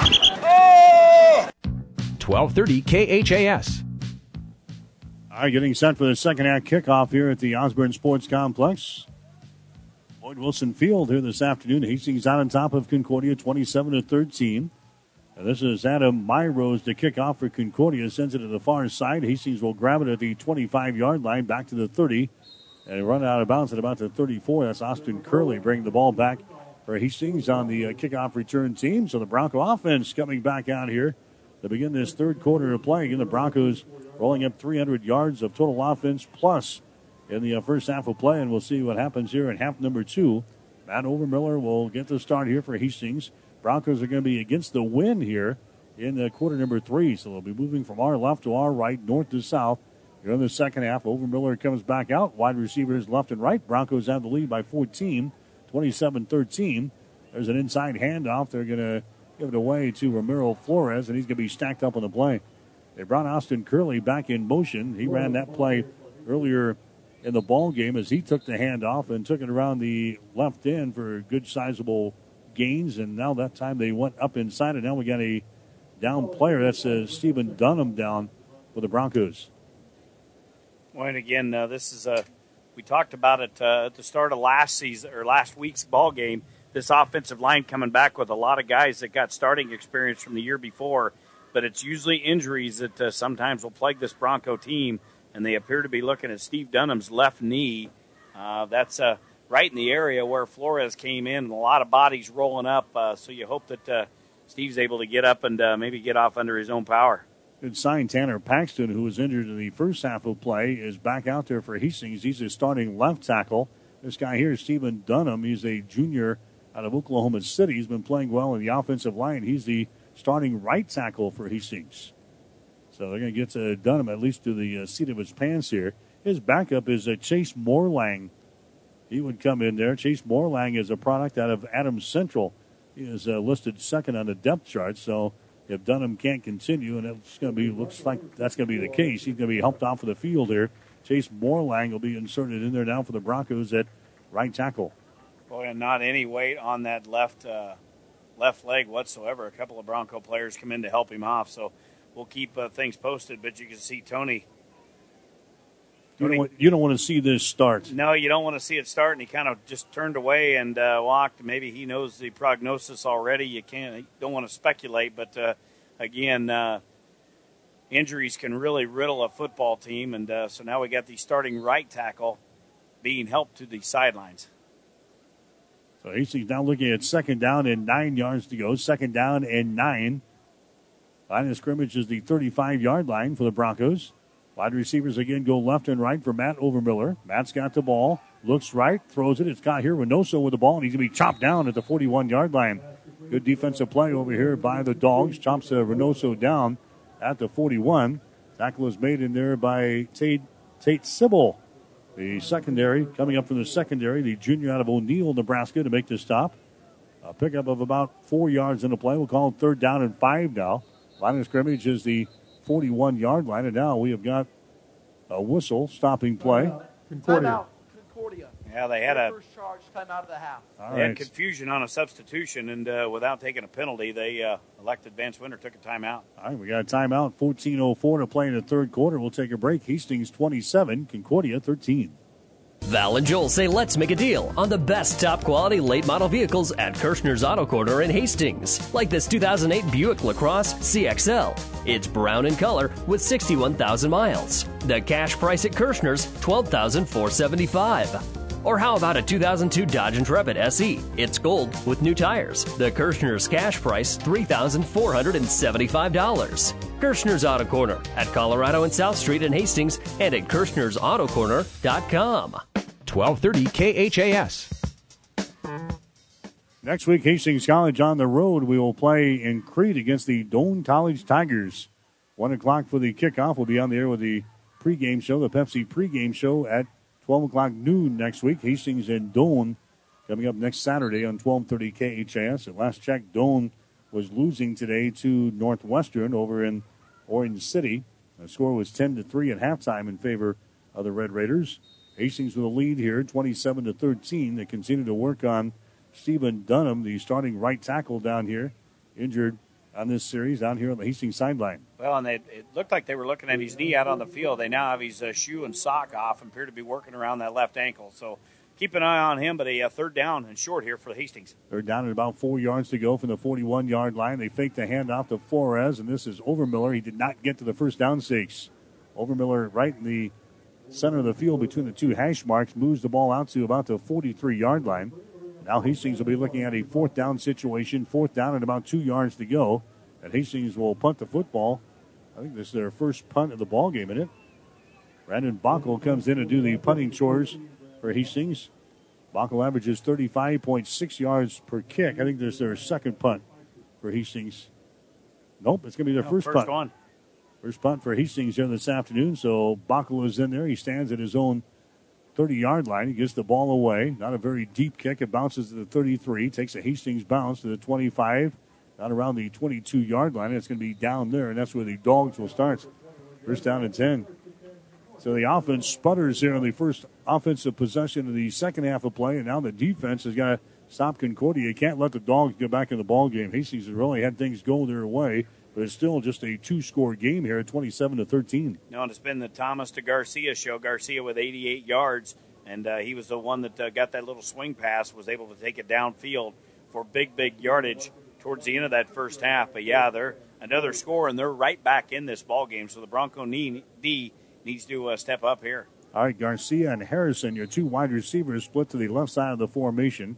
twelve thirty K H A S. All right, getting set for the second half kickoff here at the Osborne Sports Complex. Lloyd Wilson Field here this afternoon. Hastings out on top of Concordia, twenty-seven to thirteen. And this is Adam Myrose to kick off for Concordia. Sends it to the far side. Hastings will grab it at the twenty-five-yard line, back to the thirty. And run out of bounds at about the thirty-four. That's Austin Curley bringing the ball back for Hastings on the uh, kickoff return team. So the Bronco offense coming back out here to begin this third quarter of play. Again, the Broncos rolling up three hundred yards of total offense plus in the uh, first half of play, and we'll see what happens here in half number two. Matt Overmiller will get the start here for Hastings. Broncos are going to be against the wind here in uh, quarter number three, so they'll be moving from our left to our right, north to south. Here in the second half, Overmiller comes back out. Wide receivers left and right. Broncos have the lead by fourteen, twenty-seven thirteen. There's an inside handoff. They're going to give it away to Ramiro Flores, and he's going to be stacked up on the play. They brought Austin Curley back in motion. He ran that play earlier in the ball game as he took the handoff and took it around the left end for a good sizable gains, and now that time they went up inside, and now we got a down player. That's uh, Stephen Dunham down for the Broncos. Well, and again, uh, this is a we talked about it uh, at the start of last season or last week's ball game. This offensive line coming back with a lot of guys that got starting experience from the year before, but it's usually injuries that uh, sometimes will plague this Bronco team, and they appear to be looking at Steve Dunham's left knee. Uh, that's uh, right in the area where Flores came in, and a lot of bodies rolling up, uh, so you hope that uh, Steve's able to get up and uh, maybe get off under his own power. Good sign. Tanner Paxton, who was injured in the first half of play, is back out there for Hastings. He's a starting left tackle. This guy here is Stephen Dunham. He's a junior out of Oklahoma City. He's been playing well in the offensive line. He's the starting right tackle for Hastings. So they're going to get uh, Dunham at least to the uh, seat of his pants here. His backup is uh, Chase Morlang. He would come in there. Chase Morlang is a product out of Adams Central. He is uh, listed second on the depth chart. So if Dunham can't continue, and it's going to be looks like that's going to be the case, he's going to be helped off of the field here. Chase Morlang will be inserted in there now for the Broncos at right tackle. Boy, and not any weight on that left uh, left leg whatsoever. A couple of Bronco players come in to help him off, so we'll keep uh, things posted. But you can see Tony. You don't, want, you don't want to see this start. No, you don't want to see it start, and he kind of just turned away and uh, walked. Maybe he knows the prognosis already. You can't, you don't want to speculate, but uh, again, uh, injuries can really riddle a football team, and uh, so now we got the starting right tackle being helped to the sidelines. So Hastings now looking at second down and nine yards to go. Second down and nine. Line of scrimmage is the thirty-five-yard line for the Broncos. Wide receivers again go left and right for Matt Overmiller. Matt's got the ball. Looks right. Throws it. It's got here Reynoso with the ball, and he's going to be chopped down at the forty-one-yard line. Good defensive play over here by the Dogs. Chops uh, Reynoso down at the forty-one. Tackle is made in there by Tate, Tate Sybil. The secondary, coming up from the secondary, the junior out of O'Neill, Nebraska, to make the stop. A pickup of about four yards in the play. We'll call it third down and five now. Line of scrimmage is the forty-one-yard line, and now we have got a whistle stopping play. Concordia. Concordia. Yeah, they had a first charge time out of the half. All they right. had confusion on a substitution, and uh, without taking a penalty, they uh, elected Vance Winter took a timeout. All right, we got a timeout. fourteen oh four to play in the third quarter. We'll take a break. Hastings twenty-seven, Concordia thirteen. Val and Joel say let's make a deal on the best top-quality late-model vehicles at Kirshner's Auto Corner in Hastings, like this two thousand eight Buick LaCrosse C X L. It's brown in color with sixty-one thousand miles. The cash price at Kirshner's, twelve thousand four hundred seventy-five dollars. Or how about a two thousand two Dodge Intrepid S E? It's gold with new tires. The Kirshner's cash price, three thousand four hundred seventy-five dollars. Kirshner's Auto Corner at Colorado and South Street in Hastings and at kirshner's auto corner dot com. twelve thirty K H A S. Next week, Hastings College on the road. We will play in Crete against the Doane College Tigers. One o'clock for the kickoff. We'll be on the air with the pregame show, the Pepsi pregame show at twelve o'clock noon next week. Hastings and Doane coming up next Saturday on twelve thirty K H A S. At last check, Doane was losing today to Northwestern over in Orange City. The score was ten to three at halftime in favor of the Red Raiders. Hastings with a lead here, twenty-seven to thirteen. They continue to work on Stephen Dunham, the starting right tackle down here, injured on this series down here on the Hastings sideline. Well, and they, it looked like they were looking at his knee out on the field. They now have his uh, shoe and sock off and appear to be working around that left ankle. So keep an eye on him, but a uh, third down and short here for the Hastings. Third down at about four yards to go from the forty-one-yard line. They fake the handoff to Flores, and this is Overmiller. He did not get to the first down stakes. Overmiller right in the center of the field between the two hash marks, moves the ball out to about the forty-three-yard line. Now Hastings will be looking at a fourth down situation, fourth down and about two yards to go. And Hastings will punt the football. I think this is their first punt of the ball game, isn't it? Brandon Bockel comes in to do the punting chores for Hastings. Bockel averages thirty-five point six yards per kick. I think this is their second punt for Hastings. Nope, it's going to be their no, first, first punt. One. First punt for Hastings here this afternoon. So Bockel is in there. He stands at his own thirty-yard line. He gets the ball away. Not a very deep kick. It bounces to the thirty-three. Takes a Hastings bounce to the twenty-five. Not around the twenty-two-yard line. It's going to be down there, and that's where the Dogs will start. First down and ten. So the offense sputters here on the first offensive possession of the second half of play, and now the defense has got to stop Concordia. You can't let the Dogs get back in the ball game. Hastings has really had things go their way, but it's still just a two-score game here at twenty-seven to thirteen. No, and it's been the Thomas to Garcia show. Garcia with eighty-eight yards, and uh, he was the one that uh, got that little swing pass, was able to take it downfield for big, big yardage towards the end of that first half. But, yeah, they're another score, and they're right back in this ball game. So the Bronco D needs to uh, step up here. All right, Garcia and Harrison, your two wide receivers, split to the left side of the formation.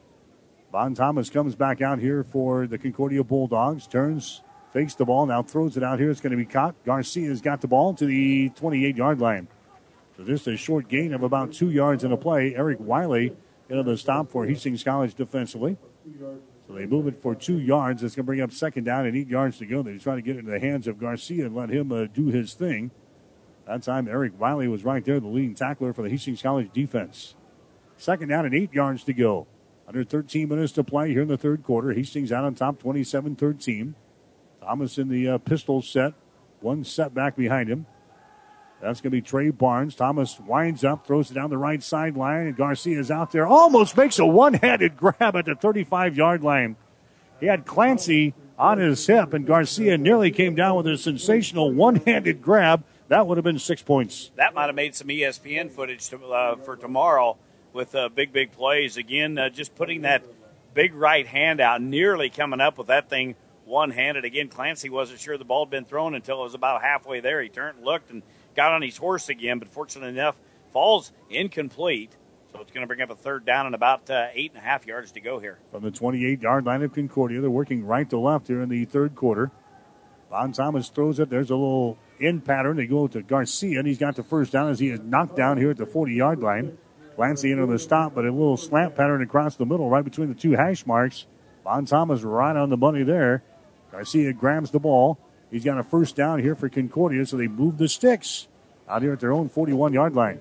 Von Thomas comes back out here for the Concordia Bulldogs, turns, fakes the ball, now throws it out here. It's going to be caught. Garcia's got the ball to the twenty-eight-yard line. So just a short gain of about two yards in a play. Eric Wiley into the stop for Hastings College defensively. So they move it for two yards. That's going to bring up second down and eight yards to go. They try to get it into the hands of Garcia and let him uh, do his thing. That time, Eric Wiley was right there, the leading tackler for the Hastings College defense. Second down and eight yards to go. Under thirteen minutes to play here in the third quarter. Hastings out on top, twenty-seven thirteen. Thomas in the uh, pistol set. One setback behind him. That's going to be Trey Barnes. Thomas winds up, throws it down the right sideline, and Garcia's out there. Almost makes a one-handed grab at the thirty-five-yard line. He had Clancy on his hip, and Garcia nearly came down with a sensational one-handed grab. That would have been six points. That might have made some E S P N footage to, uh, for tomorrow with uh, big, big plays. Again, uh, just putting that big right hand out, nearly coming up with that thing one-handed. Again, Clancy wasn't sure the ball had been thrown until it was about halfway there. He turned and looked and got on his horse again, but fortunately enough, falls incomplete. So it's going to bring up a third down and about uh, eight and a half yards to go here. From the twenty-eight-yard line of Concordia, they're working right to left here in the third quarter. Von Thomas throws it. There's a little in pattern. They go to Garcia, and he's got the first down as he is knocked down here at the forty-yard line. Clancy into the stop, but a little slant pattern across the middle, right between the two hash marks. Von Thomas right on the money there. Garcia grabs the ball. He's got a first down here for Concordia, so they move the sticks out here at their own forty-one-yard line.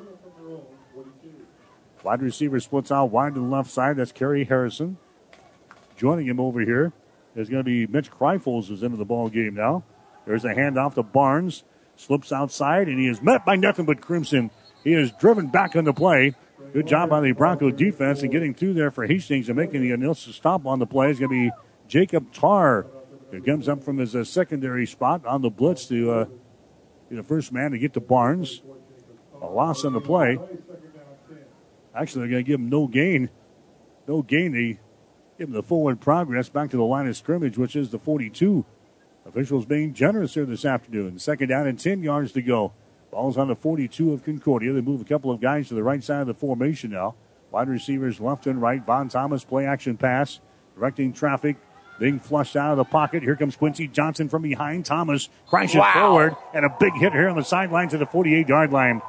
Wide receiver splits out wide to the left side. That's Kerry Harrison. Joining him over here is going to be Mitch Kreifels, who's into the ball game now. There's a handoff to Barnes. Slips outside, and he is met by nothing but Crimson. He is driven back on the play. Good job by the Bronco defense and getting through there for Hastings and making the initial stop on the play. Is going to be Jacob Tarr, who comes up from his uh, secondary spot on the blitz to uh, be the first man to get to Barnes. A loss on the play. Actually, they're going to give him no gain. No gain. They give him the forward progress back to the line of scrimmage, which is the forty-two. Officials being generous here this afternoon. Second down and ten yards to go. Ball's on the forty-two of Concordia. They move a couple of guys to the right side of the formation now. Wide receivers left and right. Von Thomas play action pass. Directing traffic. Being flushed out of the pocket. Here comes Quincy Johnson from behind. Thomas crashes wow. forward. And a big hit here on the sideline to the forty-eight-yard line.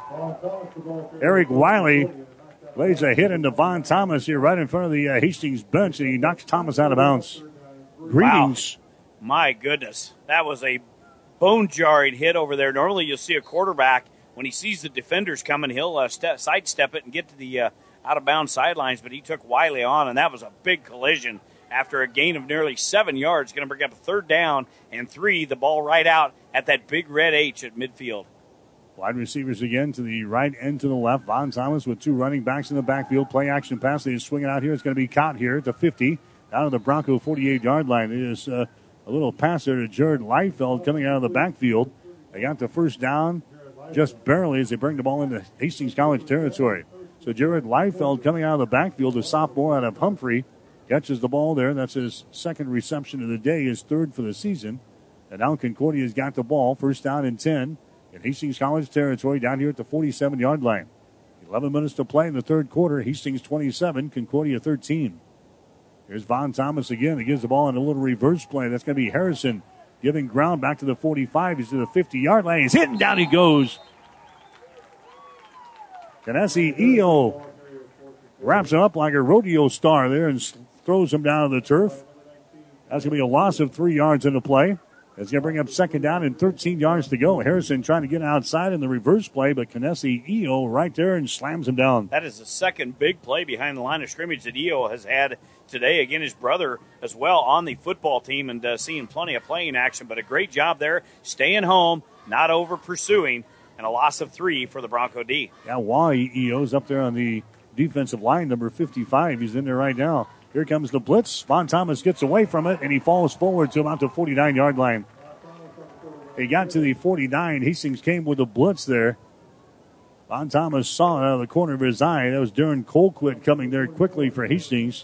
Eric Wiley lays a hit into Von Thomas here right in front of the uh, Hastings bench. And he knocks Thomas out of bounds. Greetings. Wow. My goodness. That was a bone-jarring hit over there. Normally you'll see a quarterback, when he sees the defenders coming, he'll uh, step, sidestep it and get to the uh, out-of-bounds sidelines, but he took Wiley on, and that was a big collision after a gain of nearly seven yards. Going to bring up a third down and three, the ball right out at that big red H at midfield. Wide receivers again to the right and to the left. Von Thomas with two running backs in the backfield. Play action pass. They swing it out here. It's going to be caught here at the fifty, down to the Bronco forty-eight-yard line. It is uh, a little pass there to Jared Leifeld coming out of the backfield. They got the first down just barely as they bring the ball into Hastings College territory. So Jared Leifeld coming out of the backfield, a sophomore out of Humphrey, catches the ball there. That's his second reception of the day, his third for the season. And now Concordia's got the ball, first down and ten in Hastings College territory down here at the forty-seven-yard line. eleven minutes to play in the third quarter. Hastings twenty-seven, Concordia thirteen. Here's Von Thomas again. He gives the ball in a little reverse play. That's going to be Harrison giving ground back to the forty-five. He's to the fifty-yard line. He's hitting down. He goes. Tennessee Eo wraps him up like a rodeo star there and throws him down to the turf. That's going to be a loss of three yards in the play. It's going to bring up second down and thirteen yards to go. Harrison trying to get outside in the reverse play, but Tennessee Eo right there and slams him down. That is the second big play behind the line of scrimmage that Eo has had today. Again, his brother as well on the football team and uh, seeing plenty of playing action, but a great job there, staying home, not over pursuing. and a loss of three for the Bronco D. Yeah, Wally Eo's up there on the defensive line, number fifty-five. He's in there right now. Here comes the blitz. Von Thomas gets away from it, and he falls forward to about the forty-nine-yard line. He got to the forty-nine. Hastings came with a blitz there. Von Thomas saw it out of the corner of his eye. That was Darren Colquitt coming there quickly for Hastings.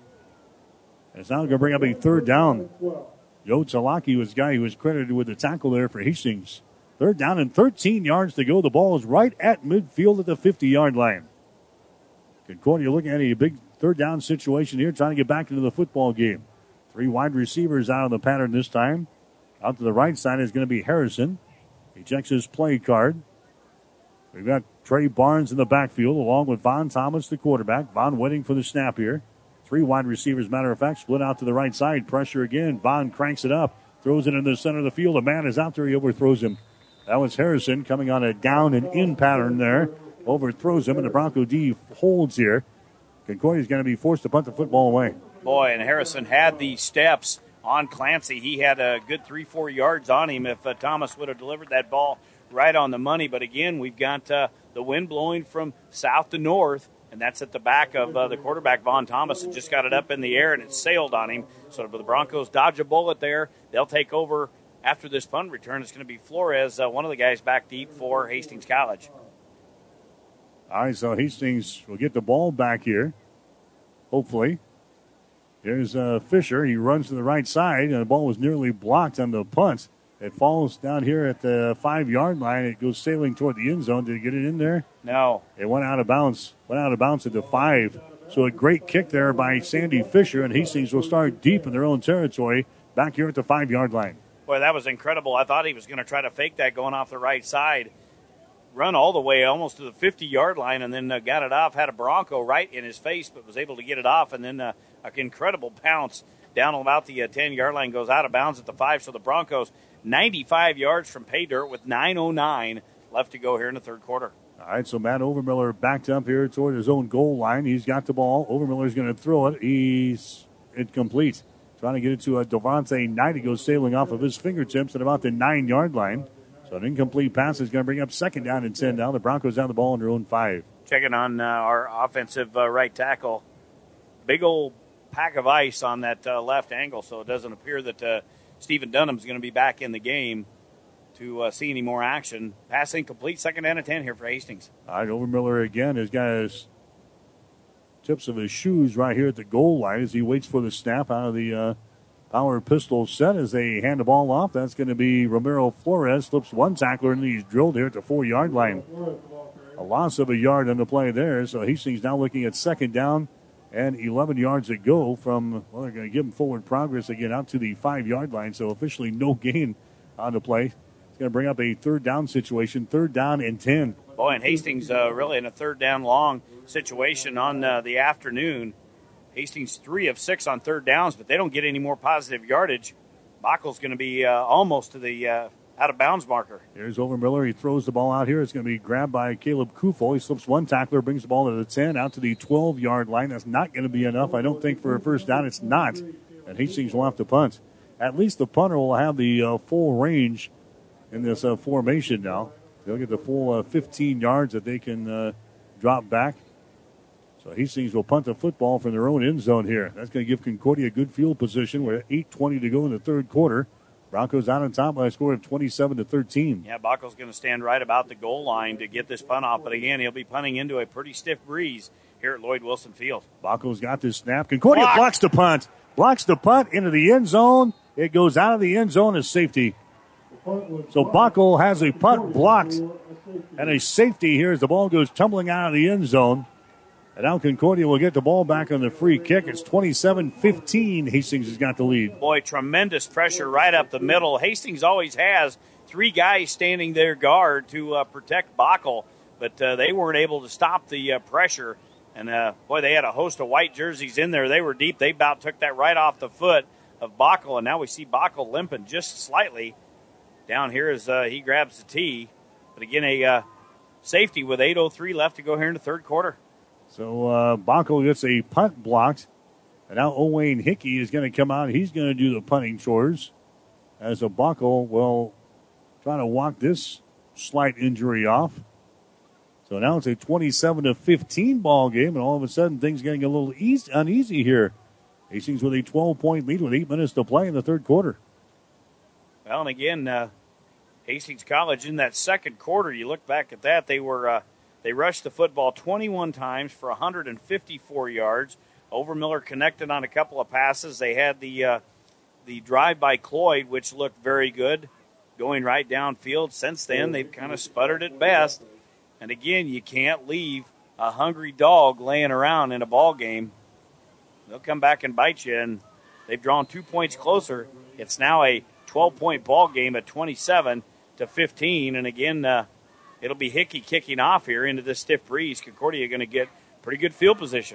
It's now going to bring up a third down. Joe Talaki was the guy who was credited with the tackle there for Hastings. Third down and thirteen yards to go. The ball is right at midfield at the fifty-yard line. Concordia looking at a big third down situation here, trying to get back into the football game. Three wide receivers out of the pattern this time. Out to the right side is going to be Harrison. He checks his play card. We've got Trey Barnes in the backfield along with Von Thomas, the quarterback. Von waiting for the snap here. Three wide receivers, matter of fact, split out to the right side. Pressure again. Von cranks it up. Throws it in the center of the field. A man is out there. He overthrows him. That was Harrison coming on a down and in pattern there. Overthrows him, and the Bronco D holds here. Concordia's going to be forced to punt the football away. Boy, and Harrison had the steps on Clancy. He had a good three, four yards on him if uh, Thomas would have delivered that ball right on the money. But again, we've got uh, the wind blowing from south to north, and that's at the back of uh, the quarterback, Von Thomas, and just got it up in the air, and it sailed on him. So the Broncos dodge a bullet there. They'll take over after this punt return. It's going to be Flores, uh, one of the guys back deep for Hastings College. All right, so Hastings will get the ball back here, hopefully. Here's uh, Fisher. He runs to the right side, and the ball was nearly blocked on the punt. It falls down here at the five-yard line. It goes sailing toward the end zone. Did it get it in there? No. It went out of bounds. Went out of bounds at the five. So a great kick there by Sandy Fisher, and Hastings will start deep in their own territory back here at the five-yard line. Boy, that was incredible. I thought he was going to try to fake that going off the right side. Run all the way almost to the fifty-yard line, and then uh, got it off. Had a Bronco right in his face, but was able to get it off, and then uh, an incredible bounce down about the uh, ten-yard line, goes out of bounds at the five. So the Broncos ninety-five yards from pay dirt with nine oh nine left to go here in the third quarter. All right, so Matt Overmiller backed up here toward his own goal line. He's got the ball. Overmiller's going to throw it. He's incomplete. Trying to get it to uh, Devontae Knight. He goes sailing off of his fingertips at about the nine-yard line. So an incomplete pass is going to bring up second down and ten now. The Broncos down the ball on their own five. Checking on uh, our offensive uh, right tackle. Big old pack of ice on that uh, left angle, so it doesn't appear that uh, Stephen Dunham's going to be back in the game to uh, see any more action. Pass incomplete, second down and ten here for Hastings. All right, Overmiller again has got his tips of his shoes right here at the goal line as he waits for the snap out of the uh, power pistol set as they hand the ball off. That's going to be Romero Flores. Slips one tackler and he's drilled here at the four-yard line. A loss of a yard on the play there, so Hastings now looking at second down and eleven yards to go from, well, they're going to give him forward progress again out to the five-yard line, so officially no gain on the play. It's going to bring up a third down situation, third down and ten. Boy, and Hastings uh, really in a third down long situation on uh, the afternoon. Hastings three of six on third downs, but they don't get any more positive yardage. Bachel's going to be uh, almost to the uh, out-of-bounds marker. Here's Overmiller. He throws the ball out here. It's going to be grabbed by Caleb Kufel. He slips one tackler, brings the ball to the ten, out to the twelve-yard line. That's not going to be enough, I don't think, for a first down. It's not. And Hastings will have to punt. At least the punter will have the uh, full range in this uh, formation now. They'll get the full uh, fifteen yards that they can uh, drop back. So Hastings will punt the football from their own end zone here. That's going to give Concordia a good field position with eight twenty to go in the third quarter. Broncos out on top by a score of twenty-seven to thirteen. Yeah, Bachel's going to stand right about the goal line to get this punt off. But again, he'll be punting into a pretty stiff breeze here at Lloyd Wilson Field. Bachel's got this snap. Concordia Block. blocks the punt. Blocks the punt into the end zone. It goes out of the end zone as safety. So Bachl has a punt blocked and a safety here as the ball goes tumbling out of the end zone. And now Concordia will get the ball back on the free kick. It's twenty-seven fifteen. Hastings has got the lead. Boy, tremendous pressure right up the middle. Hastings always has three guys standing their guard to uh, protect Bachl, but uh, they weren't able to stop the uh, pressure. And, uh, boy, they had a host of white jerseys in there. They were deep. They about took that right off the foot of Bachl, and now we see Bachl limping just slightly down here as uh, he grabs the tee. But, again, a uh, safety with eight oh three left to go here in the third quarter. So uh, Bachl gets a punt blocked. And now Owain Hickey is going to come out. He's going to do the punting chores. As a Bachl will try to walk this slight injury off. So now it's a twenty-seven to fifteen ball game, and all of a sudden things getting a little easy, uneasy here. Hastings with a twelve-point lead with eight minutes to play in the third quarter. Well, and again, uh, Hastings College in that second quarter, you look back at that, they were uh, they rushed the football twenty-one times for one hundred fifty-four yards. Overmiller connected on a couple of passes. They had the uh, the drive by Cloyd, which looked very good, going right downfield. Since then, they've kind of sputtered at best. And again, you can't leave a hungry dog laying around in a ball game. They'll come back and bite you, and they've drawn two points closer. It's now a twelve-point ball game at twenty-seven to fifteen. And again, uh, it'll be Hickey kicking off here into this stiff breeze. Concordia going to get pretty good field position.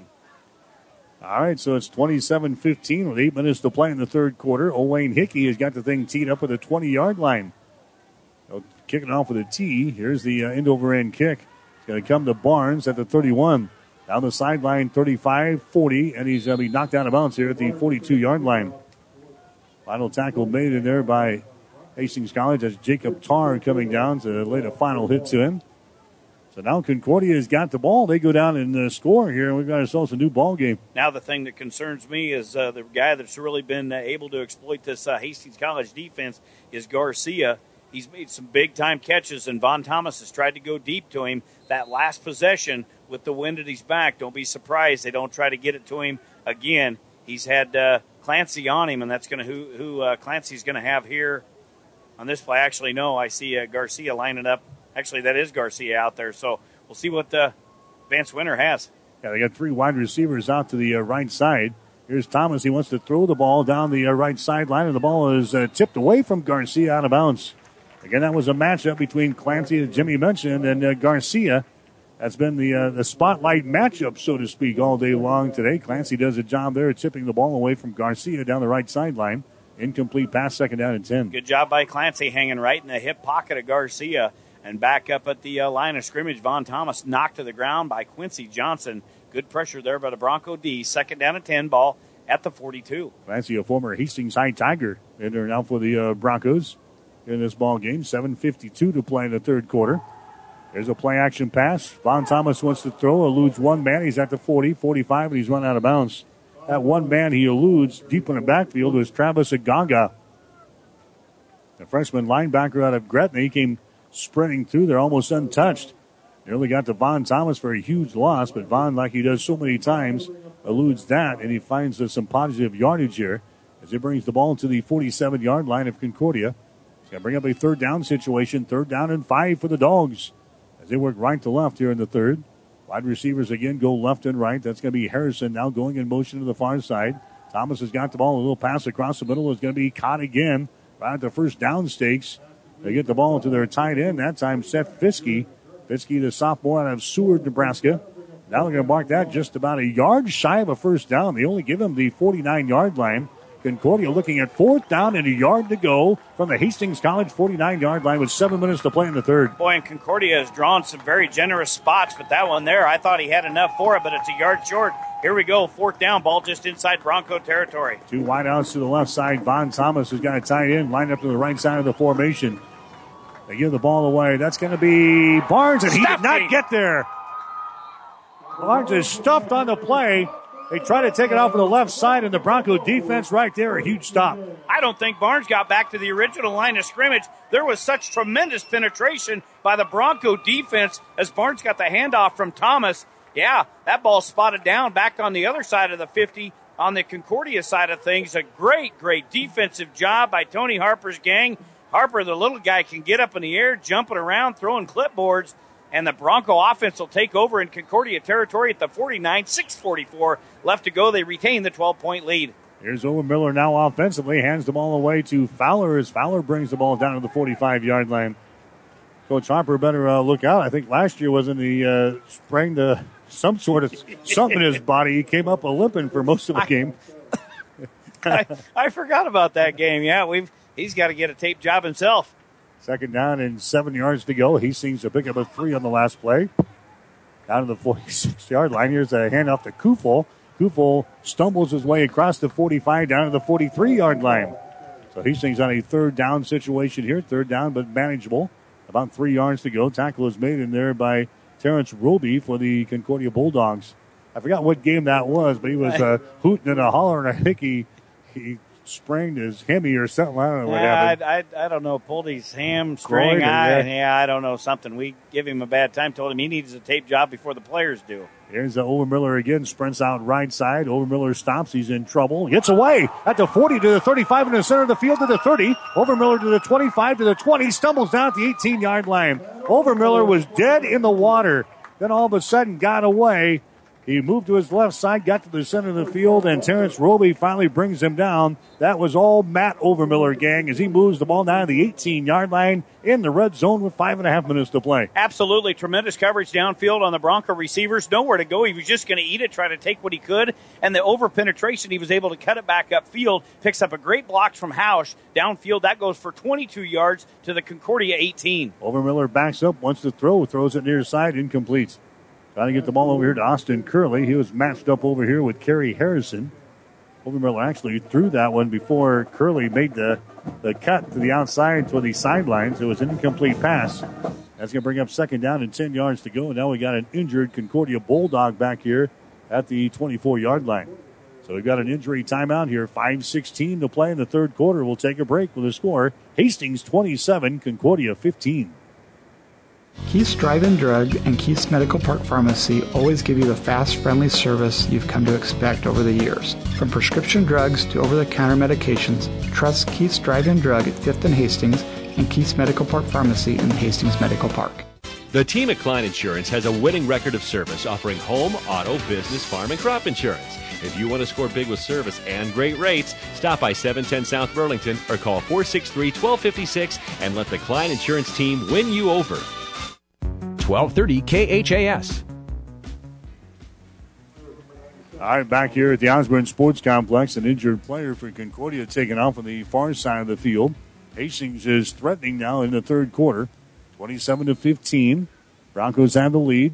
All right, so it's twenty-seven fifteen with eight minutes to play in the third quarter. Owain Hickey has got the thing teed up at the twenty-yard line. They'll kick it off with a tee. Here's the uh, end-over-end kick. It's going to come to Barnes at the thirty-one. Down the sideline, thirty-five forty, and he's going to be knocked out of bounds here at the forty-two-yard line. Final tackle made in there by Hastings College as Jacob Tarr coming down to lay the final hit to him. So now Concordia has got the ball. They go down and uh, score here, and we've got ourselves a new ball game. Now the thing that concerns me is uh, the guy that's really been uh, able to exploit this uh, Hastings College defense is Garcia. He's made some big-time catches, and Von Thomas has tried to go deep to him. That last possession with the wind at his back, don't be surprised they don't try to get it to him again. He's had uh, Clancy on him, and that's going to who, who uh, Clancy's going to have here on this play. Actually, no, I see uh, Garcia lining up. Actually, that is Garcia out there, so we'll see what uh, Vance Winter has. Yeah, they got three wide receivers out to the uh, right side. Here's Thomas. He wants to throw the ball down the uh, right sideline, and the ball is uh, tipped away from Garcia out of bounds. Again, that was a matchup between Clancy, as Jimmy mentioned, and uh, Garcia. That's been the uh, the spotlight matchup, so to speak, all day long today. Clancy does a job there tipping the ball away from Garcia down the right sideline. Incomplete pass, second down and ten. Good job by Clancy hanging right in the hip pocket of Garcia. And back up at the uh, line of scrimmage, Von Thomas knocked to the ground by Quincy Johnson. Good pressure there by the Bronco D. Second down and ten, ball at the forty-two. Clancy, a former Hastings High Tiger, in there now for the uh, Broncos in this ball game. seven fifty-two to play in the third quarter. There's a play-action pass. Von Thomas wants to throw, eludes one man. He's at the forty, forty-five, and he's run out of bounds. That one man he eludes deep in the backfield was Travis Agaga, the freshman linebacker out of Gretna. He came sprinting through there, almost untouched. Nearly got to Von Thomas for a huge loss, but Von, like he does so many times, eludes that, and he finds uh, some positive yardage here as he brings the ball to the forty-seven-yard line of Concordia. He's going to bring up a third down situation, third down and five for the Dogs as they work right to left here in the third. Wide receivers again go left and right. That's going to be Harrison now going in motion to the far side. Thomas has got the ball. A little pass across the middle is going to be caught again right at the first down stakes. They get the ball to their tight end. That time, Seth Fiske. Fiske, the sophomore out of Seward, Nebraska. Now they're going to mark that just about a yard shy of a first down. They only give him the forty-nine-yard line. Concordia looking at fourth down and a yard to go from the Hastings College forty-nine-yard line with seven minutes to play in the third. Boy, and Concordia has drawn some very generous spots, but that one there, I thought he had enough for it, but it's a yard short. Here we go, fourth down, ball just inside Bronco territory. Two wideouts to the left side. Von Thomas has got a tight end lined up to the right side of the formation. They give the ball away. That's going to be Barnes, and he did not get there. Barnes is stuffed on the play. They try to take it off on the left side, and the Bronco defense right there, a huge stop. I don't think Barnes got back to the original line of scrimmage. There was such tremendous penetration by the Bronco defense as Barnes got the handoff from Thomas. Yeah, that ball spotted down back on the other side of the fifty on the Concordia side of things. A great, great defensive job by Tony Harper's gang. Harper, the little guy, can get up in the air, jumping around, throwing clipboards, and the Bronco offense will take over in Concordia territory at the forty-nine, six forty-four left to go. They retain the twelve-point lead. Here's Owen Miller now offensively, hands the ball away to Fowler as Fowler brings the ball down to the forty-five-yard line. Coach Harper better uh, look out. I think last year was in the uh, sprained uh, some sort of something in his body. He came up a limping for most of the game. I, I forgot about that game. Yeah, we've he's got to get a tape job himself. Second down and seven yards to go. He seems to pick up a three on the last play. Down to the forty-six-yard line. Here's a handoff to Kufel. Kufel stumbles his way across the forty-five down to the forty-three-yard line. So Hastings on a third down situation here. Third down, but manageable. About three yards to go. Tackle was made in there by Terrence Roby for the Concordia Bulldogs. I forgot what game that was, but he was uh, hooting and a hollering. I think he he sprained his hemi or something. I don't know what yeah, happened. I, I, I don't know. Pulled his hamstring. Groin, I, yeah. yeah, I don't know. Something. We give him a bad time. Told him he needs a tape job before the players do. Here's uh, Overmiller again. Sprints out right side. Overmiller stops. He's in trouble. Gets away at the forty to the thirty-five in the center of the field to the thirty. Overmiller to the twenty-five to the twenty. Stumbles down at the eighteen-yard line. Overmiller was dead in the water. Then all of a sudden got away. He moved to his left side, got to the center of the field, and Terrence Roby finally brings him down. That was all Matt Overmiller, gang, as he moves the ball down to the eighteen-yard line in the red zone with five and a half minutes to play. Absolutely tremendous coverage downfield on the Bronco receivers. Nowhere to go. He was just going to eat it, try to take what he could. And the over-penetration, he was able to cut it back upfield. Picks up a great block from Hausch. Downfield, that goes for twenty-two yards to the Concordia eighteen. Overmiller backs up, wants to throw, throws it near side, incomplete. Trying to get the ball over here to Austin Curley. He was matched up over here with Kerry Harrison. Overmiller actually threw that one before Curley made the, the cut to the outside to the sidelines. It was an incomplete pass. That's going to bring up second down and ten yards to go. And now we got an injured Concordia Bulldog back here at the twenty-four-yard line. So we've got an injury timeout here. five sixteen to play in the third quarter. We'll take a break with a score. Hastings twenty-seven, Concordia fifteen. Keith's Drive-In Drug and Keith's Medical Park Pharmacy always give you the fast, friendly service you've come to expect over the years. From prescription drugs to over-the-counter medications, trust Keith's Drive-In Drug at fifth and Hastings and Keith's Medical Park Pharmacy in Hastings Medical Park. The team at Klein Insurance has a winning record of service offering home, auto, business, farm, and crop insurance. If you want to score big with service and great rates, stop by seven ten South Burlington or call four six three, one two five six and let the Klein Insurance team win you over. twelve thirty K H A S. All right, back here at the Osborne Sports Complex, an injured player for Concordia taken off on the far side of the field. Hastings is threatening now in the third quarter, twenty-seven to fifteen. Broncos have the lead.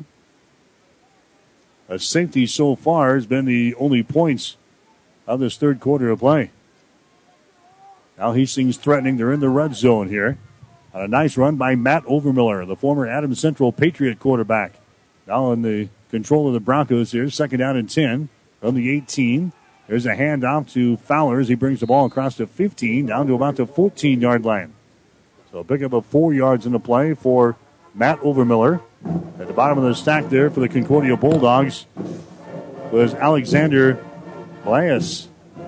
A safety so far has been the only points of this third quarter of play. Now Hastings threatening. They're in the red zone here. A nice run by Matt Overmiller, the former Adams Central Patriot quarterback. Now in the control of the Broncos here. Second down and ten from the eighteen. There's a handoff to Fowler as he brings the ball across to fifteen, down to about the fourteen-yard line. So pick up a four yards in the play for Matt Overmiller. At the bottom of the stack there for the Concordia Bulldogs was Alexander Blaas,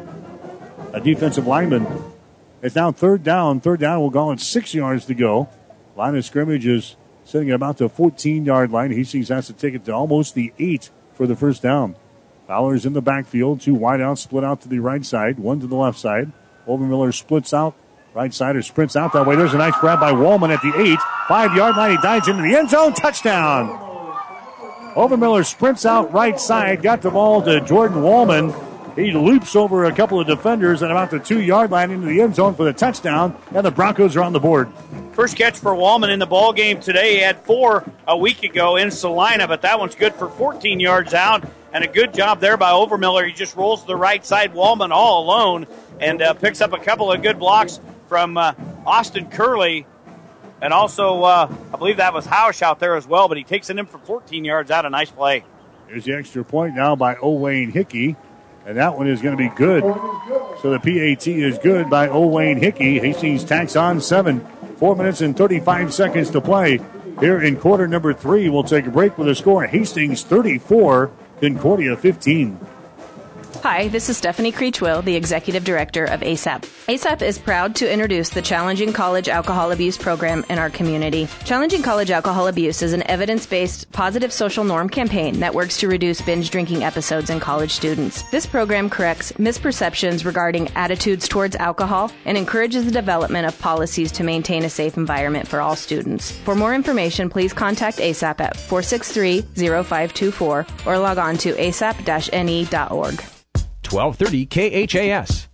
a defensive lineman. It's now third down. Third down will go on six yards to go. Line of scrimmage is sitting at about the fourteen-yard line. Hastings has to take it to almost the eight for the first down. Fowler's in the backfield. Two wide out, split out to the right side, one to the left side. Overmiller splits out. Right side or sprints out that way. There's a nice grab by Wallman at the eight. Five-yard line. He dives into the end zone. Touchdown. Overmiller sprints out right side. Got the ball to Jordan Wallman. He leaps over a couple of defenders and about the two-yard line into the end zone for the touchdown. And the Broncos are on the board. First catch for Wallman in the ball game today. He had four a week ago in Salina, but that one's good for fourteen yards out. And a good job there by Overmiller. He just rolls to the right side. Wallman all alone and uh, picks up a couple of good blocks from uh, Austin Curley. And also, uh, I believe that was Hausch out there as well, but he takes it in for fourteen yards out. A nice play. Here's the extra point now by Owain Hickey. And that one is going to be good. So the P A T is good by Owain Hickey. Hastings tacks on seven. Four minutes and thirty-five seconds to play here in quarter number three. We'll take a break with a score. Hastings thirty-four, Concordia fifteen. Hi, this is Stephanie Creechwill, the Executive Director of A S A P. A S A P is proud to introduce the Challenging College Alcohol Abuse program in our community. Challenging College Alcohol Abuse is an evidence-based positive social norm campaign that works to reduce binge drinking episodes in college students. This program corrects misperceptions regarding attitudes towards alcohol and encourages the development of policies to maintain a safe environment for all students. For more information, please contact A S A P at four six three, zero five two four or log on to a s a p dash n e dot org. twelve thirty K H A S.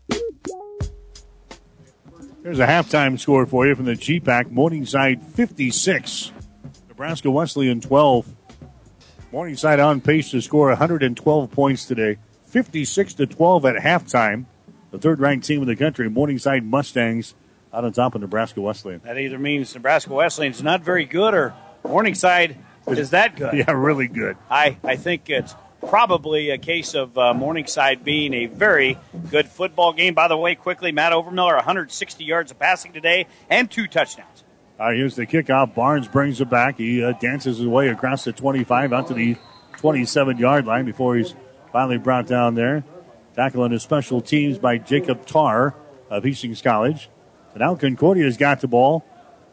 There's a halftime score for you from the G PAC. Morningside fifty-six, Nebraska Wesleyan twelve. Morningside on pace to score one hundred twelve points today, fifty-six to twelve at halftime. The third-ranked team in the country, Morningside Mustangs, out on top of Nebraska Wesleyan. That either means Nebraska Wesleyan's not very good or Morningside is that good. Yeah, really good. I, I think it's probably a case of uh, Morningside being a very good football game. By the way, quickly, Matt Overmiller, one hundred sixty yards of passing today and two touchdowns. All right, here's the kickoff. Barnes brings it back. He uh, dances his way across the twenty-five out to the twenty-seven-yard line before he's finally brought down there. Tackling his special teams by Jacob Tarr of Hastings College. And now Concordia's got the ball.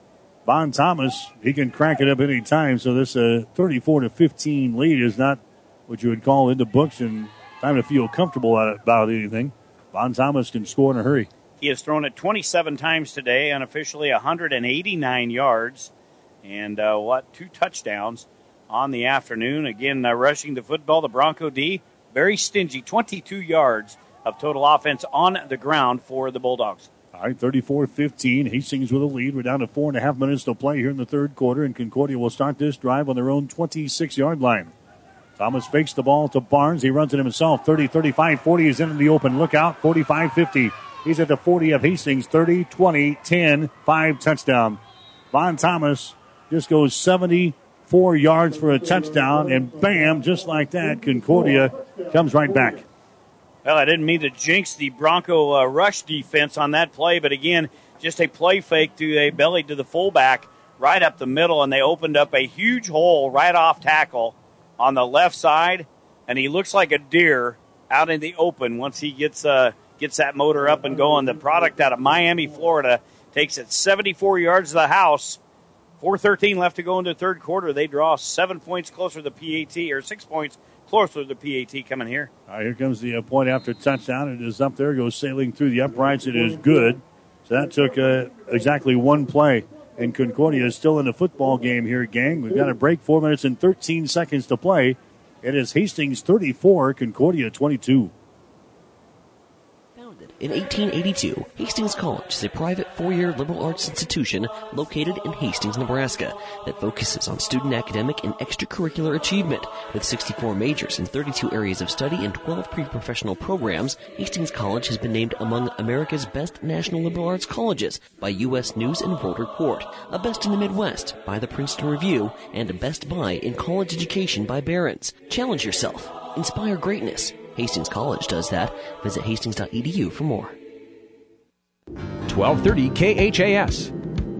Von Thomas, he can crack it up any time, so this uh, thirty-four to fifteen lead is not what you would call in the books and time to feel comfortable about anything. Von Thomas can score in a hurry. He has thrown it twenty-seven times today, unofficially one hundred eighty-nine yards, and uh, what, two touchdowns on the afternoon. Again, uh, rushing the football, the Bronco D, very stingy, twenty-two yards of total offense on the ground for the Bulldogs. All right, thirty-four fifteen. Hastings with a lead. We're down to four and a half minutes to play here in the third quarter, and Concordia will start this drive on their own twenty-six-yard line. Thomas fakes the ball to Barnes. He runs it himself. thirty, thirty-five, forty. He's in the open. Look out. forty-five fifty. He's at the forty of Hastings. thirty, twenty, ten, five touchdown. Von Thomas just goes seventy-four yards for a touchdown, and bam, just like that, Concordia comes right back. Well, I didn't mean to jinx the Bronco uh, rush defense on that play, but again, just a play fake to a belly to the fullback right up the middle, and they opened up a huge hole right off tackle on the left side, and he looks like a deer out in the open once he gets uh, gets that motor up and going. The product out of Miami, Florida, takes it seventy-four yards to the house. four thirteen left to go into the third quarter. They draw seven points closer to the P A T, or six points closer to the P A T coming here. All right, here comes the uh, point after touchdown. It is up there, goes sailing through the uprights. It is good. So that took uh, exactly one play. And Concordia is still in the football game here, gang. We've got a break, four minutes and thirteen seconds to play. It is Hastings thirty-four, Concordia twenty-two. In eighteen eighty-two, Hastings College is a private four-year liberal arts institution located in Hastings, Nebraska, that focuses on student academic and extracurricular achievement. With sixty-four majors in thirty-two areas of study and twelve pre-professional programs, Hastings College has been named among America's best national liberal arts colleges by U S News and World Report, a best in the Midwest by the Princeton Review, and a best buy in college education by Barron's. Challenge yourself. Inspire greatness. Hastings College does that. Visit hastings dot e d u for more. twelve thirty K H A S.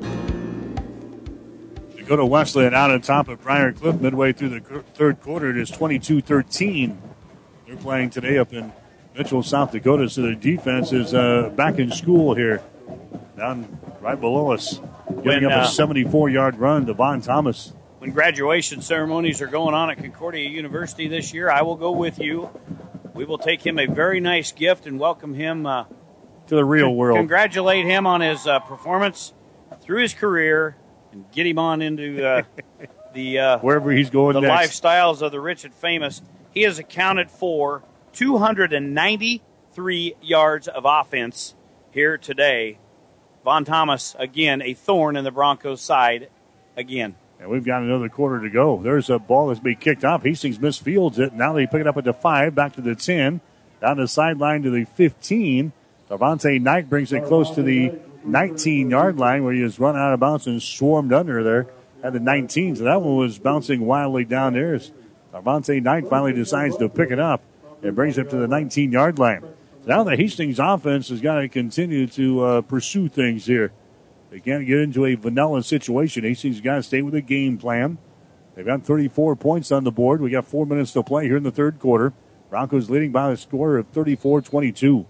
We go to Wesleyan out on top of Briar Cliff midway through the third quarter. It is twenty-two thirteen. They're playing today up in Mitchell, South Dakota, so the defense is uh, back in school here. Down right below us. Giving When, up uh, a seventy-four-yard run to Von Thomas. When graduation ceremonies are going on at Concordia University this year, I will go with you. We will take him a very nice gift and welcome him uh, to the real con- world. Congratulate him on his uh, performance through his career and get him on into uh, the uh, wherever he's going the next. lifestyles of the rich and famous. He has accounted for two hundred ninety-three yards of offense here today. Von Thomas, again, a thorn in the Broncos' side again. And we've got another quarter to go. There's a ball that's being kicked off. Hastings misfields it. Now they pick it up at the five, back to the ten, down the sideline to the fifteen. Davante Knight brings it close to the nineteen-yard line where he has run out of bounds and swarmed under there at the nineteen. So that one was bouncing wildly down there as Davante Knight finally decides to pick it up and brings it to the nineteen-yard line. So now the Hastings offense has got to continue to uh, pursue things here. They can't get into a vanilla situation. Hastings got to stay with a game plan. They've got thirty-four points on the board. We got four minutes to play here in the third quarter. Broncos leading by a score of thirty-four twenty-two.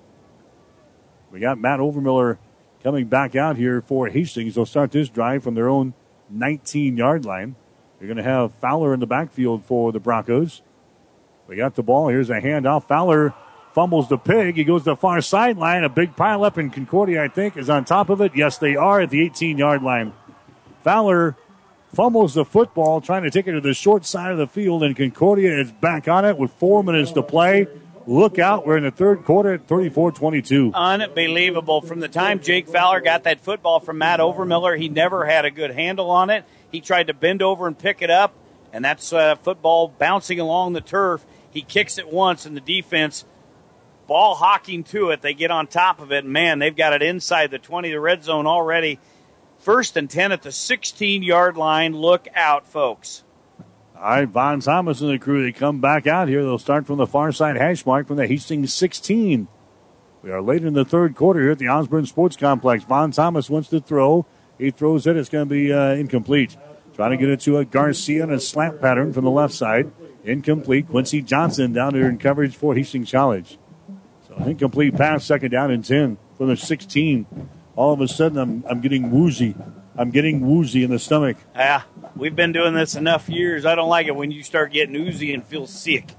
We got Matt Overmiller coming back out here for Hastings. They'll start this drive from their own nineteen-yard line. You're going to have Fowler in the backfield for the Broncos. We got the ball. Here's a handoff. Fowler fumbles the pig. He goes to the far sideline. A big pileup in Concordia, I think, is on top of it. Yes, they are at the eighteen-yard line. Fowler fumbles the football, trying to take it to the short side of the field, and Concordia is back on it with four minutes to play. Look out. We're in the third quarter at thirty-four twenty-two. Unbelievable. From the time Jake Fowler got that football from Matt Overmiller, he never had a good handle on it. He tried to bend over and pick it up, and that's uh, football bouncing along the turf. He kicks it once, and the defense ball hawking to it. They get on top of it. Man, they've got it inside the twenty, the red zone already. First and ten at the sixteen-yard line. Look out, folks. All right, Von Thomas and the crew, they come back out here. They'll start from the far side hash mark from the Hastings sixteen. We are late in the third quarter here at the Osborne Sports Complex. Von Thomas wants to throw. He throws it. It's going to be uh, incomplete. Trying to get it to a Garcia in a slant pattern from the left side. Incomplete. Quincy Johnson down there in coverage for Hastings College. So incomplete pass, second down and ten from the sixteen. All of a sudden, I'm I'm getting woozy. I'm getting woozy in the stomach. Yeah, we've been doing this enough years. I don't like it when you start getting oozy and feel sick.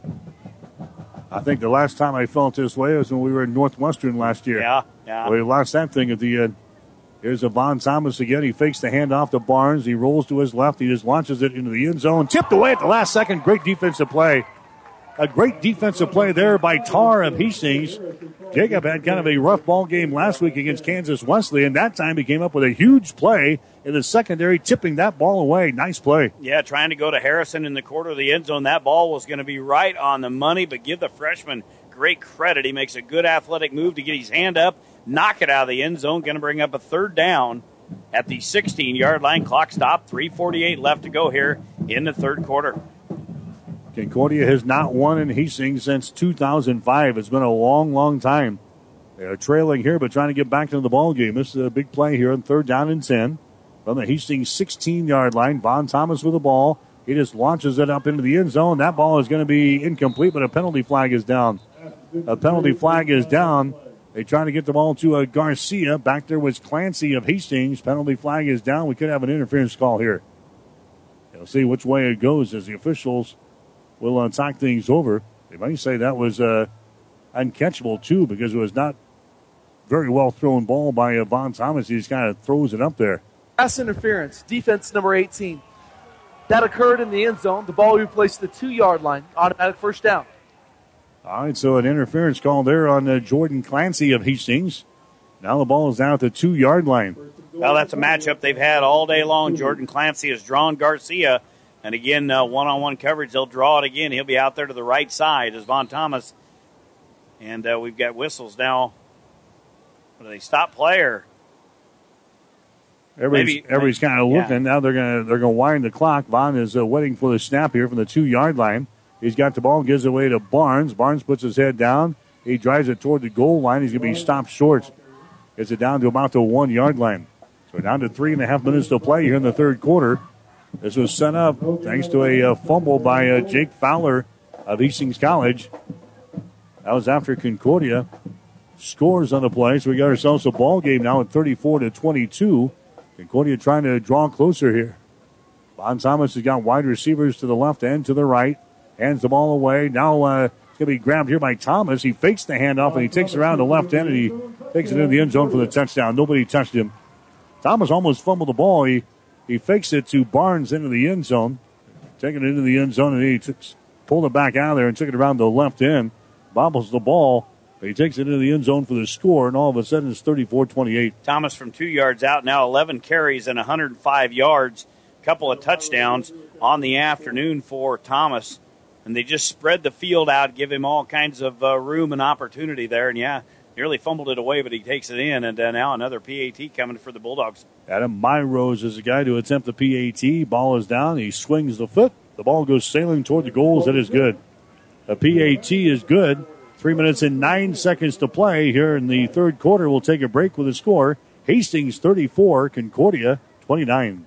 I think the last time I felt this way was when we were in Northwestern last year. Yeah, yeah. We lost that thing at the end. Here's a Von Thomas again. He fakes the handoff to Barnes. He rolls to his left. He just launches it into the end zone. Tipped away at the last second. Great defensive play. A great defensive play there by Tarr of Hastings. Jacob had kind of a rough ball game last week against Kansas Wesley, and that time he came up with a huge play in the secondary, tipping that ball away. Nice play. Yeah, trying to go to Harrison in the corner of the end zone. That ball was going to be right on the money, but give the freshman great credit. He makes a good athletic move to get his hand up, knock it out of the end zone. Going to bring up a third down at the sixteen-yard line. Clock stop. three forty-eight left to go here in the third quarter. Concordia has not won in Hastings since two thousand five. It's been a long, long time. They are trailing here, but trying to get back into the ball game. This is a big play here on third down and ten. From the Hastings sixteen-yard line, Von Thomas with the ball. He just launches it up into the end zone. That ball is going to be incomplete, but a penalty flag is down. A penalty flag is down. They try to get the ball to a Garcia. Back there was Clancy of Hastings. Penalty flag is down. We could have an interference call here. We'll see which way it goes as the officials will uh, talk things over. They might say that was uh, uncatchable, too, because it was not very well thrown ball by uh, Von Thomas. He just kind of throws it up there. Pass interference, defense number eighteen. That occurred in the end zone. The ball will be placed at the two-yard line. Automatic first down. All right, so an interference call there on uh, Jordan Clancy of Hastings. Now the ball is down at the two-yard line. Well, that's a matchup they've had all day long. Jordan Clancy has drawn Garcia. And again, uh, one-on-one coverage, they'll draw it again. He'll be out there to the right side as Von Thomas. And uh, we've got whistles now. Do they stop play or? Everybody's, maybe, everybody's kind of looking. Yeah. Now they're going to they're going to wind the clock. Von is uh, waiting for the snap here from the two-yard line. He's got the ball, gives it away to Barnes. Barnes puts his head down. He drives it toward the goal line. He's going to be stopped short. Gets it down to about the one-yard line. So down to three and a half minutes to play here in the third quarter. This was set up thanks to a uh, fumble by uh, Jake Fowler of Hastings College. That was after Concordia scores on the play. So we got ourselves a ball game now at thirty-four to twenty-two. Concordia trying to draw closer here. Von Thomas has got wide receivers to the left and to the right. Hands the ball away. Now uh, it's going to be grabbed here by Thomas. He fakes the handoff and he takes it around the left end and he takes it into the end zone for the touchdown. Nobody touched him. Thomas almost fumbled the ball. He He fakes it to Barnes into the end zone. Taking it into the end zone, and he took, pulled it back out of there and took it around the left end. Bobbles the ball. He takes it into the end zone for the score, and all of a sudden it's thirty-four twenty-eight. Thomas from two yards out now, eleven carries and one hundred five yards. Couple of touchdowns on the afternoon for Thomas. And they just spread the field out, give him all kinds of uh, room and opportunity there. And, yeah, nearly fumbled it away, but he takes it in. And uh, now another P A T coming for the Bulldogs. Adam Myrose is the guy to attempt the P A T. Ball is down. He swings the foot. The ball goes sailing toward the goals. That is good. A P A T is good. Three minutes and nine seconds to play here in the third quarter. We'll take a break with a score. Hastings thirty-four, Concordia twenty-nine.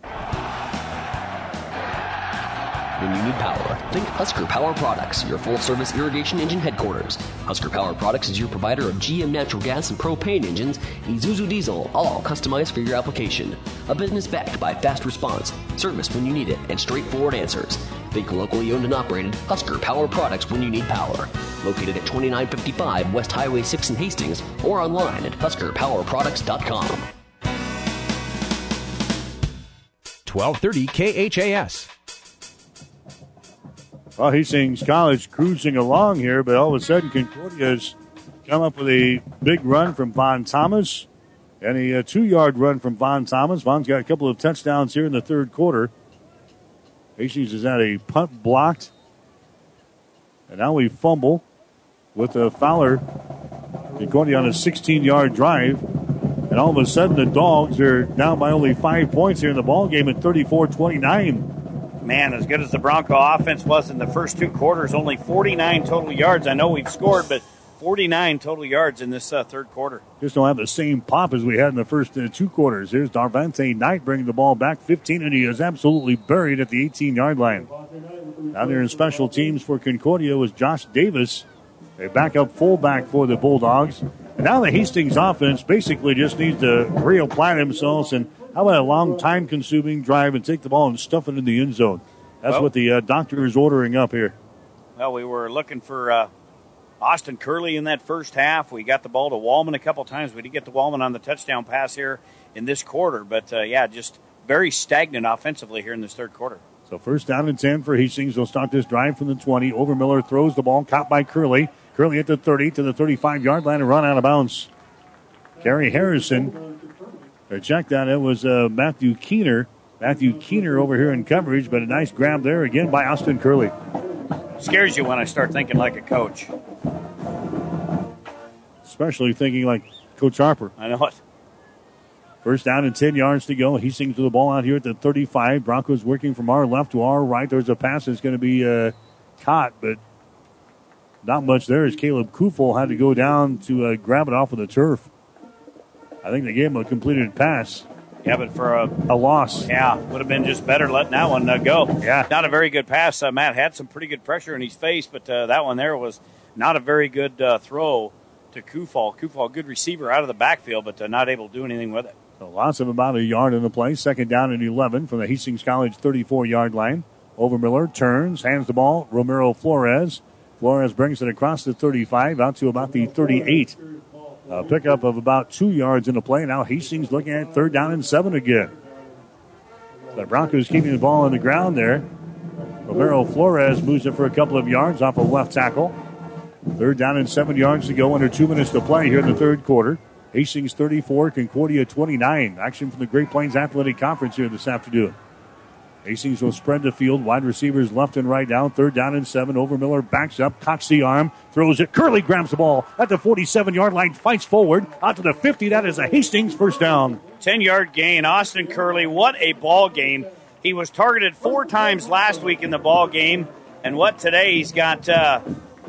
When you need power, think Husker Power Products, your full-service irrigation engine headquarters. Husker Power Products is your provider of G M natural gas and propane engines, Isuzu diesel, all customized for your application. A business backed by fast response, service when you need it, and straightforward answers. Think locally owned and operated Husker Power Products when you need power. Located at twenty-nine fifty-five West Highway six in Hastings, or online at husker power products dot com. twelve thirty K H A S. Well, Hastings College cruising along here, but all of a sudden Concordia's come up with a big run from Von Thomas and a, a two-yard run from Von Thomas. Von's got a couple of touchdowns here in the third quarter. Hastings has had a punt blocked, and now we fumble. with a Fowler. Concordia on a sixteen-yard drive. And all of a sudden, the Dogs are down by only five points here in the ball game at thirty-four twenty-nine. Man, as good as the Bronco offense was in the first two quarters, only forty-nine total yards. I know we've scored, but forty-nine total yards in this uh, third quarter. Just don't have the same pop as we had in the first uh, two quarters. Here's Darvante Knight bringing the ball back fifteen, and he is absolutely buried at the eighteen-yard line. Down there in special teams for Concordia was Josh Davis, a backup fullback for the Bulldogs. And now the Hastings offense basically just needs to reapply themselves and how about a long time-consuming drive and take the ball and stuff it in the end zone. That's well, what the uh, doctor is ordering up here. Well, we were looking for uh, Austin Curley in that first half. We got the ball to Wallman a couple times. We did get to Wallman on the touchdown pass here in this quarter. But, uh, yeah, just very stagnant offensively here in this third quarter. So first down and ten for Hastings. They'll start this drive from the twenty. Overmiller throws the ball, caught by Curley. Curley at the thirty to the thirty-five-yard line and run out of bounds. Gary Harrison. They checked that. It was uh, Matthew Keener. Matthew Keener over here in coverage, but a nice grab there again by Austin Curley. Scares you when I start thinking like a coach. Especially thinking like Coach Harper. I know it. First down and ten yards to go. Hastings with the ball out here at the thirty-five. Broncos working from our left to our right. There's a pass that's going to be uh, caught, but not much there as Caleb Kufel had to go down to uh, grab it off of the turf. I think they gave him a completed pass. Yeah, but for a, a loss. Yeah, would have been just better letting that one uh, go. Yeah. Not a very good pass. Uh, Matt had some pretty good pressure in his face, but uh, that one there was not a very good uh, throw to Kufal. Kufal, good receiver out of the backfield, but uh, not able to do anything with it. So loss of about a yard in the play. Second down and eleven from the Hastings College thirty-four-yard line. Overmiller turns, hands the ball. Romero Flores. Flores brings it across the thirty-five out to about the thirty-eight. A pickup of about two yards in the play. Now Hastings looking at third down and seven again. The Broncos keeping the ball on the ground there. Romero Flores moves it for a couple of yards off of left tackle. Third down and seven yards to go, under two minutes to play here in the third quarter. Hastings thirty-four, Concordia twenty-nine. Action from the Great Plains Athletic Conference here this afternoon. Hastings will spread the field. Wide receivers left and right down. Third down and seven. Overmiller backs up, cocks the arm, throws it. Curley grabs the ball at the forty-seven-yard line, fights forward out to the fifty. That is a Hastings first down. ten-yard gain. Austin Curley, what a ball game. He was targeted four times last week in the ball game. And what today? He's got uh,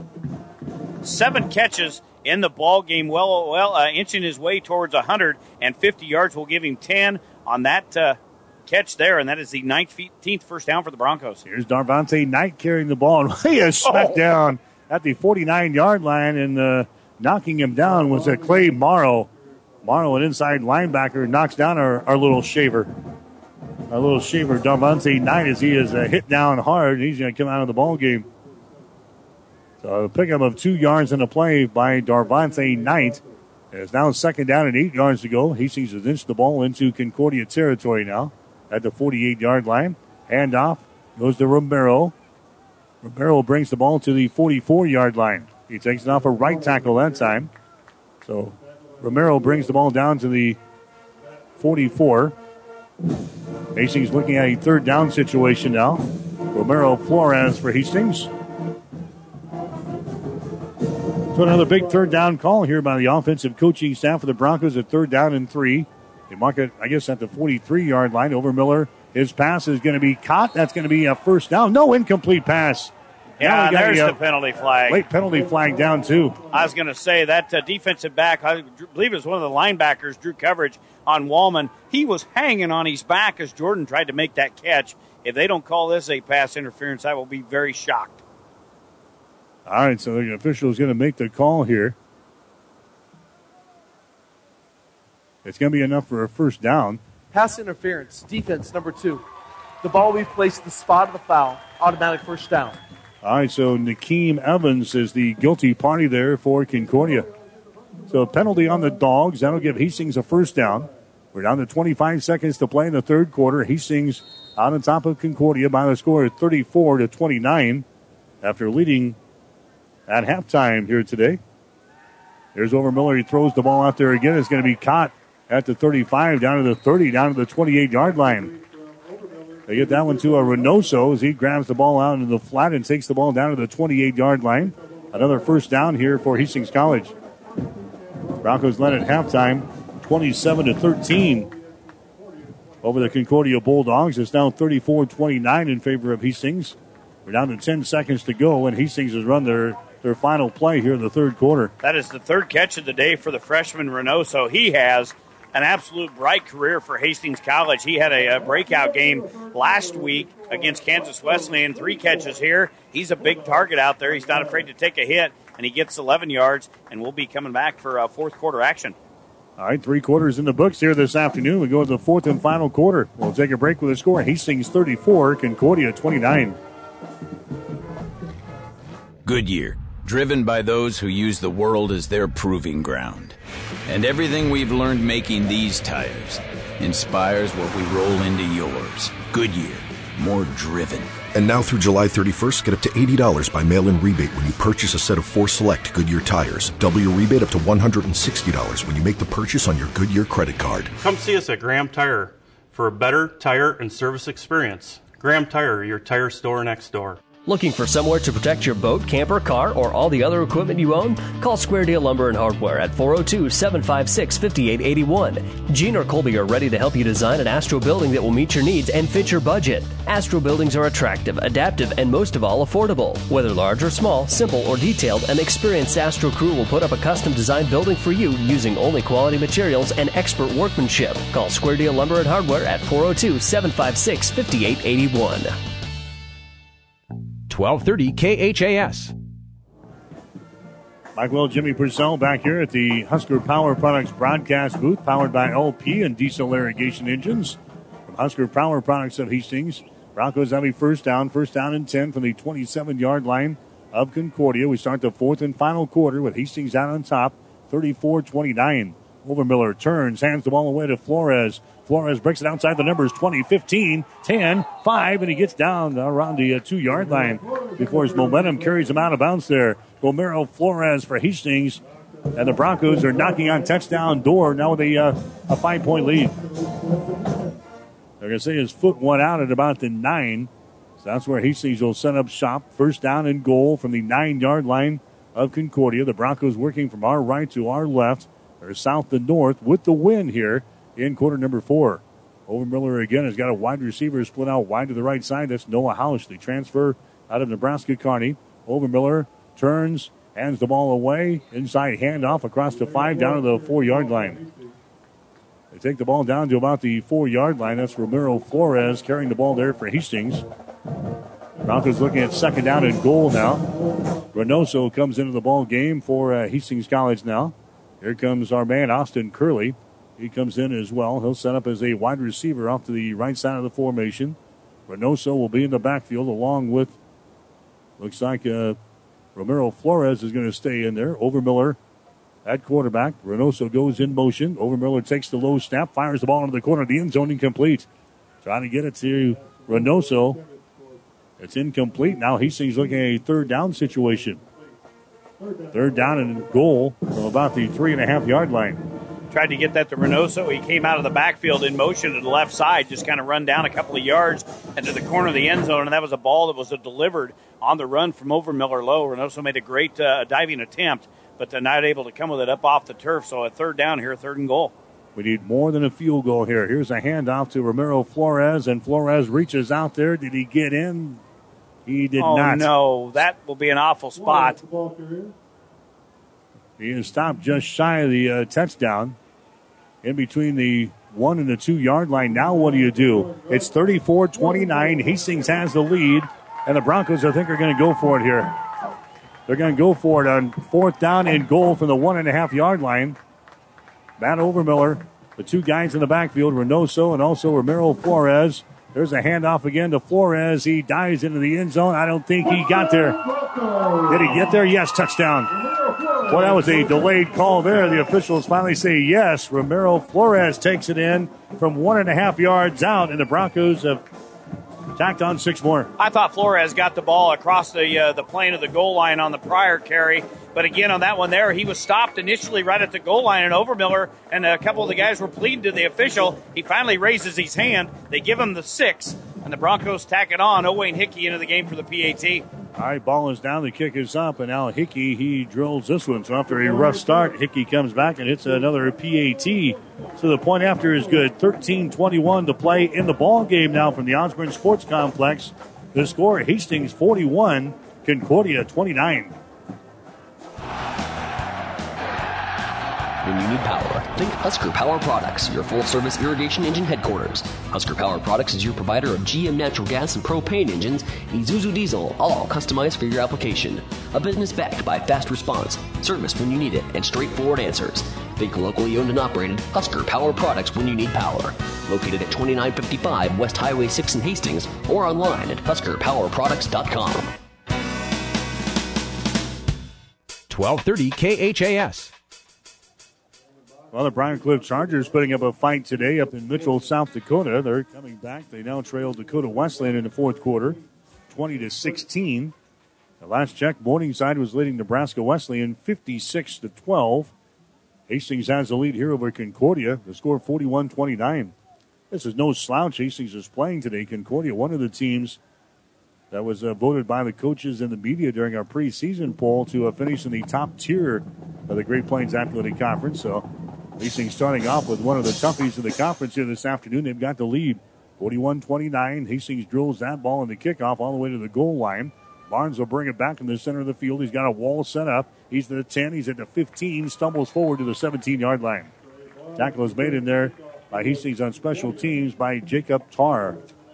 seven catches in the ball game, well, well, uh, inching his way towards one hundred fifty yards. We'll give him ten on that uh, catch there, and that is the nineteenth first down for the Broncos. Here's Darvante Knight carrying the ball, and he is smacked oh. down at the forty-nine-yard line, and uh, knocking him down was uh, Clay Morrow. Morrow, an inside linebacker, knocks down our, our little shaver. Our little shaver, Darvante Knight, as he is uh, hit down hard, and he's going to come out of the ball game. So a pickup of two yards in the play by Darvante Knight. It's now second down and eight yards to go. Hastings has inched the ball into Concordia territory now at the forty-eight-yard line. Handoff goes to Romero. Romero brings the ball to the forty-four-yard line. He takes it off a right tackle that time. So Romero brings the ball down to the forty-four. Hastings looking at a third down situation now. Romero Flores for Hastings. So another big third down call here by the offensive coaching staff for the Broncos at third down and three. They mark it, I guess, at the forty-three-yard line. Overmiller, his pass is going to be caught. That's going to be a first down. No incomplete pass. Yeah, there's the penalty flag. Late penalty flag down, too. I was going to say that uh, defensive back, I believe it was one of the linebackers, drew coverage on Wallman. He was hanging on his back as Jordan tried to make that catch. If they don't call this a pass interference, I will be very shocked. All right, so the official is going to make the call here. It's going to be enough for a first down. Pass interference, defense number two. The ball will be placed at the spot of the foul. Automatic first down. All right, so Nakeem Evans is the guilty party there for Concordia. So a penalty on the Dogs. That'll give Hastings a first down. We're down to twenty-five seconds to play in the third quarter. Hastings out on top of Concordia by the score of thirty-four to twenty-nine after leading at halftime here today. Here's Overmiller. He throws the ball out there again. It's going to be caught at the thirty-five, down to the thirty, down to the twenty-eight-yard line. They get that one to a Reynoso as he grabs the ball out into the flat and takes the ball down to the twenty-eight-yard line. Another first down here for Hastings College. Broncos led at halftime, twenty-seven to thirteen over the Concordia Bulldogs. It's now thirty-four twenty-nine in favor of Hastings. We're down to ten seconds to go, and Hastings has run their, their final play here in the third quarter. That is the third catch of the day for the freshman Reynoso. He has an absolute bright career for Hastings College. He had a, a breakout game last week against Kansas Wesleyan. Three catches here. He's a big target out there. He's not afraid to take a hit, and he gets eleven yards, and we'll be coming back for uh, fourth quarter action. All right, three quarters in the books here this afternoon. We go to the fourth and final quarter. We'll take a break with a score. Hastings thirty-four, Concordia twenty-nine. Goodyear, driven by those who use the world as their proving ground. And everything we've learned making these tires inspires what we roll into yours. Goodyear, more driven. And now through July thirty-first, get up to eighty dollars by mail-in rebate when you purchase a set of four select Goodyear tires. Double your rebate up to one hundred sixty dollars when you make the purchase on your Goodyear credit card. Come see us at Graham Tire for a better tire and service experience. Graham Tire, your tire store next door. Looking for somewhere to protect your boat, camper, car, or all the other equipment you own? Call Square Deal Lumber and Hardware at four oh two, seven five six, five eight eight one. Gene or Colby are ready to help you design an Astro building that will meet your needs and fit your budget. Astro buildings are attractive, adaptive, and most of all, affordable. Whether large or small, simple or detailed, an experienced Astro crew will put up a custom-designed building for you using only quality materials and expert workmanship. Call Square Deal Lumber and Hardware at four oh two, seven five six, five eight eight one. twelve thirty K H A S. Mike Will, Jimmy Purcell back here at the Husker Power Products broadcast booth, powered by L P and diesel irrigation engines. From Husker Power Products of Hastings, Broncos have a first down, first down and ten from the twenty-seven-yard line of Concordia. We start the fourth and final quarter with Hastings out on top, thirty-four twenty-nine. Overmiller turns, hands the ball away to Flores. Flores breaks it outside the numbers, twenty, fifteen, ten, five, and he gets down around the uh, two-yard line before his momentum carries him out of bounds there. Romero Flores for Hastings, and the Broncos are knocking on touchdown door now with a, uh, a five-point lead. They're going to say his foot went out at about the nine, so that's where Hastings will set up shop. First down and goal from the nine-yard line of Concordia. The Broncos working from our right to our left, or south to north, with the win here in quarter number four. Overmiller again has got a wide receiver split out wide to the right side. That's Noah House, the transfer out of Nebraska Kearney. Overmiller turns, hands the ball away. Inside handoff across the five down to the four-yard line. They take the ball down to about the four-yard line. That's Romero Flores carrying the ball there for Hastings. Broncos looking at second down and goal now. Reynoso comes into the ball game for uh, Hastings College now. Here comes our man, Austin Curley. He comes in as well. He'll set up as a wide receiver off to the right side of the formation. Reynoso will be in the backfield along with, looks like uh, Romero Flores is going to stay in there. Overmiller at quarterback. Reynoso goes in motion. Overmiller takes the low snap, fires the ball into the corner of the end zone, incomplete. Trying to get it to Reynoso. It's incomplete. Now Hastings looking at a third down situation. Third down and goal from about the three and a half yard line. Tried to get that to Reynoso. He came out of the backfield in motion to the left side, just kind of run down a couple of yards into the corner of the end zone, and that was a ball that was delivered on the run from Overmiller low. Reynoso made a great uh, diving attempt, but they're not able to come with it up off the turf. So a third down here, third and goal. We need more than a field goal here. Here's a handoff to Romero Flores, and Flores reaches out there. Did he get in? He did oh, not. Oh, no. That will be an awful spot. He is stopped just shy of the uh, touchdown. In between the one and the two-yard line. Now what do you do? It's thirty-four twenty-nine. Hastings has the lead, and the Broncos, I think, are going to go for it here. They're going to go for it on fourth down and goal from the one-and-a-half-yard line. Matt Overmiller, the two guys in the backfield, Reynoso and also Romero Flores. There's a handoff again to Flores. He dives into the end zone. I don't think he got there. Did he get there? Yes, touchdown. Well, that was a delayed call there. The officials finally say yes. Romero Flores takes it in from one and a half yards out, and the Broncos have tacked on six more. I thought Flores got the ball across the uh, the plane of the goal line on the prior carry. But again, on that one there, he was stopped initially right at the goal line, and Overmiller and a couple of the guys were pleading to the official. He finally raises his hand. They give him the six, and the Broncos tack it on. Owain Hickey into the game for the P A T. All High ball is down. The kick is up, and now Hickey, he drills this one. So after a rough start, Hickey comes back and hits another P A T. So the point after is good. thirteen twenty-one to play in the ball game now from the Osborne Sports Complex. The score, Hastings forty-one, Concordia twenty-nine. When you need power, think Husker Power Products, your full-service irrigation engine headquarters. Husker Power Products is your provider of G M natural gas and propane engines, Isuzu diesel, all customized for your application. A business backed by fast response, service when you need it, and straightforward answers. Think locally owned and operated Husker Power Products when you need power. Located at twenty-nine fifty-five West Highway six in Hastings or online at husker power products dot com. twelve thirty K H A S. Well, the Briar Cliff Chargers putting up a fight today up in Mitchell, South Dakota. They're coming back. They now trail Dakota Wesleyan in the fourth quarter, twenty to sixteen. The last check, Morningside was leading Nebraska Wesleyan fifty-six to twelve. Hastings has the lead here over Concordia. The score forty-one twenty-nine. This is no slouch. Hastings is playing today. Concordia, one of the teams that was uh, voted by the coaches and the media during our preseason poll to uh, finish in the top tier of the Great Plains Athletic Conference. So Hastings starting off with one of the toughies of the conference here this afternoon. They've got the lead, forty-one twenty-nine. Hastings drills that ball in the kickoff all the way to the goal line. Barnes will bring it back in the center of the field. He's got a wall set up. He's at the ten. He's at the fifteen. Stumbles forward to the seventeen-yard line. Tackle is made in there by Hastings on special teams by Jacob Tarr.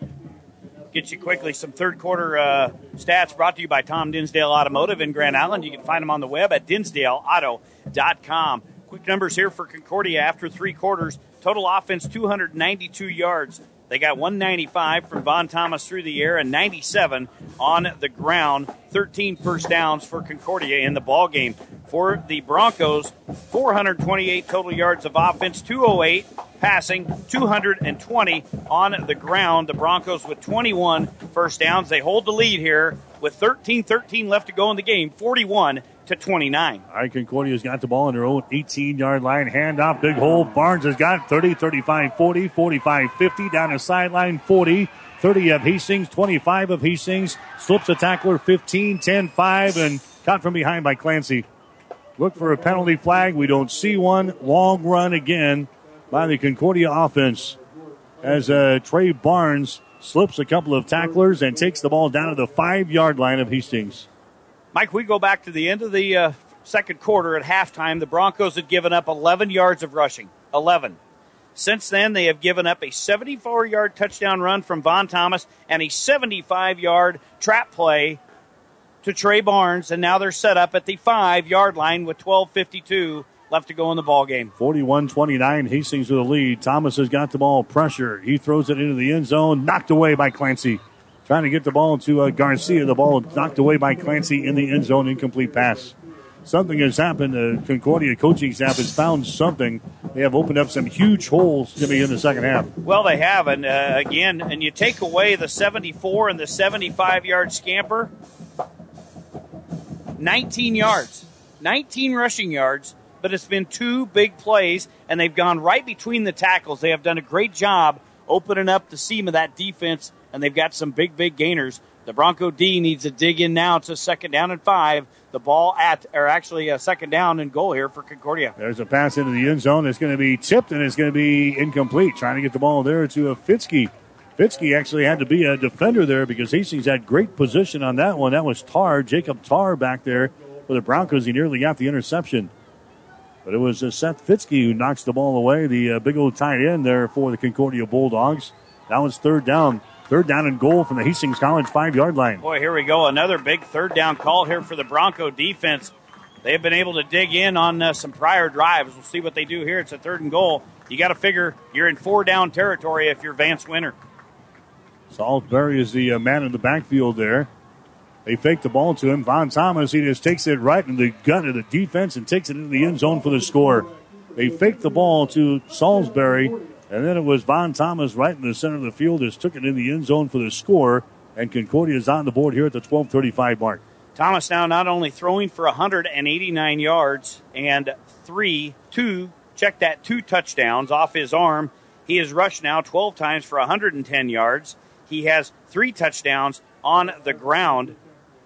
Get you quickly some third quarter uh, stats brought to you by Tom Dinsdale Automotive in Grand Island. You can find them on the web at dinsdale auto dot com. Quick numbers here for Concordia after three quarters. Total offense, two hundred ninety-two yards. They got one ninety-five from Von Thomas through the air and ninety-seven on the ground. thirteen first downs for Concordia in the ball game. For the Broncos, four hundred twenty-eight total yards of offense, two oh eight passing, two hundred twenty on the ground. The Broncos with twenty-one first downs. They hold the lead here with thirteen thirteen left to go in the game, forty-one to twenty-nine. All right, Concordia's got the ball on their own eighteen-yard line. Handoff, big hole. Barnes has got it. thirty, thirty-five, forty, forty-five, fifty. Down the sideline, forty. thirty of Hastings, twenty-five of Hastings. Slips a tackler, fifteen, ten, five, and caught from behind by Clancy. Look for a penalty flag. We don't see one. Long run again by the Concordia offense as uh, Trey Barnes slips a couple of tacklers and takes the ball down to the five-yard line of Hastings. Mike, we go back to the end of the uh, second quarter at halftime. The Broncos had given up eleven yards of rushing. eleven. Since then, they have given up a seventy-four-yard touchdown run from Von Thomas and a seventy-five-yard trap play to Trey Barnes, and now they're set up at the five-yard line with twelve fifty-two left to go in the ball game. forty-one twenty-nine, Hastings with the lead. Thomas has got the ball, pressure. He throws it into the end zone, knocked away by Clancy. Trying to get the ball to uh, Garcia. The ball knocked away by Clancy in the end zone, incomplete pass. Something has happened. The Concordia coaching staff has found something. They have opened up some huge holes to me in the second half. Well, they have, and uh, again, and you take away the seventy-four and the seventy-five-yard scamper, nineteen yards, nineteen rushing yards, but it's been two big plays, and they've gone right between the tackles. They have done a great job opening up the seam of that defense, and they've got some big, big gainers. The Bronco D needs to dig in now. It's a second down and five. The ball at, or actually a second down and goal here for Concordia. There's a pass into the end zone. It's going to be tipped, and it's going to be incomplete. Trying to get the ball there to a Fitzke. Fitzke actually had to be a defender there because Hastings had great position on that one. That was Tarr, Jacob Tarr back there for the Broncos. He nearly got the interception. But it was uh, Seth Fitzke who knocks the ball away, the uh, big old tight end there for the Concordia Bulldogs. That was third down. Third down and goal from the Hastings College five-yard line. Boy, here we go. Another big third down call here for the Bronco defense. They've been able to dig in on uh, some prior drives. We'll see what they do here. It's a third and goal. You got to figure you're in four-down territory if you're Vance Winter. Salisbury is the uh, man in the backfield there. They fake the ball to him. Von Thomas, he just takes it right in the gut of the defense and takes it into the end zone for the score. They fake the ball to Salisbury. And then it was Von Thomas right in the center of the field, just took it in the end zone for the score. And Concordia is on the board here at the twelve thirty-five mark. Thomas now not only throwing for one hundred eighty-nine yards and three, two, check that, two touchdowns off his arm. He has rushed now twelve times for one hundred ten yards. He has three touchdowns on the ground.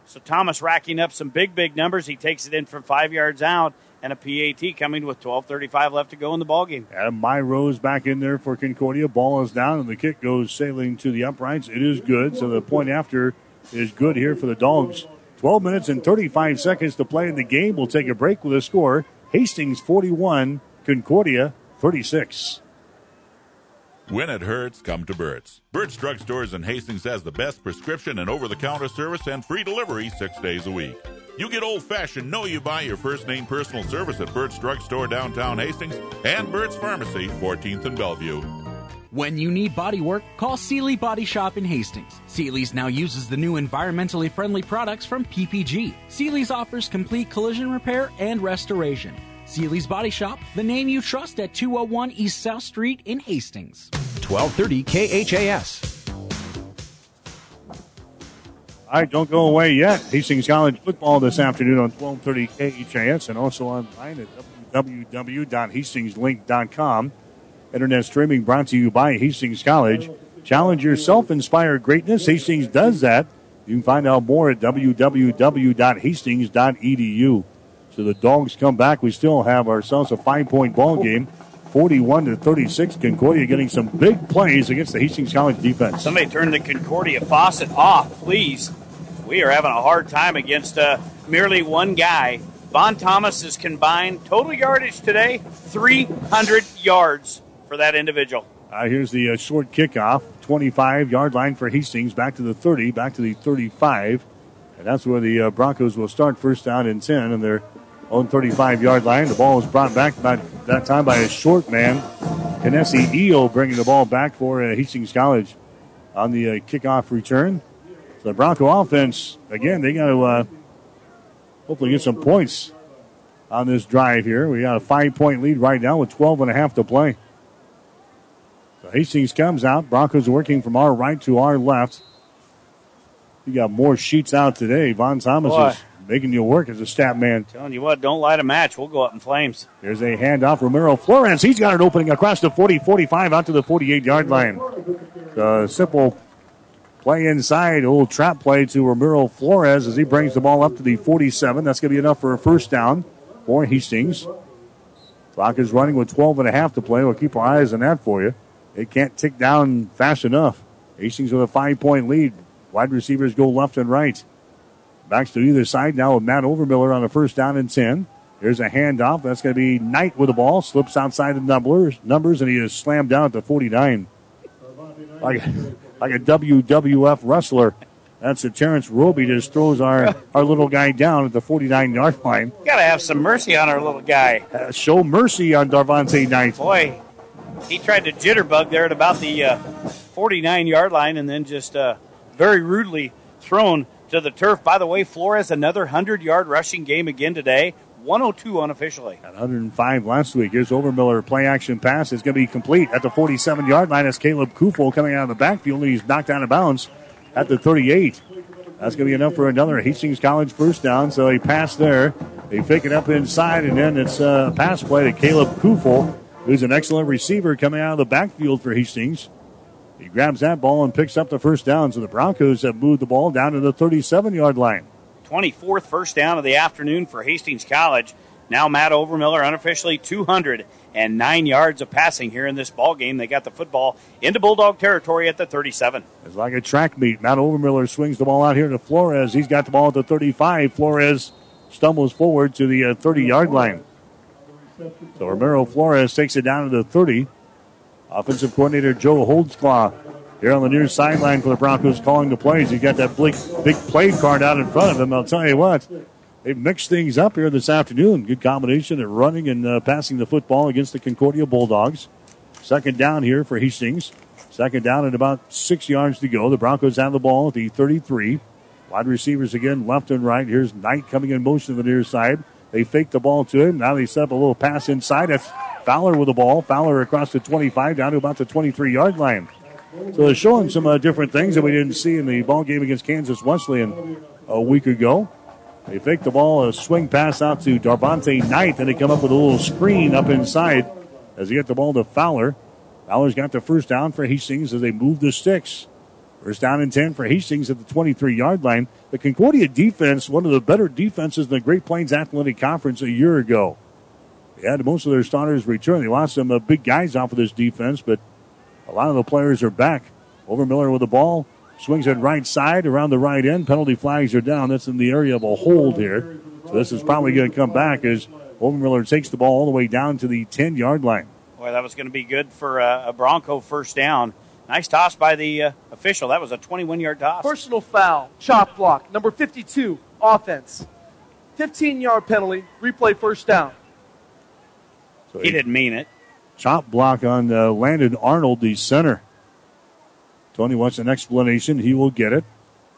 So Thomas racking up some big, big numbers. He takes it in from five yards out, and a P A T coming with twelve thirty-five left to go in the ballgame. Adam Rose back in there for Concordia. Ball is down, and the kick goes sailing to the uprights. It is good, so the point after is good here for the Dogs. twelve minutes and thirty-five seconds to play in the game. We'll take a break with a score. Hastings forty-one, Concordia thirty-six. When it hurts, come to Burt's. Burt's Drug Stores in Hastings has the best prescription and over-the-counter service and free delivery six days a week. You get old-fashioned know you buy your first name personal service at Burt's Drug Store downtown Hastings and Burt's Pharmacy, fourteenth and Bellevue. When you need body work, call Seeley Body Shop in Hastings. Seeley's now uses the new environmentally friendly products from P P G. Seeley's offers complete collision repair and restoration. Seeley's Body Shop, the name you trust at two oh one East South Street in Hastings. twelve thirty K H A S. All right, don't go away yet. Hastings College football this afternoon on twelve thirty K H A S and also online at w w w dot hastings link dot com. Internet streaming brought to you by Hastings College. Challenge your self-inspired greatness. Hastings does that. You can find out more at w w w dot hastings dot e d u. So the Dogs come back. We still have ourselves a five-point ball game, forty-one to thirty-six. Concordia getting some big plays against the Hastings College defense. Somebody turn the Concordia faucet off, please. We are having a hard time against uh, merely one guy. Von Thomas's combined total yardage today, three hundred yards for that individual. Uh, here's the uh, short kickoff, twenty-five-yard line for Hastings, back to the thirty, back to the thirty-five. And that's where the uh, Broncos will start, first down and ten, and their own thirty-five-yard line. The ball was brought back about that time by a short man. Kinesi Eo bringing the ball back for uh, Hastings College on the uh, kickoff return. So the Bronco offense, again, they got to uh, hopefully get some points on this drive here. We got a five-point lead right now with twelve and a half to play. So Hastings comes out. Broncos working from our right to our left. You got more sheets out today. Von Thomas Boy. is making you work as a stat man. Telling you what, don't light a match. We'll go up in flames. There's a handoff. Romero Flores, he's got an opening across the forty forty-five out to the forty-eight-yard line. A simple play inside, a little trap play to Romero Flores as he brings the ball up to the forty-seven. That's going to be enough for a first down for Hastings. Clock is running with twelve and a half to play. We'll keep our eyes on that for you. It can't tick down fast enough. Hastings with a five-point lead. Wide receivers go left and right. Backs to either side now with Matt Overmiller on a first down and ten. Here's a handoff. That's going to be Knight with the ball. Slips outside the numbers, numbers and he is slammed down at the forty-nine. Like, like a W W F wrestler. That's a Terrence Roby just throws our, our little guy down at the forty-nine-yard line. Got to have some mercy on our little guy. Uh, show mercy on Darvonte Knight. Boy, he tried to jitterbug there at about the uh, forty-nine-yard line and then just uh, very rudely thrown to the turf. By the way, Flores, another hundred-yard rushing game again today. one oh two unofficially. one hundred five last week. Here's Overmiller. Play-action pass is going to be complete at the forty-seven-yard line as Caleb Kufel coming out of the backfield. He's knocked out of bounds at the thirty-eight. That's going to be enough for another Hastings College first down. So he passed there. They pick it up inside, and then it's a pass play to Caleb Kufel, who's an excellent receiver coming out of the backfield for Hastings. He grabs that ball and picks up the first down. So the Broncos have moved the ball down to the thirty-seven-yard line. twenty-fourth first down of the afternoon for Hastings College. Now Matt Overmiller unofficially two hundred nine yards of passing here in this ball game. They got the football into Bulldog territory at the thirty-seven. It's like a track meet. Matt Overmiller swings the ball out here to Flores. He's got the ball at the thirty-five. Flores stumbles forward to the thirty-yard line. So Romero Flores takes it down to the thirty. Offensive coordinator Joe Holdsclaw here on the near sideline for the Broncos calling the plays. He's got that big, big play card out in front of him. I'll tell you what, they've mixed things up here this afternoon. Good combination of running and uh, passing the football against the Concordia Bulldogs. Second down here for Hastings. Second down and about six yards to go. The Broncos have the ball at the thirty-three. Wide receivers again left and right. Here's Knight coming in motion to the near side. They fake the ball to him. Now they set up a little pass inside. That's Fowler with the ball. Fowler across the twenty-five down to about the twenty-three-yard line. So they're showing some uh, different things that we didn't see in the ball game against Kansas Wesleyan a week ago. They fake the ball, a swing pass out to Darvonte Knight, and they come up with a little screen up inside as they get the ball to Fowler. Fowler's got the first down for Hastings as they move the sticks. First down and ten for Hastings at the twenty-three-yard line. The Concordia defense, one of the better defenses in the Great Plains Athletic Conference a year ago. They had most of their starters return. They lost some uh, big guys off of this defense, but a lot of the players are back. Overmiller with the ball. Swings it right side around the right end. Penalty flags are down. That's in the area of a hold here. So this is probably going to come back as Overmiller takes the ball all the way down to the ten-yard line. Boy, that was going to be good for uh, a Bronco first down. Nice toss by the uh, official. That was a twenty-one-yard toss. Personal foul, chop block, number fifty-two, offense. fifteen-yard penalty, replay first down. So he didn't mean it. Chop block on uh, Landon Arnold, the center. Tony wants an explanation. He will get it.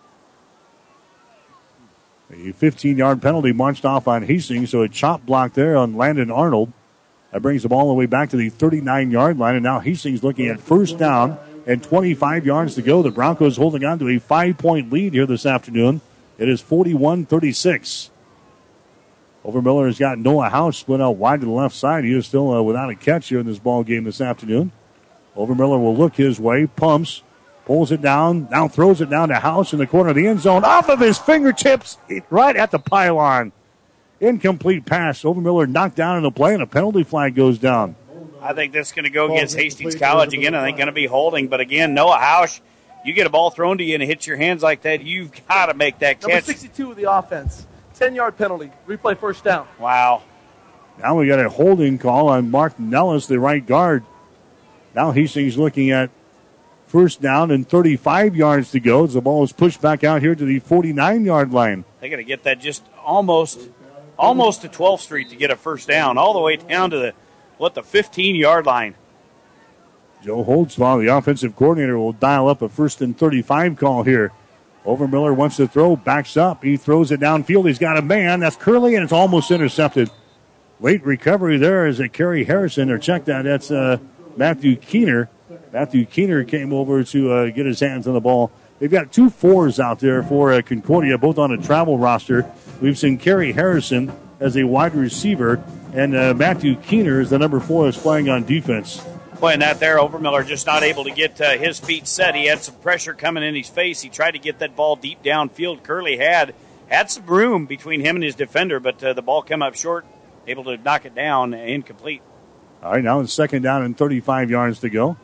A fifteen-yard penalty marched off on Hastings, so a chop block there on Landon Arnold. That brings the ball all the way back to the thirty-nine-yard line, and now Hastings looking at first down and twenty-five yards to go. The Broncos holding on to a five-point lead here this afternoon. It is forty-one thirty-six. Overmiller has got Noah House split out wide to the left side. He is still uh, without a catch here in this ball game this afternoon. Overmiller will look his way, pumps, pulls it down, now throws it down to House in the corner of the end zone, off of his fingertips, right at the pylon. Incomplete pass. Overmiller knocked down in the play, and a penalty flag goes down. I think this is going to go against Hastings College again. I think going to be holding. But again, Noah House, you get a ball thrown to you and it hits your hands like that, you've got to make that catch. Number sixty-two of the offense. ten-yard penalty. Replay first down. Wow. Now we got a holding call on Mark Nellis, the right guard. Now Hastings looking at first down and thirty-five yards to go as the ball is pushed back out here to the forty-nine-yard line. They got to get that just almost almost to twelfth Street to get a first down, all the way down to the, what, the fifteen-yard line. Joe Holtzbaugh, the offensive coordinator, will dial up a first and thirty-five call here. Overmiller wants to throw, backs up. He throws it downfield. He's got a man. That's Curley, and it's almost intercepted. Late recovery there is a Kerry Harrison, or check that. That's uh, Matthew Keener. Matthew Keener came over to uh, get his hands on the ball. They've got two fours out there for uh, Concordia, both on a travel roster. We've seen Kerry Harrison as a wide receiver, and uh, Matthew Keener is the number four that's playing on defense. Playing that there, Overmiller just not able to get uh, his feet set. He had some pressure coming in his face. He tried to get that ball deep downfield. Curley had had some room between him and his defender, but uh, the ball came up short, able to knock it down, incomplete. All right, now it's second down and thirty-five yards to go.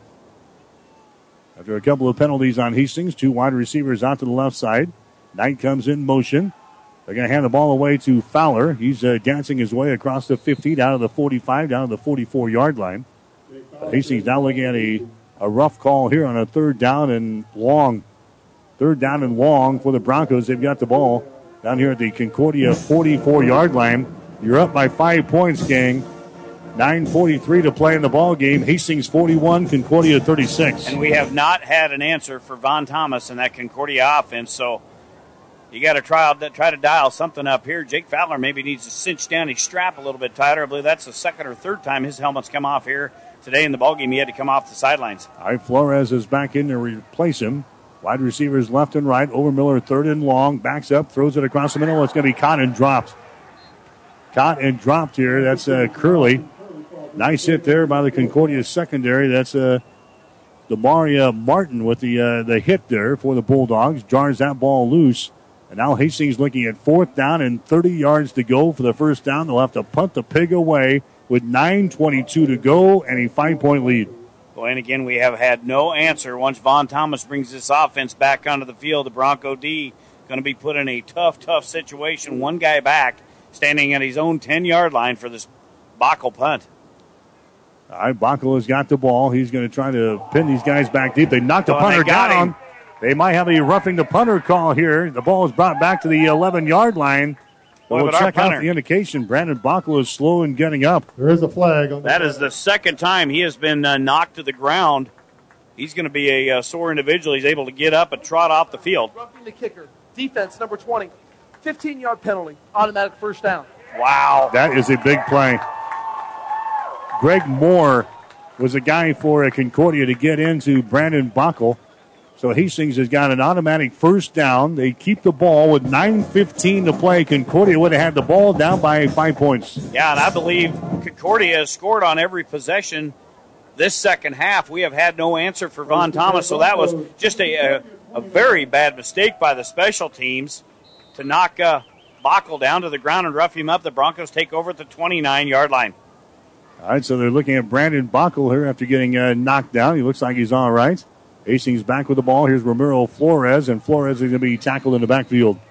After a couple of penalties on Hastings, two wide receivers out to the left side. Knight comes in motion. They're going to hand the ball away to Fowler. He's uh, dancing his way across the fifty, down to the forty-five, down to the forty-four-yard line. Hastings now looking at a, a rough call here on a third down and long. Third down and long for the Broncos. They've got the ball down here at the Concordia forty-four-yard line. You're up by five points, gang. nine forty-three to play in the ball game. Hastings forty-one, Concordia thirty-six. And we have not had an answer for Von Thomas in that Concordia offense, so you got to try try to dial something up here. Jake Fowler maybe needs to cinch down his strap a little bit tighter. I believe that's the second or third time his helmet's come off here today in the ballgame. He had to come off the sidelines. All right, Flores is back in to replace him. Wide receivers left and right. Overmiller third and long. Backs up, throws it across the middle. It's going to be caught and dropped. Caught and dropped here. That's uh, Curley. Nice hit there by the Concordia secondary. That's uh, Demaria Martin with the uh, the hit there for the Bulldogs. Jars that ball loose. And now Hastings looking at fourth down and thirty yards to go for the first down. They'll have to punt the pig away with nine twenty-two to go and a five-point lead. Well, and again, we have had no answer. Once Von Thomas brings this offense back onto the field, the Bronco D going to be put in a tough, tough situation. One guy back, standing at his own ten-yard line for this Bockel punt. All right, Bockel has got the ball. He's going to try to pin these guys back deep. They knocked the oh, punter they got down. Him. They might have a roughing the punter call here. The ball is brought back to the eleven-yard line. Boy, we'll check out the indication. Brandon Bockel is slow in getting up. There is a flag. On the that flag. is the second time he has been uh, knocked to the ground. He's going to be a uh, sore individual. He's able to get up and trot off the field. Roughing the kicker. Defense, number twenty. fifteen-yard penalty. Automatic first down. Wow. That is a big play. Greg Moore was a guy for a Concordia to get into Brandon Bockel. So Hastings has got an automatic first down. They keep the ball with nine fifteen to play. Concordia would have had the ball down by five points. Yeah, and I believe Concordia has scored on every possession this second half. We have had no answer for Von Thomas, so that was just a, a a very bad mistake by the special teams to knock uh, Bockel down to the ground and rough him up. The Broncos take over at the twenty-nine-yard line. All right, so they're looking at Brandon Bockel here after getting uh, knocked down. He looks like he's all right. Hastings back with the ball. Here's Ramiro Flores, and Flores is going to be tackled in the backfield.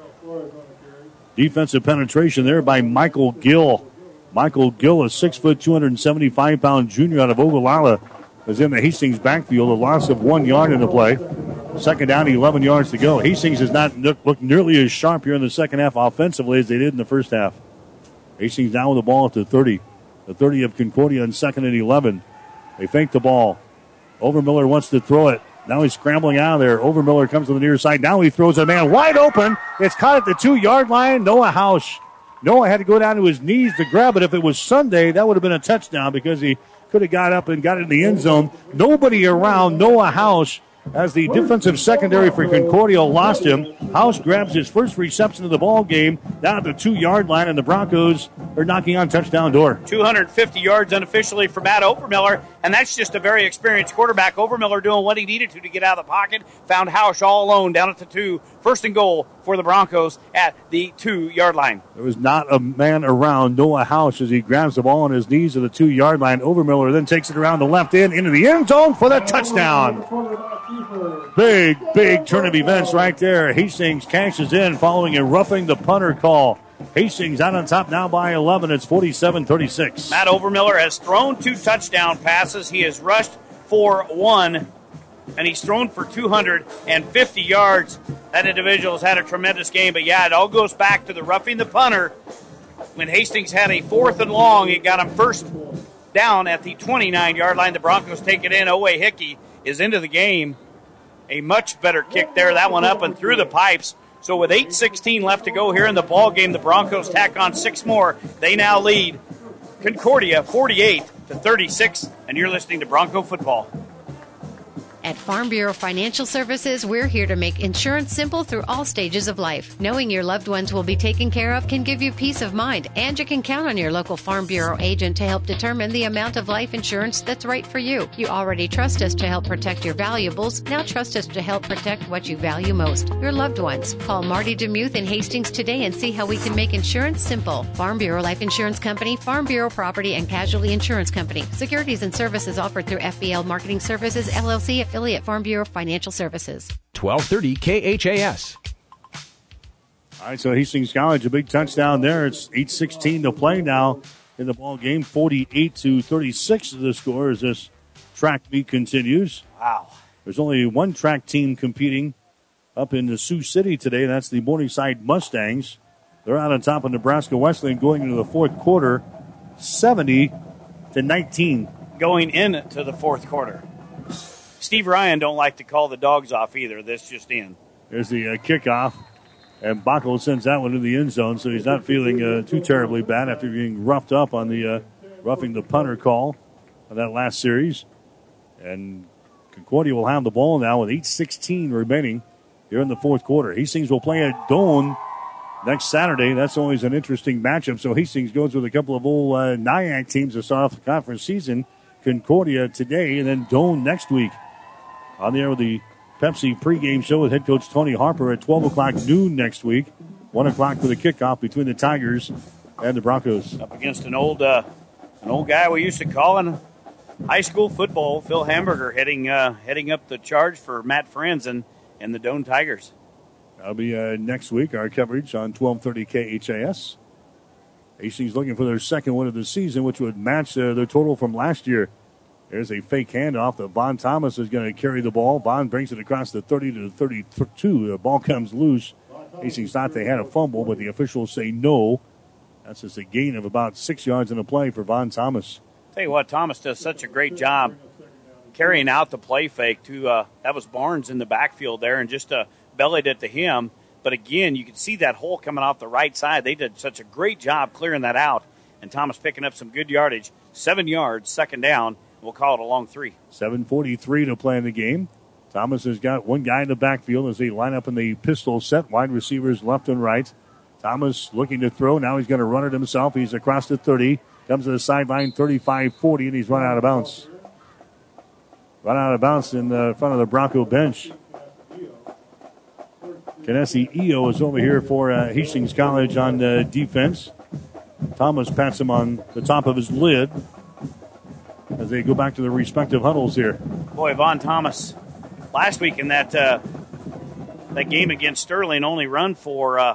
Defensive penetration there by Michael Gill. Michael Gill, a six foot, two hundred seventy-five pound junior out of Ogallala, is in the Hastings backfield. A loss of one yard in the play. Second down, eleven yards to go. Hastings has not looked nearly as sharp here in the second half offensively as they did in the first half. Hastings down with the ball at the thirty. The thirty of Concordia in second and eleven. They fake the ball. Overmiller wants to throw it. Now he's scrambling out of there. Overmiller comes to the near side. Now he throws a man wide open. It's caught at the two-yard line. Noah Hausch. Noah had to go down to his knees to grab it. If it was Sunday, that would have been a touchdown because he could have got up and got it in the end zone. Nobody around. Noah Hausch, as the defensive secondary for Concordia, lost him. Hausch grabs his first reception of the ball game down at the two-yard line, and the Broncos are knocking on touchdown door. two hundred fifty yards unofficially for Matt Overmiller, and that's just a very experienced quarterback. Overmiller doing what he needed to to get out of the pocket. Found Hausch all alone down at the two. First and goal for the Broncos at the two-yard line. There was not a man around Noah Hausch as he grabs the ball on his knees at the two-yard line. Overmiller then takes it around the left end into the end zone for the touchdown. Big, big turn of events right there. Hastings cashes in following a roughing the punter call. Hastings out on top now by eleven. It's forty-seven thirty-six. Matt Overmiller has thrown two touchdown passes. He has rushed for one, and he's thrown for two hundred fifty yards. That individual has had a tremendous game. But, yeah, it all goes back to the roughing the punter. When Hastings had a fourth and long, it got him first down at the twenty-nine-yard line. The Broncos take it in. Owe Hickey is into the game. A much better kick there. That one up and through the pipes. So with eight sixteen left to go here in the ball game, the Broncos tack on six more. They now lead Concordia forty-eight to thirty-six, and you're listening to Bronco Football. At Farm Bureau Financial Services, we're here to make insurance simple through all stages of life. Knowing your loved ones will be taken care of can give you peace of mind, and you can count on your local Farm Bureau agent to help determine the amount of life insurance that's right for you. You already trust us to help protect your valuables. Now trust us to help protect what you value most, your loved ones. Call Marty DeMuth in Hastings today and see how we can make insurance simple. Farm Bureau Life Insurance Company, Farm Bureau Property and Casualty Insurance Company. Securities and services offered through F B L Marketing Services, L L C, affiliate Farm Bureau Financial Services. twelve thirty K H A S. All right, so Hastings College, a big touchdown there. It's eight sixteen to play now in the ball game. forty-eight to thirty-six is the score as this track meet continues. Wow. There's only one track team competing up in the Sioux City today, and that's the Morningside Mustangs. They're out on top of Nebraska Wesleyan going into the fourth quarter, seventy to nineteen. Going into the fourth quarter. Steve Ryan don't like to call the dogs off either. This just in. There's the uh, kickoff, and Bockel sends that one to the end zone, so he's not feeling uh, too terribly bad after being roughed up on the uh, roughing the punter call of that last series. And Concordia will have the ball now with eight sixteen remaining here in the fourth quarter. Hastings will play at Doane next Saturday. That's always an interesting matchup. So Hastings goes with a couple of old uh, NIAC teams to start off the conference season. Concordia today, and then Doane next week. On the air with the Pepsi pregame show with head coach Tony Harper at twelve o'clock noon next week. one o'clock for the kickoff between the Tigers and the Broncos. Up against an old uh, an old guy we used to call in high school football, Phil Hamburger, heading uh, heading up the charge for Matt Franzen and the Doane Tigers. That'll be uh, next week, our coverage on twelve thirty K H A S. Hastings looking for their second win of the season, which would match uh, their total from last year. There's a fake handoff. The Bond Thomas is going to carry the ball. Bond brings it across the thirty to the thirty-two. The ball comes loose. Hastings thought they had a fumble, but the officials say no. That's just a gain of about six yards in the play for Bond Thomas. Tell you what, Thomas does such a great job carrying out the play fake. To uh, that was Barnes in the backfield there, and just uh, bellied it to him. But again, you can see that hole coming off the right side. They did such a great job clearing that out, and Thomas picking up some good yardage. Seven yards, second down. We'll call it a long three. seven forty-three to play in the game. Thomas has got one guy in the backfield as they line up in the pistol set. Wide receivers left and right. Thomas looking to throw. Now he's going to run it himself. He's across the thirty. Comes to the sideline, thirty-five forty, and he's run out of bounds. Run out of bounds in the front of the Bronco bench. Tennessee Eo is over here for uh, Hastings College on uh, defense. Thomas pats him on the top of his lid as they go back to their respective huddles here. Boy, Von Thomas, last week in that uh, that game against Sterling, only run for, uh,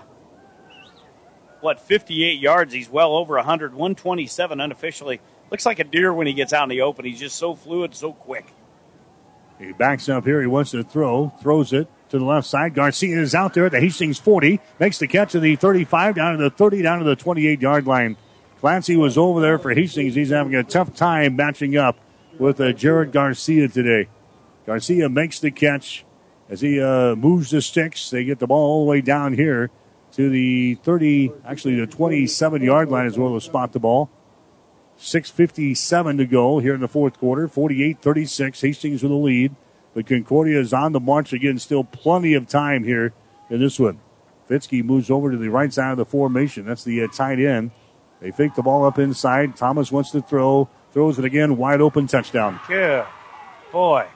what, fifty-eight yards. He's well over one hundred, one twenty-seven unofficially. Looks like a deer when he gets out in the open. He's just so fluid, so quick. He backs up here. He wants to throw, throws it to the left side. Garcia is out there at the Hastings forty. Makes the catch of the thirty-five, down to the thirty, down to the twenty-eight-yard line. Clancy was over there for Hastings. He's having a tough time matching up with uh, Jared Garcia today. Garcia makes the catch as he uh, moves the sticks. They get the ball all the way down here to the thirty, actually the twenty-seven-yard line as well to spot the ball. six fifty-seven to go here in the fourth quarter. forty-eight thirty-six. Hastings with the lead. But Concordia is on the march again. Still plenty of time here in this one. Fitzke moves over to the right side of the formation. That's the uh, tight end. They fake the ball up inside. Thomas wants to throw. Throws it again. Wide open touchdown. Good boy.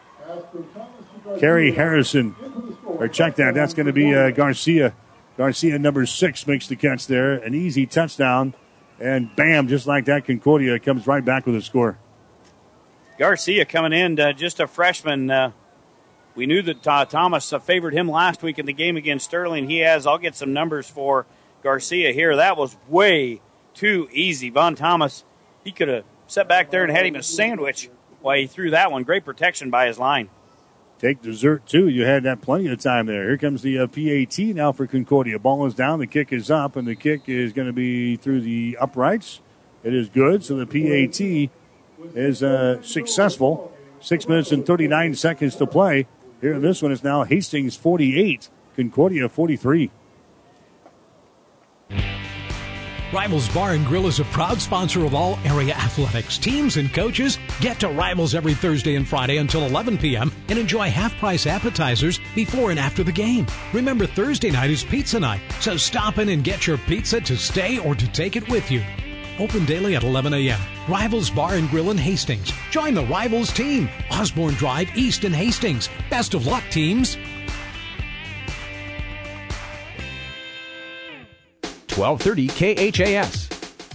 Kerry Harrison. Or check that. That's going to be uh, Garcia. Garcia, number six, makes the catch there. An easy touchdown. And bam, just like that, Concordia comes right back with a score. Garcia coming in, uh, just a freshman. Uh, we knew that uh, Thomas uh, favored him last week in the game against Sterling. He has, I'll get some numbers for Garcia here. That was way too easy. Von Thomas, he could have sat back there and had him a sandwich while he threw that one. Great protection by his line. Take dessert, too. You had that plenty of time there. Here comes the uh, P A T now for Concordia. Ball is down. The kick is up, and the kick is going to be through the uprights. It is good, so the P A T is uh, successful. Six minutes and thirty-nine seconds to play. Here in this one is now Hastings forty-eight, Concordia forty-three. Rivals Bar and Grill is a proud sponsor of all area athletics. Teams and coaches get to Rivals every Thursday and Friday until eleven p.m. and enjoy half-price appetizers before and after the game. Remember, Thursday night is pizza night, so stop in and get your pizza to stay or to take it with you. Open daily at eleven a.m. Rivals Bar and Grill in Hastings. Join the Rivals team. Osborne Drive East in Hastings. Best of luck, teams. twelve thirty K H A S.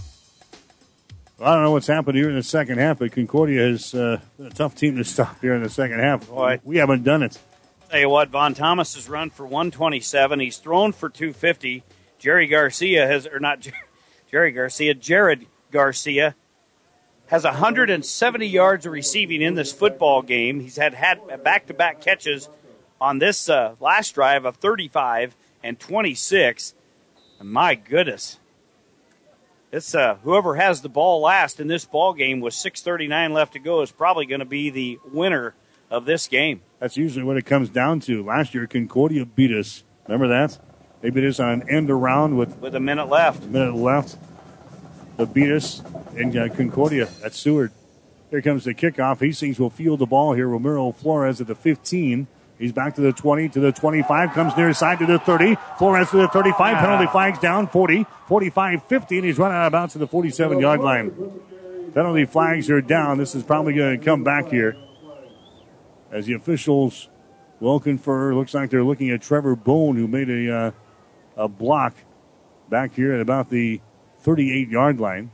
Well, I don't know what's happened here in the second half, but Concordia is uh, a tough team to stop here in the second half. Boy. We haven't done it. Tell you what, Von Thomas has run for one twenty-seven. He's thrown for two fifty. Jerry Garcia has, or not Jerry Garcia, Jared Garcia has one hundred seventy yards of receiving in this football game. He's had, had back-to-back catches on this uh, last drive of thirty-five and twenty-six. And my goodness. It's uh, whoever has the ball last in this ball game with six thirty-nine left to go is probably going to be the winner of this game. That's usually what it comes down to. Last year, Concordia beat us. Remember that? They beat us on an end around with, with a minute left. A minute left. They beat us in uh, Concordia at Seward. Here comes the kickoff. Hastings will field the ball here. Romero Flores at the fifteen. He's back to the twenty, to the twenty-five, comes near side to the thirty. Flores to the thirty-five, penalty flags down, forty, forty-five, fifty, and he's running out of bounds to the forty-seven-yard line. Penalty flags are down. This is probably going to come back here as the officials will confer. Looks like they're looking at Trevor Bone, who made a, uh, a block back here at about the thirty-eight-yard line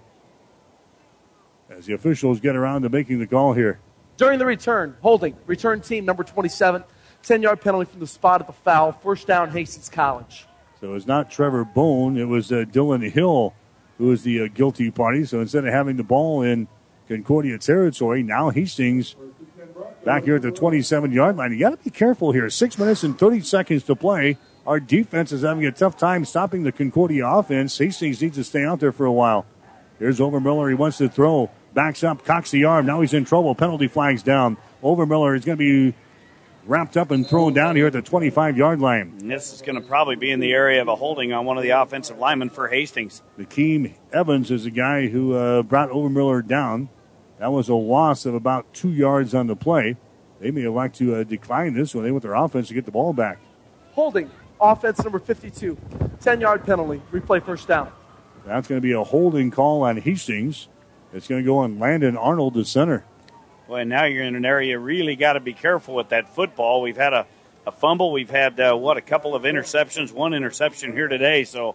as the officials get around to making the call here. During the return, holding, return team number twenty-seven. ten-yard penalty from the spot of the foul. First down, Hastings College. So it's not Trevor Bone. It was uh, Dylan Hill who was the uh, guilty party. So instead of having the ball in Concordia territory, now Hastings back here at the twenty-seven-yard line. You got to be careful here. Six minutes and thirty seconds to play. Our defense is having a tough time stopping the Concordia offense. Hastings needs to stay out there for a while. Here's Overmiller. He wants to throw. Backs up, cocks the arm. Now he's in trouble. Penalty flags down. Overmiller is going to be wrapped up and thrown down here at the twenty-five-yard line. And this is going to probably be in the area of a holding on one of the offensive linemen for Hastings. Lakeem Evans is the guy who uh, brought Overmiller down. That was a loss of about two yards on the play. They may elect to uh, decline this when they want their offense to get the ball back. Holding, offense number fifty-two. ten-yard penalty. Replay first down. That's going to be a holding call on Hastings. It's going to go on Landon Arnold, the center. Boy, now you're in an area you really got to be careful with that football. We've had a a fumble. We've had, uh, what, a couple of interceptions, one interception here today. So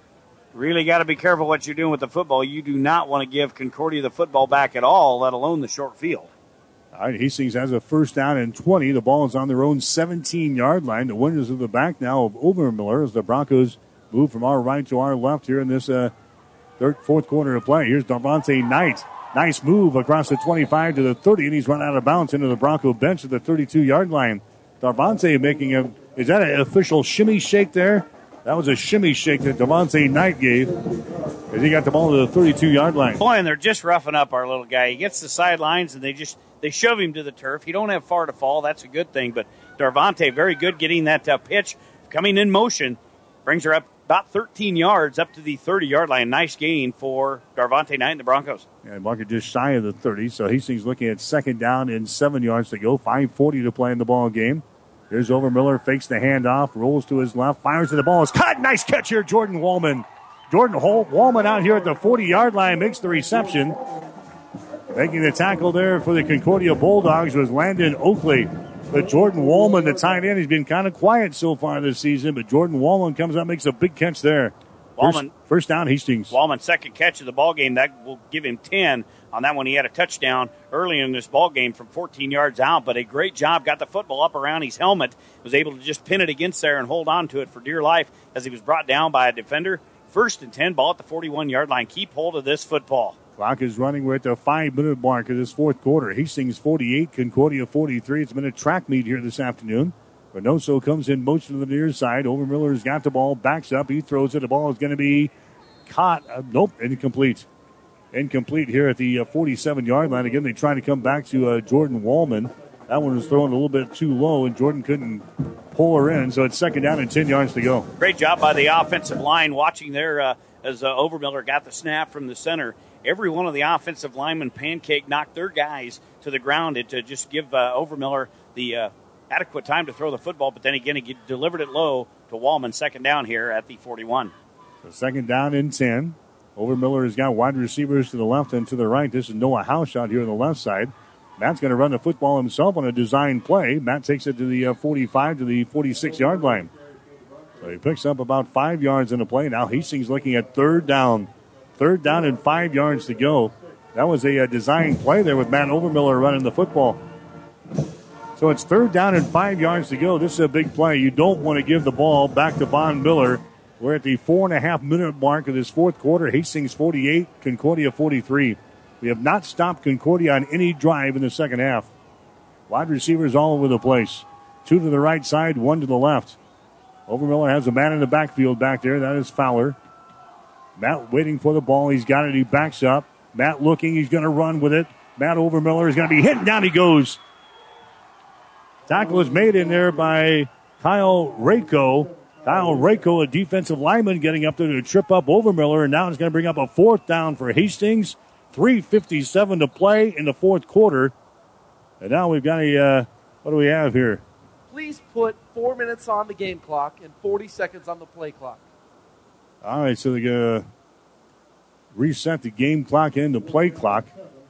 really got to be careful what you're doing with the football. You do not want to give Concordia the football back at all, let alone the short field. All right, Hastings has a first down and twenty. The ball is on their own seventeen-yard line. The winners of the back now of Obermiller as the Broncos move from our right to our left here in this uh, third, fourth quarter of play. Here's Darvonte Knight. Nice move across the twenty-five to the thirty, and he's run out of bounds into the Bronco bench at the thirty-two-yard line. Darvonte making a, is that an official shimmy shake there? That was a shimmy shake that Darvonte Knight gave as he got the ball to the thirty-two-yard line. Boy, and they're just roughing up our little guy. He gets the sidelines, and they just they shove him to the turf. He don't have far to fall. That's a good thing. But Darvonte, very good getting that uh, pitch, coming in motion, brings her up about thirteen yards up to the thirty-yard line. Nice gain for Darvonte Knight and the Broncos. Yeah, marker just shy of the thirty, so Hastings looking at second down and seven yards to go. five forty to play in the ball game. Here's Overmiller, fakes the handoff, rolls to his left, fires to the ball. It's caught. Nice catch here, Jordan Wallman. Jordan Wallman out here at the forty-yard line makes the reception. Making the tackle there for the Concordia Bulldogs was Landon Oakley. But Jordan Wallman, the tight end, he's been kind of quiet so far this season, but Jordan Wallman comes up, makes a big catch there. Wallman, first, first down, Hastings. Wallman's second catch of the ball game. That will give him ten. On that one, he had a touchdown early in this ball game from fourteen yards out, but a great job. Got the football up around his helmet. Was able to just pin it against there and hold on to it for dear life as he was brought down by a defender. First and ten, ball at the forty-one-yard line. Keep hold of this football. Clock is running. We're at the five-minute mark of this fourth quarter. Hastings forty-eight, Concordia forty-three. It's been a track meet here this afternoon. Reynoso comes in motion to the near side. Overmiller's got the ball, backs up. He throws it. The ball is going to be caught. Uh, nope, incomplete. Incomplete here at the uh, forty-seven-yard line. Again, they try to come back to uh, Jordan Wallman. That one was thrown a little bit too low, and Jordan couldn't pull her in. So it's second down and ten yards to go. Great job by the offensive line watching there uh, as uh, Overmiller got the snap from the center. Every one of the offensive linemen pancake knocked their guys to the ground to just give uh, Overmiller the uh, adequate time to throw the football. But then again, he delivered it low to Wallman, second down here at the forty-one. So second down and ten. Overmiller has got wide receivers to the left and to the right. This is Noah House out here on the left side. Matt's going to run the football himself on a design play. Matt takes it to the uh, forty-five to the forty-six-yard line. So he picks up about five yards in the play. Now Hastings looking at third down. Third down and five yards to go. That was a, a design play there with Matt Overmiller running the football. So it's third down and five yards to go. This is a big play. You don't want to give the ball back to Von Miller. We're at the four and a half minute mark of this fourth quarter. Hastings forty-eight, Concordia forty-three. We have not stopped Concordia on any drive in the second half. Wide receivers all over the place. Two to the right side, one to the left. Overmiller has a man in the backfield back there. That is Fowler. Matt waiting for the ball. He's got it. He backs up. Matt looking. He's going to run with it. Matt Overmiller is going to be hit. Down he goes. Tackle is made in there by Kyle Rako. Kyle Rako, a defensive lineman, getting up there to trip up Overmiller. And now it's going to bring up a fourth down for Hastings. three fifty-seven to play in the fourth quarter. And now we've got a, uh, what do we have here? Please put four minutes on the game clock and forty seconds on the play clock. All right, so they're going to reset the game clock and the play clock.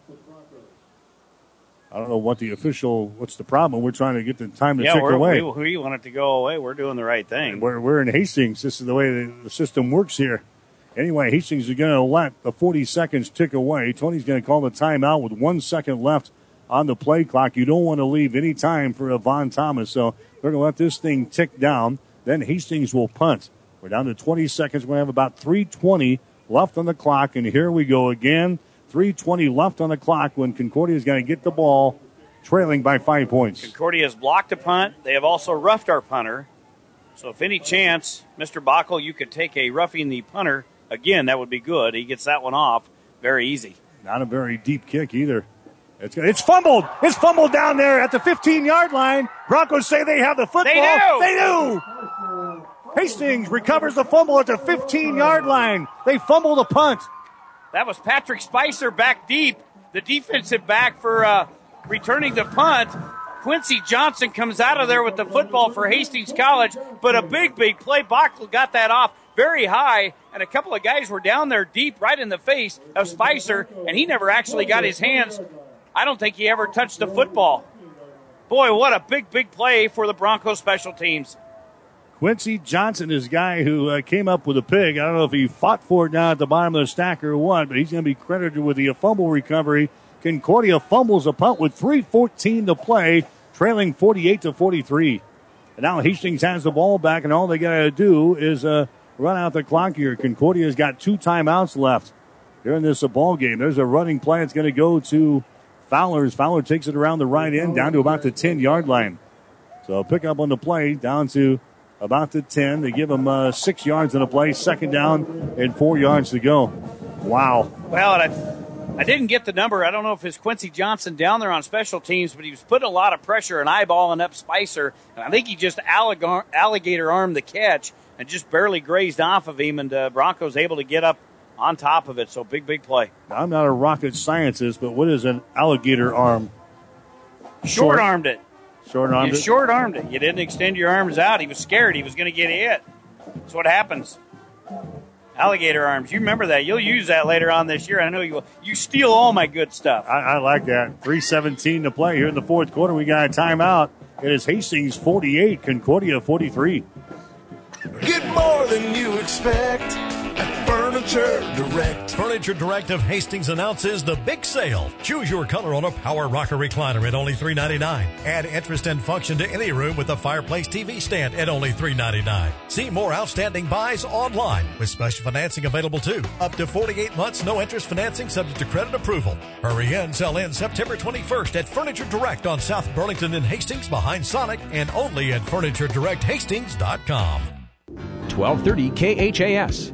I don't know what the official, what's the problem? We're trying to get the time to yeah, tick we're, away. We, we want it to go away. We're doing the right thing. We're, we're in Hastings. This is the way the, the system works here. Anyway, Hastings is going to let the forty seconds tick away. Tony's going to call the timeout with one second left on the play clock. You don't want to leave any time for Von Thomas, so they're going to let this thing tick down. Then Hastings will punt. We're down to twenty seconds. We have about three twenty left on the clock, and here we go again. three twenty left on the clock when Concordia is going to get the ball, trailing by five points. Concordia has blocked a punt. They have also roughed our punter. So if any chance, Mister Bockel, you could take a roughing the punter, again, that would be good. He gets that one off very easy. Not a very deep kick either. It's, it's fumbled. It's fumbled down there at the fifteen-yard line. Broncos say they have the football. They do. They do. Hastings recovers the fumble at the fifteen-yard line. They fumble the punt. That was Patrick Spicer back deep, the defensive back for uh, returning the punt. Quincy Johnson comes out of there with the football for Hastings College, but a big, big play. Bockel got that off very high, and a couple of guys were down there deep right in the face of Spicer, and he never actually got his hands. I don't think he ever touched the football. Boy, what a big, big play for the Broncos special teams. Quincy Johnson is a guy who uh, came up with a pig. I don't know if he fought for it down at the bottom of the stack or what, but he's going to be credited with the fumble recovery. Concordia fumbles a punt with three fourteen to play, trailing forty-eight to forty-three. And now Hastings has the ball back, and all they got to do is uh, run out the clock here. Concordia's got two timeouts left here in this uh, ball game. There's a running play. It's going to go to Fowler's. Fowler takes it around the right end down to about the ten-yard line. So pick up on the play down to about the ten. They give him uh, six yards on the play, second down and four yards to go. Wow. Well, I, I didn't get the number. I don't know if it's Quincy Johnson down there on special teams, but he was putting a lot of pressure and eyeballing up Spicer. And I think he just alligator, alligator armed the catch and just barely grazed off of him, and uh, Broncos able to get up on top of it. So big, big play. I'm not a rocket scientist, but what is an alligator arm? Short armed it. Short armed you it? short armed it. You didn't extend your arms out. He was scared he was going to get hit. That's what happens. Alligator arms. You remember that. You'll use that later on this year. I know you will. You steal all my good stuff. I, I like that. three seventeen to play here in the fourth quarter. We got a timeout. It is Hastings forty-eight, Concordia forty-three. Get more than you expect at Furniture Direct. Furniture Direct of Hastings announces the big sale. Choose your color on a Power Rocker recliner at only three ninety-nine. Add interest and function to any room with a fireplace T V stand at only three ninety-nine. See more outstanding buys online with special financing available too. Up to forty-eight months, no interest financing subject to credit approval. Hurry in, sell in September twenty-first at Furniture Direct on South Burlington and Hastings behind Sonic, and only at furniture direct hastings dot com. twelve thirty K H A S.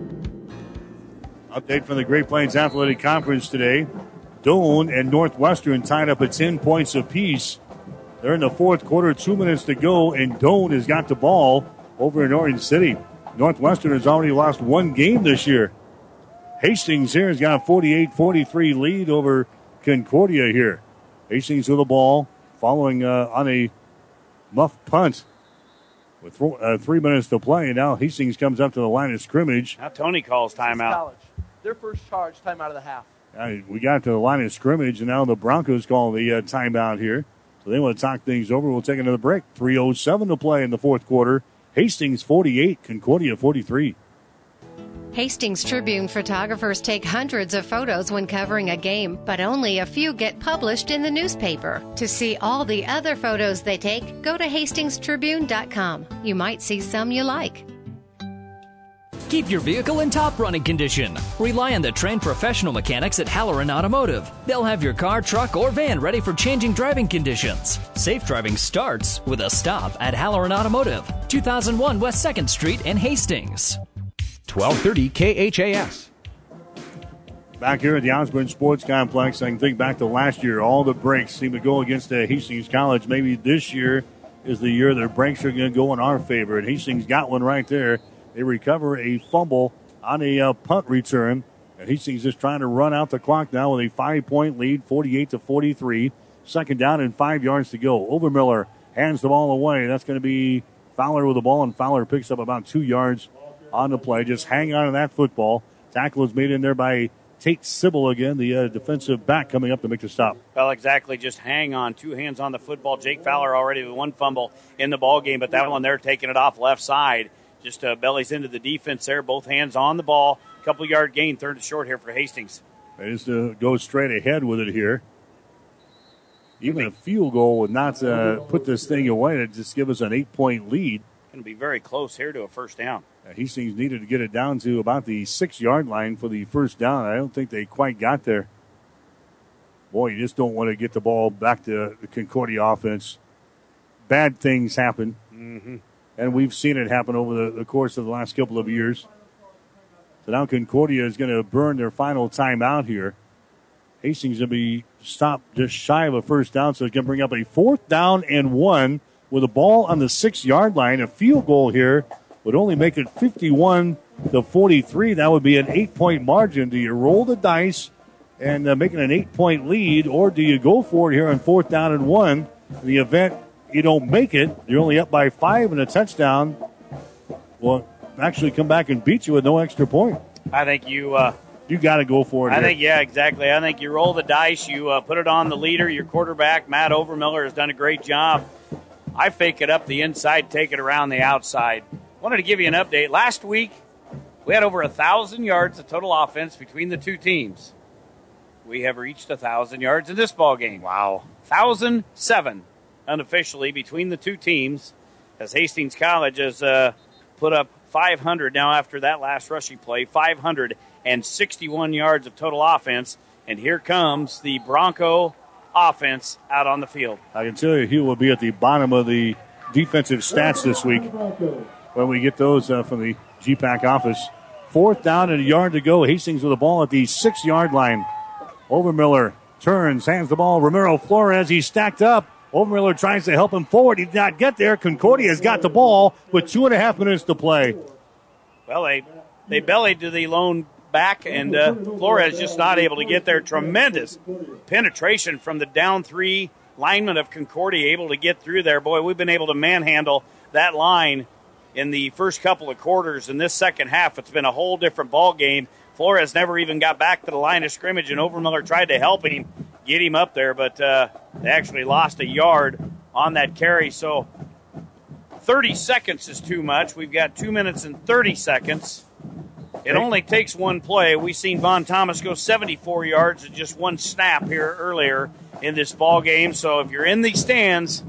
Update from the Great Plains Athletic Conference today. Doane and Northwestern tied up at ten points apiece. They're in the fourth quarter, two minutes to go, and Doane has got the ball over in Orange City. Northwestern has already lost one game this year. Hastings here has got a forty-eight forty-three lead over Concordia here. Hastings with the ball, following uh, on a muff punt. With th- uh, three minutes to play, now Hastings comes up to the line of scrimmage. Now Tony calls timeout. College. Their first charge, timeout of the half. Uh, we got to the line of scrimmage, and now the Broncos call the uh, timeout here. So they want to talk things over. We'll take another break. three oh seven to play in the fourth quarter. Hastings forty-eight, Concordia forty-three. Hastings Tribune photographers take hundreds of photos when covering a game, but only a few get published in the newspaper. To see all the other photos they take, go to hastings tribune dot com. You might see some you like. Keep your vehicle in top running condition. Rely on the trained professional mechanics at Halloran Automotive. They'll have your car, truck, or van ready for changing driving conditions. Safe driving starts with a stop at Halloran Automotive, two thousand one West second Street in Hastings. twelve thirty K H A S. Back here at the Osborne Sports Complex, I can think back to last year. All the breaks seem to go against uh, Hastings College. Maybe this year is the year their breaks are going to go in our favor. And Hastings got one right there. They recover a fumble on a uh, punt return. And Hastings is trying to run out the clock now with a five-point lead, forty-eight to forty-three. Second down and five yards to go. Overmiller hands the ball away. That's going to be Fowler with the ball, and Fowler picks up about two yards on the play. Just hang on to that football. Tackle is made in there by Tate Sybil again, the uh, defensive back coming up to make the stop. Well, exactly. Just hang on. Two hands on the football. Jake Fowler already with one fumble in the ball game, but that one there taking it off left side. Just uh, bellies into the defense there. Both hands on the ball. Couple yard gain, third and short here for Hastings. They just uh, go straight ahead with it here. Even a field goal would not uh, put this thing away. It'd just give us an eight-point lead. Going to be very close here to a first down. Uh, Hastings needed to get it down to about the six-yard line for the first down. I don't think they quite got there. Boy, you just don't want to get the ball back to the Concordia offense. Bad things happen. Mm-hmm. And we've seen it happen over the, the course of the last couple of years. So now Concordia is going to burn their final timeout here. Hastings will be stopped just shy of a first down, so it's going to bring up a fourth down and one with a ball on the six-yard line. A field goal here would only make it fifty-one to forty-three. That would be an eight-point margin. Do you roll the dice and uh, make it an eight-point lead, or do you go for it here on fourth down and one? In the event you don't make it, you're only up by five and a touchdown. Well, actually come back and beat you with no extra point. I think you uh, you got to go for it. I here. think, yeah, exactly. I think you roll the dice, you uh, put it on the leader. Your quarterback, Matt Overmiller, has done a great job. I fake it up the inside, take it around the outside. Wanted to give you an update. Last week, we had over one thousand yards of total offense between the two teams. We have reached one thousand yards in this ball game. Wow. one thousand seven unofficially between the two teams, as Hastings College has uh, put up five hundred now after that last rushing play, five hundred sixty-one yards of total offense. And here comes the Bronco offense out on the field. I can tell you he will be at the bottom of the defensive stats this week when we get those uh, from the G PAC office. Fourth down and a yard to go. Hastings with the ball at the six-yard line. Overmiller turns, hands the ball. Ramiro Flores, he's stacked up. Overmiller tries to help him forward. He did not get there. Concordia's got the ball with two and a half minutes to play. Well, they, they bellied to the lone back, and uh, Flores just not able to get there. Tremendous penetration from the down three lineman of Concordia, able to get through there. Boy, we've been able to manhandle that line in the first couple of quarters. In this second half, it's been a whole different ball game. Flores never even got back to the line of scrimmage, and Overmiller tried to help him, get him up there, but uh, they actually lost a yard on that carry. So thirty seconds is too much. We've got two minutes and thirty seconds. It only takes one play. We've seen Von Thomas go seventy-four yards in just one snap here earlier in this ball game. So if you're in the stands,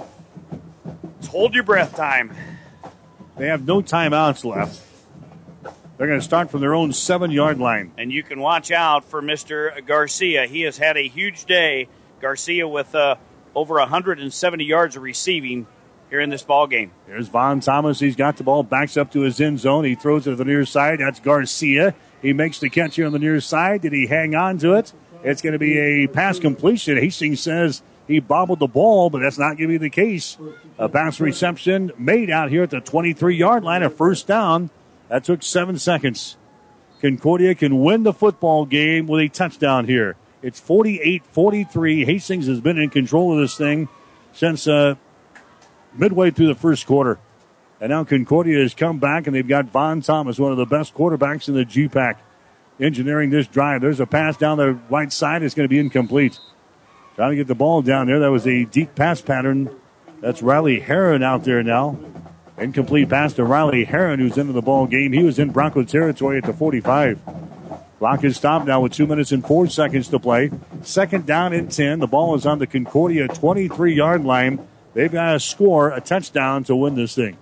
it's hold your breath time. They have no timeouts left. They're going to start from their own seven-yard line. And you can watch out for Mister Garcia. He has had a huge day. Garcia with uh, over one hundred seventy yards of receiving here in this ball game. Here's Von Thomas. He's got the ball, backs up to his end zone. He throws it to the near side. That's Garcia. He makes the catch here on the near side. Did he hang on to it? It's going to be a pass completion. Hastings says he bobbled the ball, but that's not going to be the case. A pass reception made out here at the twenty-three-yard line, a first down. That took seven seconds. Concordia can win the football game with a touchdown here. It's forty-eight forty-three. Hastings has been in control of this thing since uh, midway through the first quarter. And now Concordia has come back, and they've got Von Thomas, one of the best quarterbacks in the G PAC, engineering this drive. There's a pass down the right side. It's going to be incomplete. Trying to get the ball down there. That was a deep pass pattern. That's Riley Heron out there now. Incomplete pass to Riley Heron, who's into the ball game. He was in Bronco territory at the forty-five. Clock is stopped now with two minutes and four seconds to play. Second down and ten. The ball is on the Concordia twenty-three-yard line. They've got to score a touchdown to win this thing.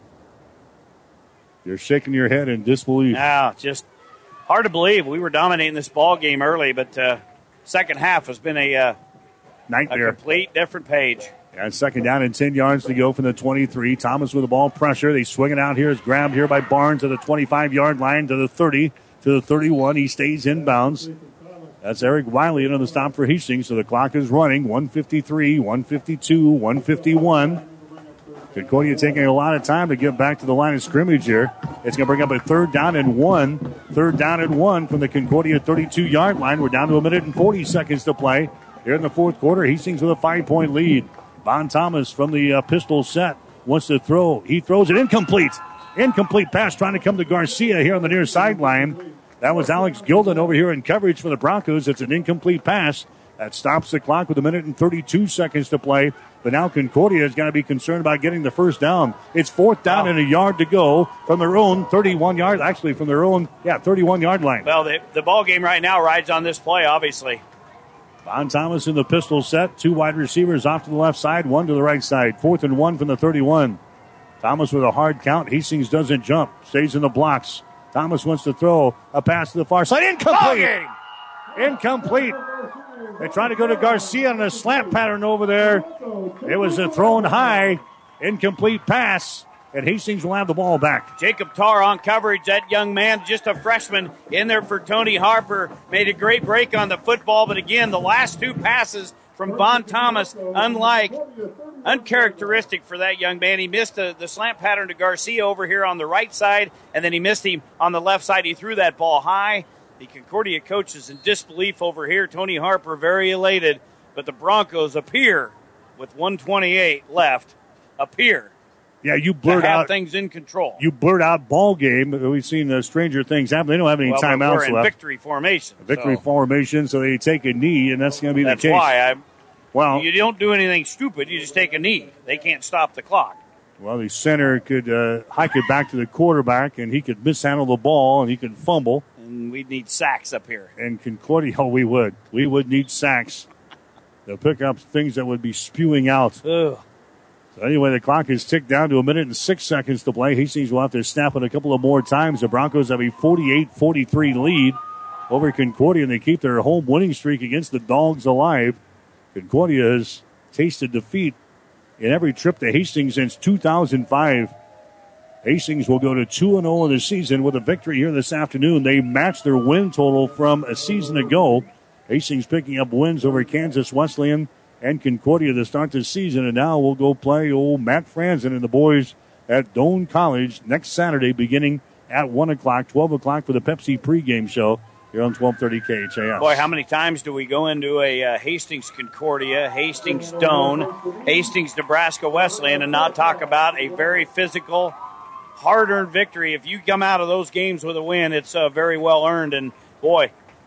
You're shaking your head in disbelief. Yeah, just hard to believe. We were dominating this ball game early, but uh, second half has been a, uh, nightmare. A complete different page. And second down and ten yards to go from the twenty-three. Thomas with the ball pressure. They swing it out here. It's grabbed here by Barnes at the twenty-five-yard line to the thirty, to the thirty-one. He stays inbounds. That's Eric Wiley into the stop for Hastings. So the clock is running. one fifty-three, one fifty-two, one fifty-one. Concordia taking a lot of time to get back to the line of scrimmage here. It's going to bring up a third down and one. Third down and one from the Concordia thirty-two-yard line. We're down to a minute and forty seconds to play here in the fourth quarter. Hastings with a five-point lead. Von Thomas from the uh, pistol set wants to throw. He throws it incomplete. Incomplete pass trying to come to Garcia here on the near sideline. That was Alex Gilden over here in coverage for the Broncos. It's an incomplete pass. That stops the clock with a minute and thirty-two seconds to play. But now Concordia is going to be concerned about getting the first down. It's fourth down and a yard to go from their own thirty-one yard, actually from their own, yeah, thirty-one-yard line. Well, the, the ball game right now rides on this play, obviously. Von Thomas in the pistol set. Two wide receivers off to the left side, one to the right side. Fourth and one from the thirty-one. Thomas with a hard count. Hastings doesn't jump. Stays in the blocks. Thomas wants to throw a pass to the far side. Incomplete! Incomplete. They try to go to Garcia on a slant pattern over there. It was a thrown high. Incomplete pass. And Hastings will have the ball back. Jacob Tarr on coverage. That young man, just a freshman, in there for Tony Harper. Made a great break on the football. But again, the last two passes from Von Thomas, unlike, uncharacteristic for that young man. He missed the, the slant pattern to Garcia over here on the right side, and then he missed him on the left side. He threw that ball high. The Concordia coach is in disbelief over here. Tony Harper very elated. But the Broncos appear, with one twenty-eight left, appear Yeah, you blurt to have out things in control. You blurt out ball game. We've seen uh, stranger things happen. They don't have any well, timeouts we're in left. victory formation. Victory so. formation, so they take a knee, and that's going to be that's the case. That's why I. Well, you don't do anything stupid. You just take a knee. They can't stop the clock. Well, the center could uh, hike it back to the quarterback, and he could mishandle the ball, and he could fumble. And we'd need sacks up here. And Concordia, oh, we would. We would need sacks. They'll pick up things that would be spewing out. Ugh. So anyway, the clock is ticked down to a minute and six seconds to play. Hastings will have to snap it a couple of more times. The Broncos have a forty-eight forty-three lead over Concordia, and they keep their home winning streak against the Dogs alive. Concordia has tasted defeat in every trip to Hastings since two thousand five. Hastings will go to two and oh in the season with a victory here this afternoon. They matched their win total from a season ago. Hastings picking up wins over Kansas Wesleyan and Concordia to start this season, and now we'll go play old Matt Franzen and the boys at Doane College next Saturday beginning at one o'clock, twelve o'clock for the Pepsi pregame show here on twelve thirty K H A S. Boy, how many times do we go into a uh, Hastings Concordia, Hastings Doane, Hastings Nebraska Wesleyan and not talk about a very physical, hard-earned victory. If you come out of those games with a win, it's uh, very well earned, and boy,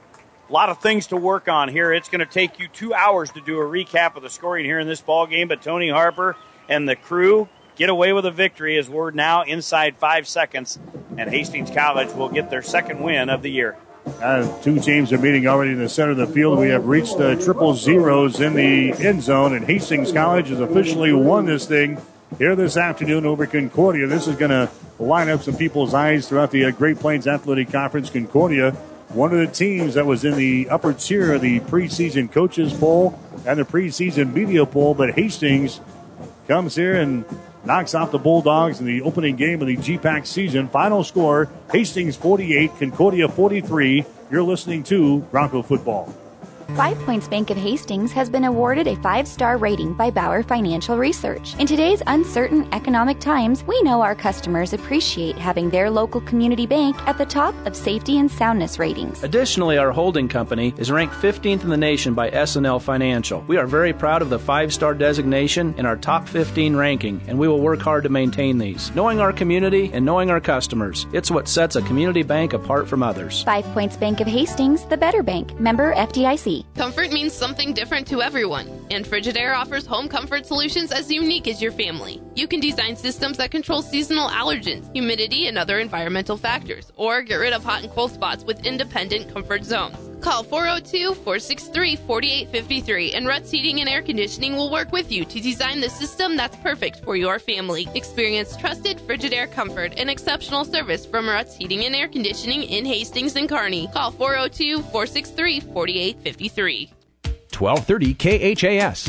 a lot of things to work on here. It's going to take you two hours to do a recap of the scoring here in this ball game, but Tony Harper and the crew get away with a victory as we're now inside five seconds, and Hastings College will get their second win of the year. Uh, two teams are meeting already in the center of the field. We have reached uh, triple zeros in the end zone, and Hastings College has officially won this thing here this afternoon over Concordia. This is going to line up some people's eyes throughout the uh, Great Plains Athletic Conference. Concordia, one of the teams that was in the upper tier of the preseason coaches poll and the preseason media poll, but Hastings comes here and knocks off the Bulldogs in the opening game of the G PAC season. Final score, Hastings forty-eight, Concordia forty-three. You're listening to Bronco Football. Five Points Bank of Hastings has been awarded a five-star rating by Bauer Financial Research. In today's uncertain economic times, we know our customers appreciate having their local community bank at the top of safety and soundness ratings. Additionally, our holding company is ranked fifteenth in the nation by S and L Financial. We are very proud of the five-star designation in our top fifteen ranking, and we will work hard to maintain these. Knowing our community and knowing our customers, it's what sets a community bank apart from others. Five Points Bank of Hastings, the better bank. Member F D I C. Comfort means something different to everyone, and Frigidaire offers home comfort solutions as unique as your family. You can design systems that control seasonal allergens, humidity, and other environmental factors, or get rid of hot and cold spots with independent comfort zones. Call four oh two, four six three, four eight five three, and Ruts Heating and Air Conditioning will work with you to design the system that's perfect for your family. Experience trusted Frigidaire comfort and exceptional service from Ruts Heating and Air Conditioning in Hastings and Kearney. Call four oh two, four six three, four eight five three. twelve thirty K H A S.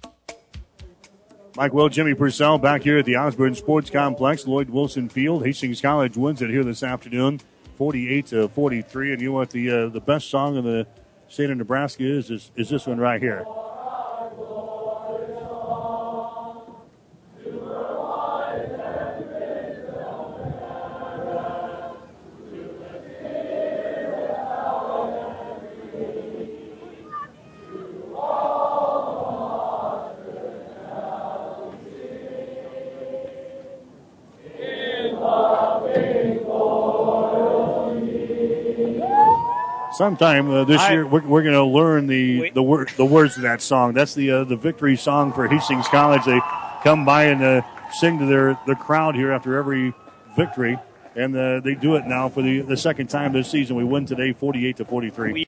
Mike Will, Jimmy Purcell back here at the Osborne Sports Complex, Lloyd Wilson Field. Hastings College wins it here this afternoon, forty-eight to forty-three. And you know what the uh, the best song in the state of Nebraska is? Is, is this one right here. Sometime uh, this I, year, we're, we're going to learn the wait. the, wor- the words of that song. That's the uh, the victory song for Hastings College. They come by and uh, sing to their the crowd here after every victory, and uh, they do it now for the, the second time this season. We win today, forty-eight to forty-three.